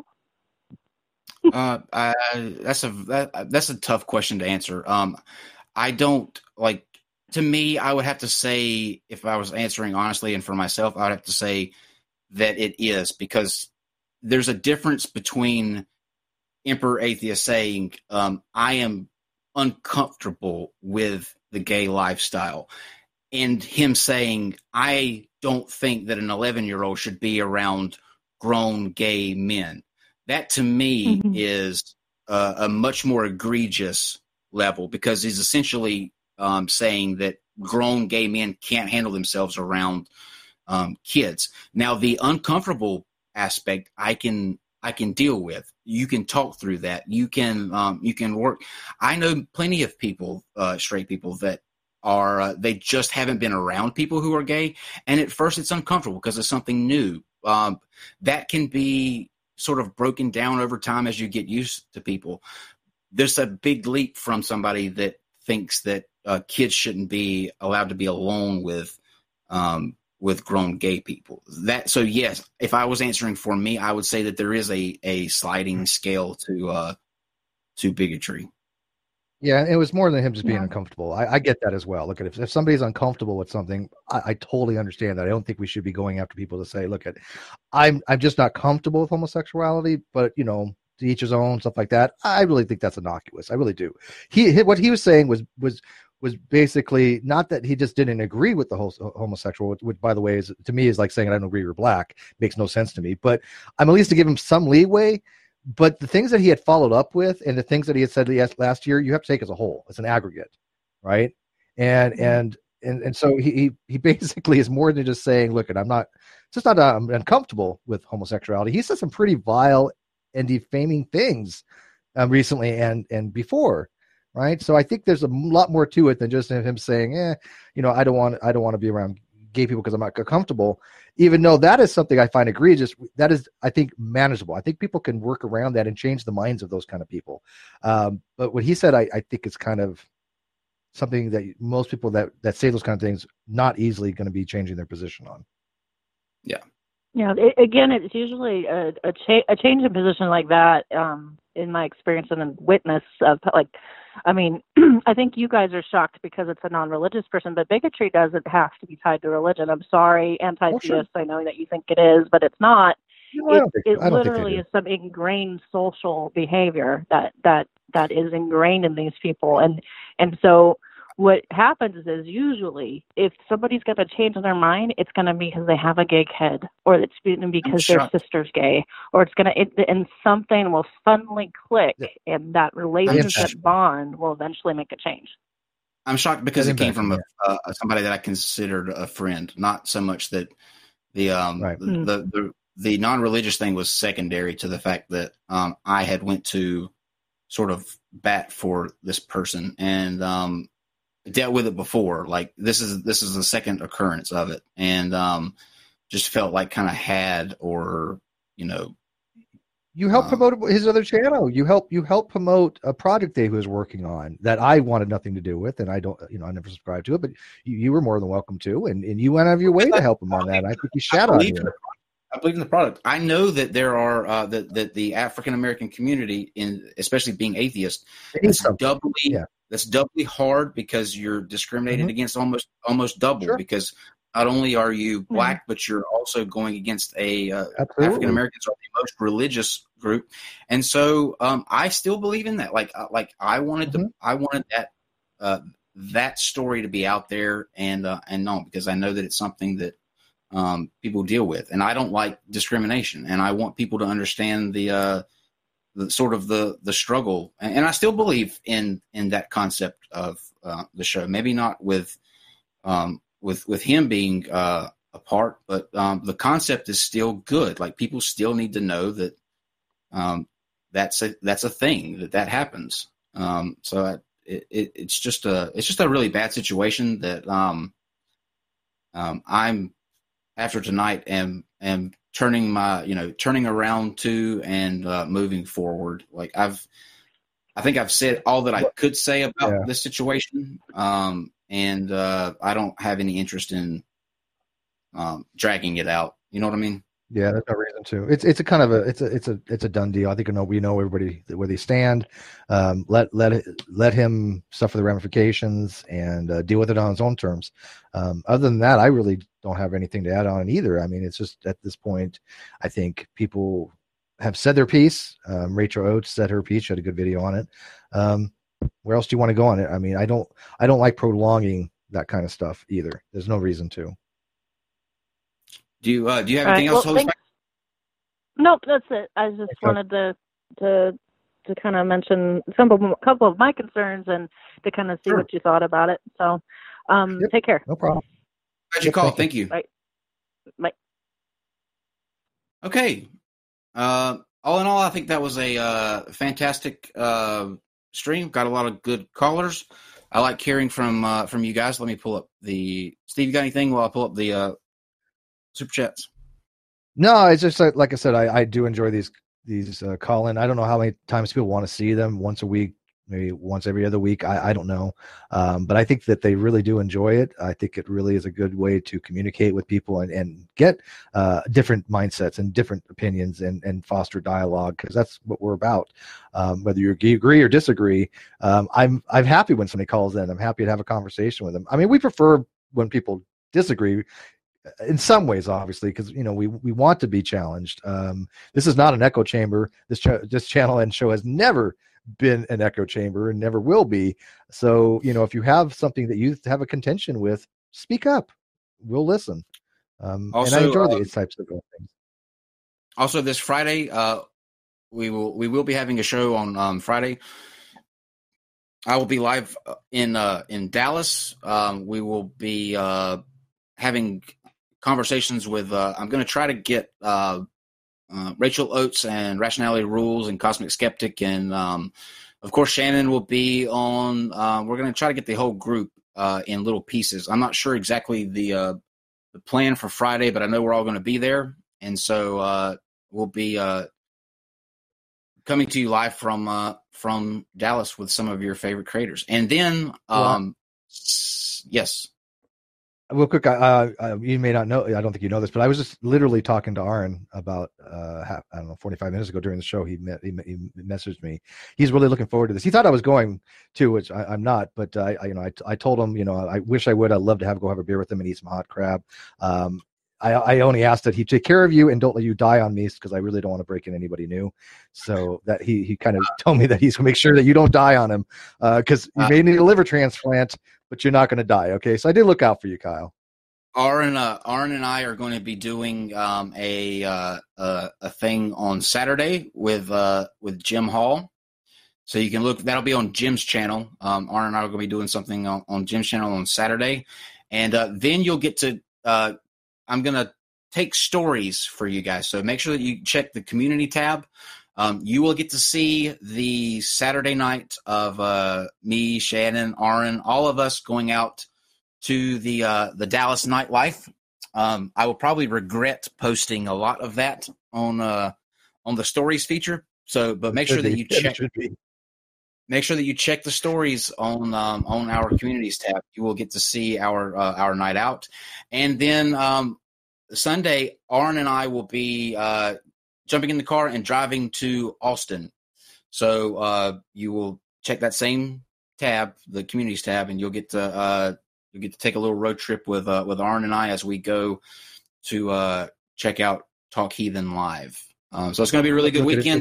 [SPEAKER 3] uh, I, that's a that, that's a tough question to answer. Um, I don't like. To me, I would have to say, if I was answering honestly and for myself, I would have to say that it is, because there's a difference between Emperor Atheist saying, um, I am uncomfortable with the gay lifestyle, and him saying, I don't think that an eleven-year-old should be around grown gay men. That, to me, mm-hmm. is uh, a much more egregious level, because he's essentially um, saying that grown gay men can't handle themselves around um, kids. Now, the uncomfortable aspect, I can I can deal with. You can talk through that. You can um, you can work. I know plenty of people, uh, straight people, that are uh, they just haven't been around people who are gay, and at first it's uncomfortable because it's something new. Um, that can be sort of broken down over time as you get used to people. There's a big leap from somebody that thinks that uh, kids shouldn't be allowed to be alone with um, with grown gay people. That so yes, if I was answering for me, I would say that there is a a sliding scale to uh, to bigotry.
[SPEAKER 4] Yeah, it was more than him just being yeah. uncomfortable. I, I get that as well. Look at if, if somebody's uncomfortable with something, I, I totally understand that. I don't think we should be going after people to say, look at, I'm I'm just not comfortable with homosexuality, but you know, to each his own, stuff like that. I really think that's innocuous. I really do. He what he was saying was was was basically not that he just didn't agree with the whole homosexual, which, which by the way is to me is like saying I don't agree you're black. Makes no sense to me. But I'm at least to give him some leeway. But the things that he had followed up with and the things that he had said last year, you have to take as a whole, as an aggregate, right? And mm-hmm. and and and so he he basically is more than just saying, look, I'm not it's just not I'm uncomfortable with homosexuality. He said some pretty vile and defaming things um, recently and and before, right? So I think there's a lot more to it than just him saying, eh, you know, I don't want I don't want to be around gay people because I'm not comfortable. Even though that is something I find egregious, that is, I think, manageable. I think people can work around that and change the minds of those kind of people. Um, but what he said, I, I think is kind of something that most people that, that say those kind of things not easily going to be changing their position on.
[SPEAKER 3] Yeah.
[SPEAKER 14] Yeah. It, again, it's usually a a, cha- a change in position like that. Um, in my experience and in witness of like, I mean, I think you guys are shocked because it's a non-religious person, but bigotry doesn't have to be tied to religion. I'm sorry, anti-theists, oh, sure. I know that you think it is, but it's not.
[SPEAKER 4] No, it it
[SPEAKER 14] so. literally is some ingrained social behavior that, that, that is ingrained in these people. And, and so what happens is usually if somebody's going to change their mind, it's going to be because they have a gay kid, or it's going to be because their sister's gay, or it's going to, it, and something will suddenly click, and that relationship bond will eventually make a change.
[SPEAKER 3] I'm shocked because it came from a, uh, somebody that I considered a friend, not so much that the um
[SPEAKER 4] right.
[SPEAKER 3] the, the the the non-religious thing was secondary to the fact that um I had went to sort of bat for this person and um dealt with it before. Like this is this is the second occurrence of it, and um just felt like kind of had or you know.
[SPEAKER 4] You helped
[SPEAKER 3] um,
[SPEAKER 4] promote his other channel. You help you help promote a project that he was working on that I wanted nothing to do with, and I don't, you know, I never subscribed to it. But you, you were more than welcome to, and, and you went out of your way to help him on that. And I think you shout out you.
[SPEAKER 3] I believe in the product. I know that there are uh, that that the African American community, in especially being atheist, that's doubly
[SPEAKER 4] yeah.
[SPEAKER 3] that's doubly hard because you're discriminated
[SPEAKER 4] Mm-hmm.
[SPEAKER 3] against almost almost double
[SPEAKER 4] Sure.
[SPEAKER 3] because. Not only are you black, mm-hmm. but you're also going against a uh, African Americans are the most religious group, and so um, I still believe in that. Like, uh, like I wanted mm-hmm. to, I wanted that uh, that story to be out there and uh, and known because I know that it's something that um, people deal with, and I don't like discrimination, and I want people to understand the uh, the sort of the the struggle, and, and I still believe in in that concept of uh, the show. Maybe not with. Um, with with him being uh, a part, but um, the concept is still good. Like people still need to know that um, that's a that's a thing that that happens. Um, so I, it, it, it's just a it's just a really bad situation that um, um, I'm after tonight am am turning my you know turning around to and uh, moving forward. Like I've I think I've said all that I could say about
[SPEAKER 4] yeah.
[SPEAKER 3] this situation. Um, And uh, I don't have any interest in um, dragging it out. You know what I mean?
[SPEAKER 4] Yeah, there's no reason to. It's it's a kind of a it's a it's a it's a done deal. I think we know we know everybody where they stand. Um, let let let him suffer the ramifications and uh, deal with it on his own terms. Um, other than that, I really don't have anything to add on either. I mean, it's just at this point, I think people have said their piece. Um, Rachel Oates said her piece. She had a good video on it. Um, Where else do you want to go on it? I mean, I don't, I don't like prolonging that kind of stuff either. There's no reason to.
[SPEAKER 3] Do you, uh, do you have
[SPEAKER 14] All
[SPEAKER 3] anything
[SPEAKER 14] right,
[SPEAKER 3] else?
[SPEAKER 14] well,
[SPEAKER 3] to
[SPEAKER 14] thank- Nope, that's it. I just
[SPEAKER 4] Okay.
[SPEAKER 14] wanted to, to, to kind of mention some of, a couple of my concerns and to kind of see
[SPEAKER 4] Sure.
[SPEAKER 14] what you thought about it. So, um,
[SPEAKER 4] Yep.
[SPEAKER 14] take care.
[SPEAKER 4] No problem.
[SPEAKER 3] Glad you
[SPEAKER 4] Yep,
[SPEAKER 3] called.
[SPEAKER 4] thank
[SPEAKER 3] Thank you.
[SPEAKER 14] Bye. Bye.
[SPEAKER 3] Okay. Uh, all in all, I think that was a uh, fantastic uh, stream. Got a lot of good callers. I like hearing from uh, from you guys. Let me pull up the Steve. You got anything? While I pull up the uh, super chats.
[SPEAKER 4] No, it's just like, like I said, I, I do enjoy these these uh, call in. I don't know how many times people want to see them, once a week, maybe once every other week. I, I don't know. Um, but I think that they really do enjoy it. I think it really is a good way to communicate with people and, and get uh, different mindsets and different opinions and, and foster dialogue, because that's what we're about. Um, whether you agree or disagree, um, I'm I'm happy when somebody calls in. I'm happy to have a conversation with them. I mean, we prefer when people disagree in some ways, obviously, because, you know, we, we want to be challenged. Um, this is not an echo chamber. This, ch- this channel and show has never been an echo chamber and never will be. So, you know, if you have something that you have a contention with, speak up. We'll listen. Um,
[SPEAKER 3] Also,
[SPEAKER 4] and I enjoy
[SPEAKER 3] uh,
[SPEAKER 4] these types of things.
[SPEAKER 3] Also, this Friday, uh, we will we will be having a show on um, Friday. I will be live in uh, in Dallas. Um, we will be uh, having conversations with. Uh, I'm going to try to get uh, uh, Rachel Oates and Rationality Rules and Cosmic Skeptic, and um, of course Shannon will be on. Uh, we're going to try to get the whole group uh, in little pieces. I'm not sure exactly the uh, the plan for Friday, but I know we're all going to be there, and so uh, we'll be uh, coming to you live from uh, from Dallas with some of your favorite creators, and then um, s- yes.
[SPEAKER 4] Real quick, uh, uh, you may not know, I don't think you know this, but I was just literally talking to Aaron about, uh, half, I don't know, forty-five minutes ago during the show. He, met, he he messaged me. He's really looking forward to this. He thought I was going to, which I, I'm not, but I, I, you know, I, I told him, you know, I wish I would. I'd love to have go have a beer with him and eat some hot crab. Um, I, I only asked that he take care of you and don't let you die on me, because I really don't want to break in anybody new. So that he he kind of told me that he's going to make sure that you don't die on him, because uh, you may need a liver transplant, but you're not going to die. Okay, so I did look out for you, Kyle.
[SPEAKER 3] Aaron, uh, Aaron and I are going to be doing um, a uh, uh, a thing on Saturday with uh, with Jim Hall. So you can look. That'll be on Jim's channel. Um, Aaron and I are going to be doing something on, on Jim's channel on Saturday, and uh, then you'll get to. Uh, I'm going to take stories for you guys. So make sure that you check the community tab. Um, you will get to see the Saturday night of uh, me, Shannon, Aaron, all of us going out to the uh, the Dallas nightlife. Um, I will probably regret posting a lot of that on uh, on the stories feature. So, but make sure that you check. Make sure that you check the stories on um, on our communities tab. You will get to see our uh, our night out, and then um, Sunday, Aaron and I will be uh, jumping in the car and driving to Austin. So uh, you will check that same tab, the communities tab, and you'll get to uh, you'll get to take a little road trip with uh, with Aaron and I as we go to uh, check out Talk Heathen Live. Um, so it's going to be a really good weekend.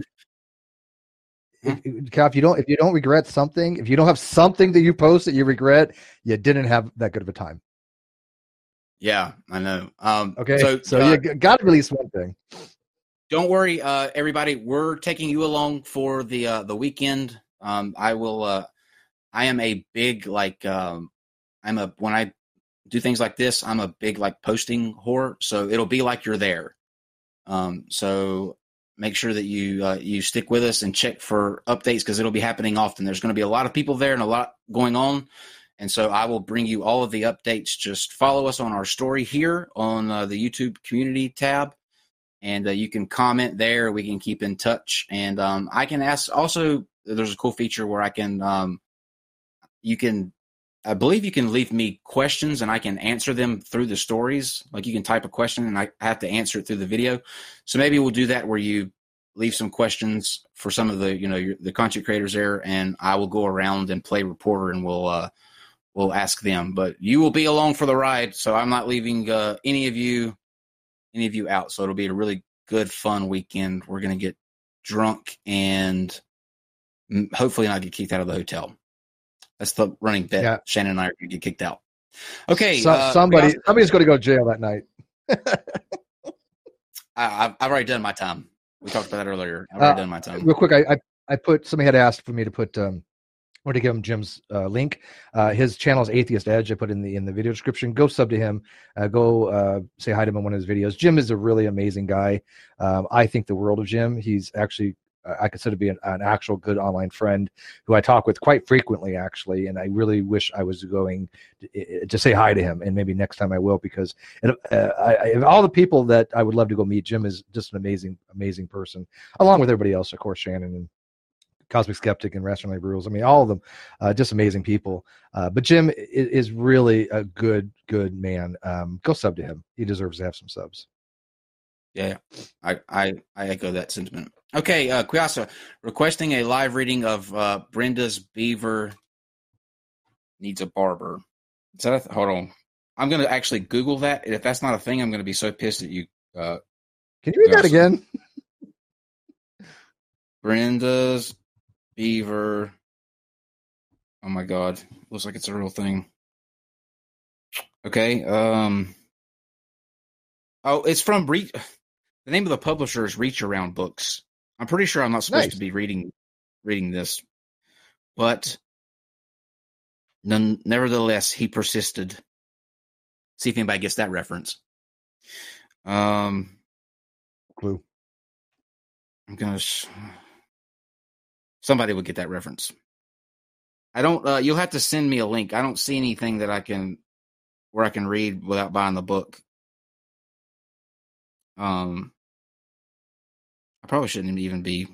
[SPEAKER 4] If, Cal, if you don't if you don't regret something, if you don't have something that you post that you regret, you didn't have that good of a time.
[SPEAKER 3] Yeah, I know. Um,
[SPEAKER 4] okay,
[SPEAKER 3] so,
[SPEAKER 4] so
[SPEAKER 3] uh,
[SPEAKER 4] you got to release one thing.
[SPEAKER 3] Don't worry, uh, everybody. We're taking you along for the uh, the weekend. Um, I will. Uh, I am a big like. Um, I'm a when I do things like this, I'm a big like posting whore. So it'll be like you're there. Um, so. Make sure that you uh, you stick with us and check for updates because it'll be happening often. There's going to be a lot of people there and a lot going on. And so I will bring you all of the updates. Just follow us on our story here on uh, the YouTube community tab. And uh, you can comment there. We can keep in touch. And um, I can ask also, there's a cool feature where I can, um, you can, I believe you can leave me questions and I can answer them through the stories. Like you can type a question and I have to answer it through the video. So maybe we'll do that where you leave some questions for some of the, you know, your, the content creators there, and I will go around and play reporter and we'll, uh, we'll ask them, but you will be along for the ride. So I'm not leaving uh, any of you, any of you out. So it'll be a really good, fun weekend. We're going to get drunk and hopefully not get kicked out of the hotel. That's the running bet. Yeah. Shannon and I are going to get kicked out. Okay.
[SPEAKER 4] So,
[SPEAKER 3] uh,
[SPEAKER 4] somebody,
[SPEAKER 3] also,
[SPEAKER 4] somebody's going to go to jail that night.
[SPEAKER 3] I, I've, I've already done my time. We talked about that earlier. I've already
[SPEAKER 4] uh,
[SPEAKER 3] done my time.
[SPEAKER 4] Real quick, I, I, I put, somebody had asked for me to put, um, I want to give him Jim's uh, link. Uh, his channel is Atheist Edge. I put in the in the video description. Go sub to him. Uh, go uh, say hi to him in one of his videos. Jim is a really amazing guy. Um, I think the world of Jim. He's actually, uh, I consider to be an, an actual good online friend who I talk with quite frequently, actually. And I really wish I was going to, to say hi to him. And maybe next time I will, because it, uh, I, of all the people that I would love to go meet, Jim is just an amazing, amazing person, along with everybody else, of course, Shannon and Cosmic Skeptic and Rational Rules. I mean, all of them, uh, just amazing people. Uh, but Jim is, is really a good, good man. Um, go sub to him. He deserves to have some subs.
[SPEAKER 3] Yeah, I I, I echo that sentiment. Okay, uh, Kuyasa, requesting a live reading of uh, Brenda's Beaver Needs a Barber. Is that a th- hold on? I'm going to actually Google that. If that's not a thing, I'm going to be so pissed at you. Uh,
[SPEAKER 4] Can you read Kuyasa. that again?
[SPEAKER 3] Brenda's Beaver. Oh my God. Looks like it's a real thing. Okay. Um. Oh, it's from Reach. The name of the publisher is Reach Around Books. I'm pretty sure I'm not supposed nice. to be reading reading this, but none, nevertheless, he persisted. See if anybody gets that reference. Um.
[SPEAKER 4] Clue.
[SPEAKER 3] I'm gonna. Sh- Somebody would get that reference. I don't. Uh, you'll have to send me a link. I don't see anything that I can, where I can read without buying the book. Um, I probably shouldn't even be.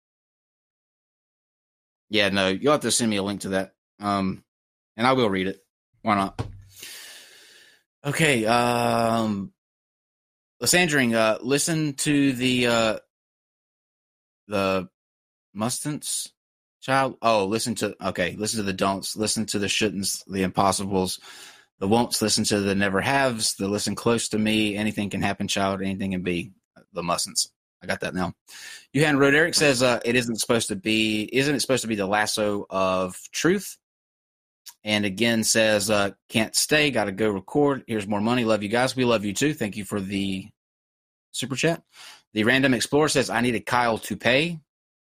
[SPEAKER 3] Yeah, no. You'll have to send me a link to that. Um, and I will read it. Why not? Okay. Um, Lysandring, uh, listen to the uh, the. Mustn'ts child. Oh, listen to, okay. Listen to the don'ts, listen to the shouldn'ts, the impossibles, the won'ts, listen to the never haves, the listen close to me. Anything can happen, child. Anything can be. The mustn'ts. I got that now. Johan Roderick says, uh, it isn't supposed to be, isn't it supposed to be the lasso of truth? And again says, uh, can't stay, got to go record. Here's more money. Love you guys. We love you too. Thank you for the super chat. The Random Explorer says, I need a Kyle toupee.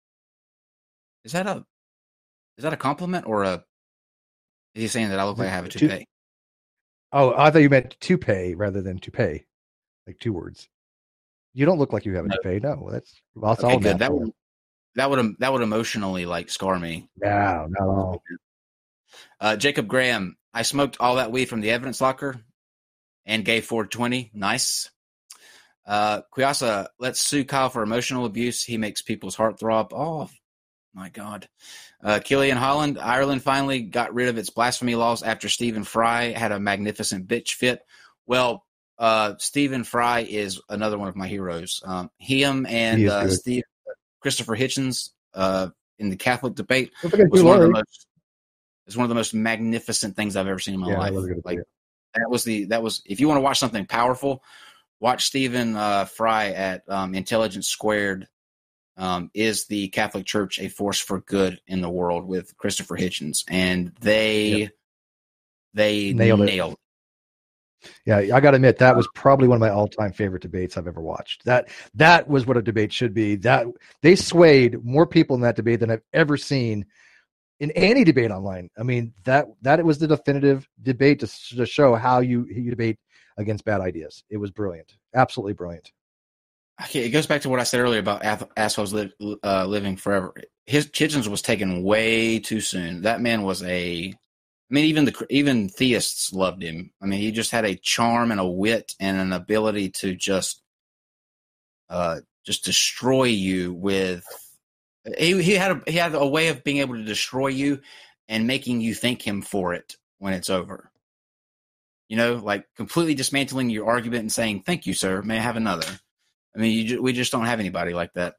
[SPEAKER 3] Is that a is that a compliment or a is he saying that I look like I have a toupee?
[SPEAKER 4] Oh, I thought you meant toupee rather than toupee, like two words. You don't look like you have a no. toupee. No, that's, well, that's
[SPEAKER 3] okay,
[SPEAKER 4] all
[SPEAKER 3] good. That would that would that would emotionally like scar me.
[SPEAKER 4] No, not at all.
[SPEAKER 3] Uh, Jacob Graham, I smoked all that weed from the evidence locker and gave four twenty. Nice. Uh, Kuyasa, let's sue Kyle for emotional abuse. He makes people's heart throb. Oh, my God. Uh, Killian Holland, Ireland finally got rid of its blasphemy laws after Stephen Fry had a magnificent bitch fit. Well, uh, Stephen Fry is another one of my heroes. Um, him and uh, Steve, Christopher Hitchens uh, in the Catholic debate was one of the most It's one of the most magnificent things I've ever seen in my
[SPEAKER 4] yeah,
[SPEAKER 3] life. Like that was the that was if you want to watch something powerful, watch Stephen uh, Fry at um, Intelligence Squared. Um, is the Catholic Church a force for good in the world with Christopher Hitchens, and they yep. they nailed, nailed it.
[SPEAKER 4] it. Yeah, I got to admit that was probably one of my all-time favorite debates I've ever watched. That that was what a debate should be. That they swayed more people in that debate than I've ever seen in any debate online. I mean, that that it was the definitive debate to, to show how you you debate against bad ideas. It was brilliant, absolutely brilliant.
[SPEAKER 3] Okay, it goes back to what I said earlier about assholes live, uh, living forever. His Hitchens was taken way too soon. That man was a, I mean, even the even theists loved him. I mean, he just had a charm and a wit and an ability to just, uh, just destroy you with. He he had a, he had a way of being able to destroy you and making you thank him for it when it's over. You know, like completely dismantling your argument and saying, "Thank you, sir. May I have another?" I mean, you, we just don't have anybody like that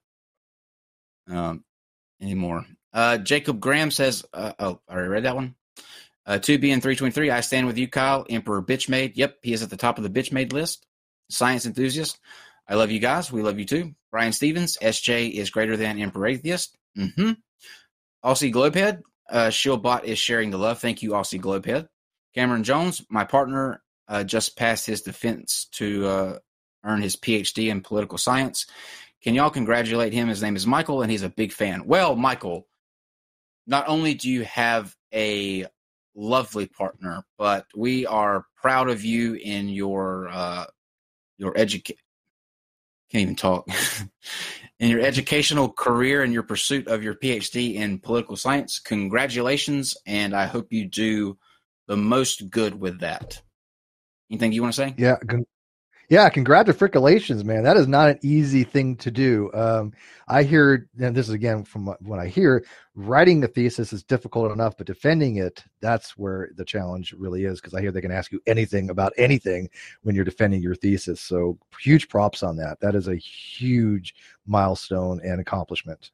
[SPEAKER 3] um, anymore. Uh, Jacob Graham says, uh, oh, I already read that one. Uh, two B and three twenty-three, I stand with you, Kyle. Emperor Bitchmade. Yep, he is at the top of the Bitchmade list. Science enthusiast. I love you guys. We love you too. Brian Stevens. S J is greater than Emperor Atheist. Mm-hmm. Aussie Globehead. Uh, Shieldbot is sharing the love. Thank you, Aussie Globehead. Cameron Jones. My partner uh, just passed his defense to uh, earn his P H D in political science. Can y'all congratulate him? His name is Michael, and he's a big fan. Well, Michael, not only do you have a lovely partner, but we are proud of you in your uh, your education. Can't even talk. In your educational career and your pursuit of your P H D in political science. Congratulations, and I hope you do the most good with that. Anything you want to say?
[SPEAKER 4] Yeah. Con- yeah. Congratulations, man. That is not an easy thing to do. Um, I hear, and this is again from what I hear, writing a thesis is difficult enough, but defending it, that's where the challenge really is. Cause I hear they can ask you anything about anything when you're defending your thesis. So huge props on that. That is a huge milestone and accomplishment.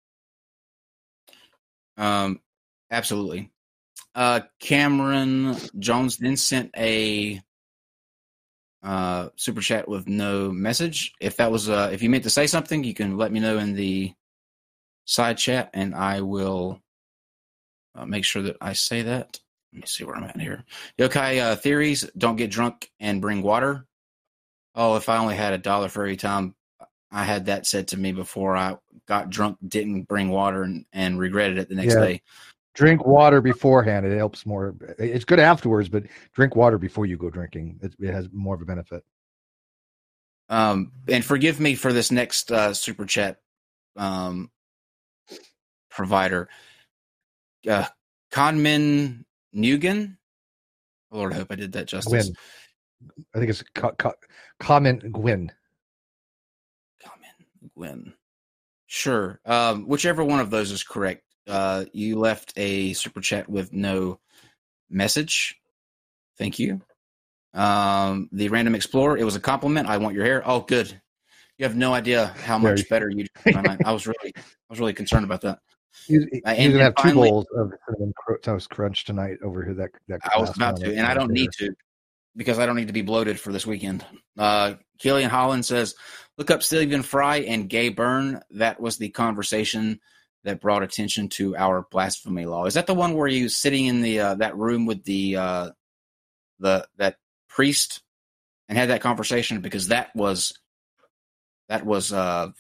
[SPEAKER 3] Um, absolutely. Uh, Cameron Jones then sent a uh, super chat with no message. If that was, uh, if you meant to say something, you can let me know in the side chat, and I will uh, make sure that I say that. Let me see where I'm at here. Yokai uh, theories: don't get drunk and bring water. Oh, if I only had a dollar for every time I had that said to me before I got drunk, didn't bring water, and, and regretted it the next
[SPEAKER 4] yeah.
[SPEAKER 3] day.
[SPEAKER 4] Drink water beforehand. It helps more. It's good afterwards, but drink water before you go drinking. It, it has more of a benefit.
[SPEAKER 3] Um, and forgive me for this next uh, super chat um, provider. Uh, Conmin Nguyen. Oh, Lord, I hope I did that justice.
[SPEAKER 4] Gwyn. I think it's co- co- Conmin Nguyen.
[SPEAKER 3] Conmin Nguyen. Sure. Um, whichever one of those is correct. Uh, you left a super chat with no message. Thank you. Um, the Random Explorer, it was a compliment. I want your hair. Oh, good. You have no idea how much better you do. I was really, I was really concerned about that.
[SPEAKER 4] He's, he's uh, gonna have finally, two bowls of cinnamon toast crunch tonight over here. That that
[SPEAKER 3] I was about to, and I don't need to because I don't need to be bloated for this weekend. Uh, Killian Holland says, "Look up Stephen Fry and Gay Byrne. That was the conversation that brought attention to our blasphemy law. Is that the one where you sitting in the uh, that room with the uh, the that priest and had that conversation? Because that was that was uh,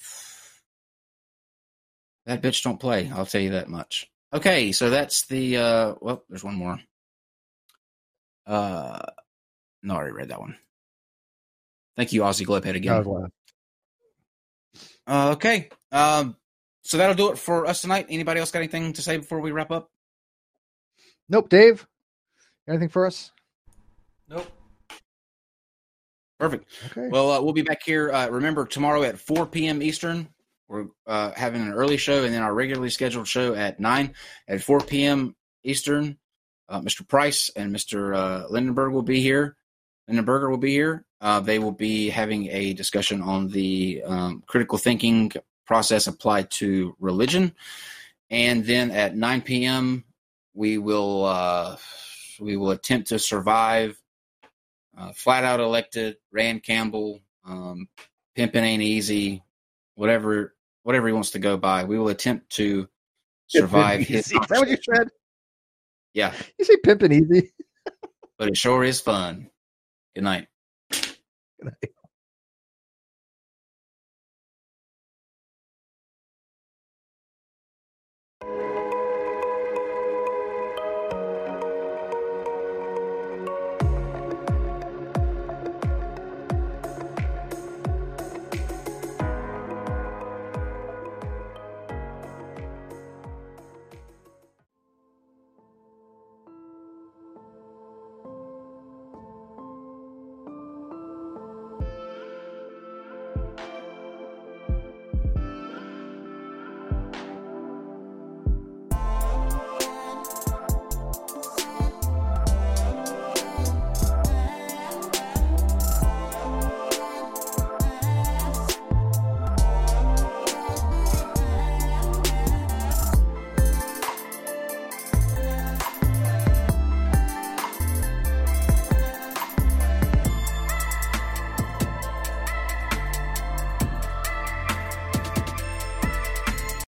[SPEAKER 3] that bitch don't play. I'll tell you that much. Okay, so that's the uh, well. There's one more. Uh, no, I already read that one. Thank you, Aussie Globehead again. Uh, okay. Um, so that'll do it for us tonight. Anybody else got anything to say before we wrap up?
[SPEAKER 4] Nope. Dave, anything for us?
[SPEAKER 6] Nope.
[SPEAKER 3] Perfect.
[SPEAKER 4] Okay.
[SPEAKER 3] Well, uh, we'll be back here. Uh, remember, tomorrow at four p.m. Eastern, we're uh, having an early show, and then our regularly scheduled show at nine. At four p.m. Eastern, uh, Mister Price and Mister Uh, Lindenberg will be here. Lindenberger will be here. Uh, they will be having a discussion on the um, critical thinking process applied to religion. And then at nine p.m., we will uh, we will attempt to survive uh, flat out elected Rand Campbell, um, pimping ain't easy, whatever whatever he wants to go by. We will attempt to survive his.
[SPEAKER 4] Is that what you said?
[SPEAKER 3] Yeah.
[SPEAKER 4] You say pimping easy,
[SPEAKER 3] but it sure is fun. Good night.
[SPEAKER 4] Good night.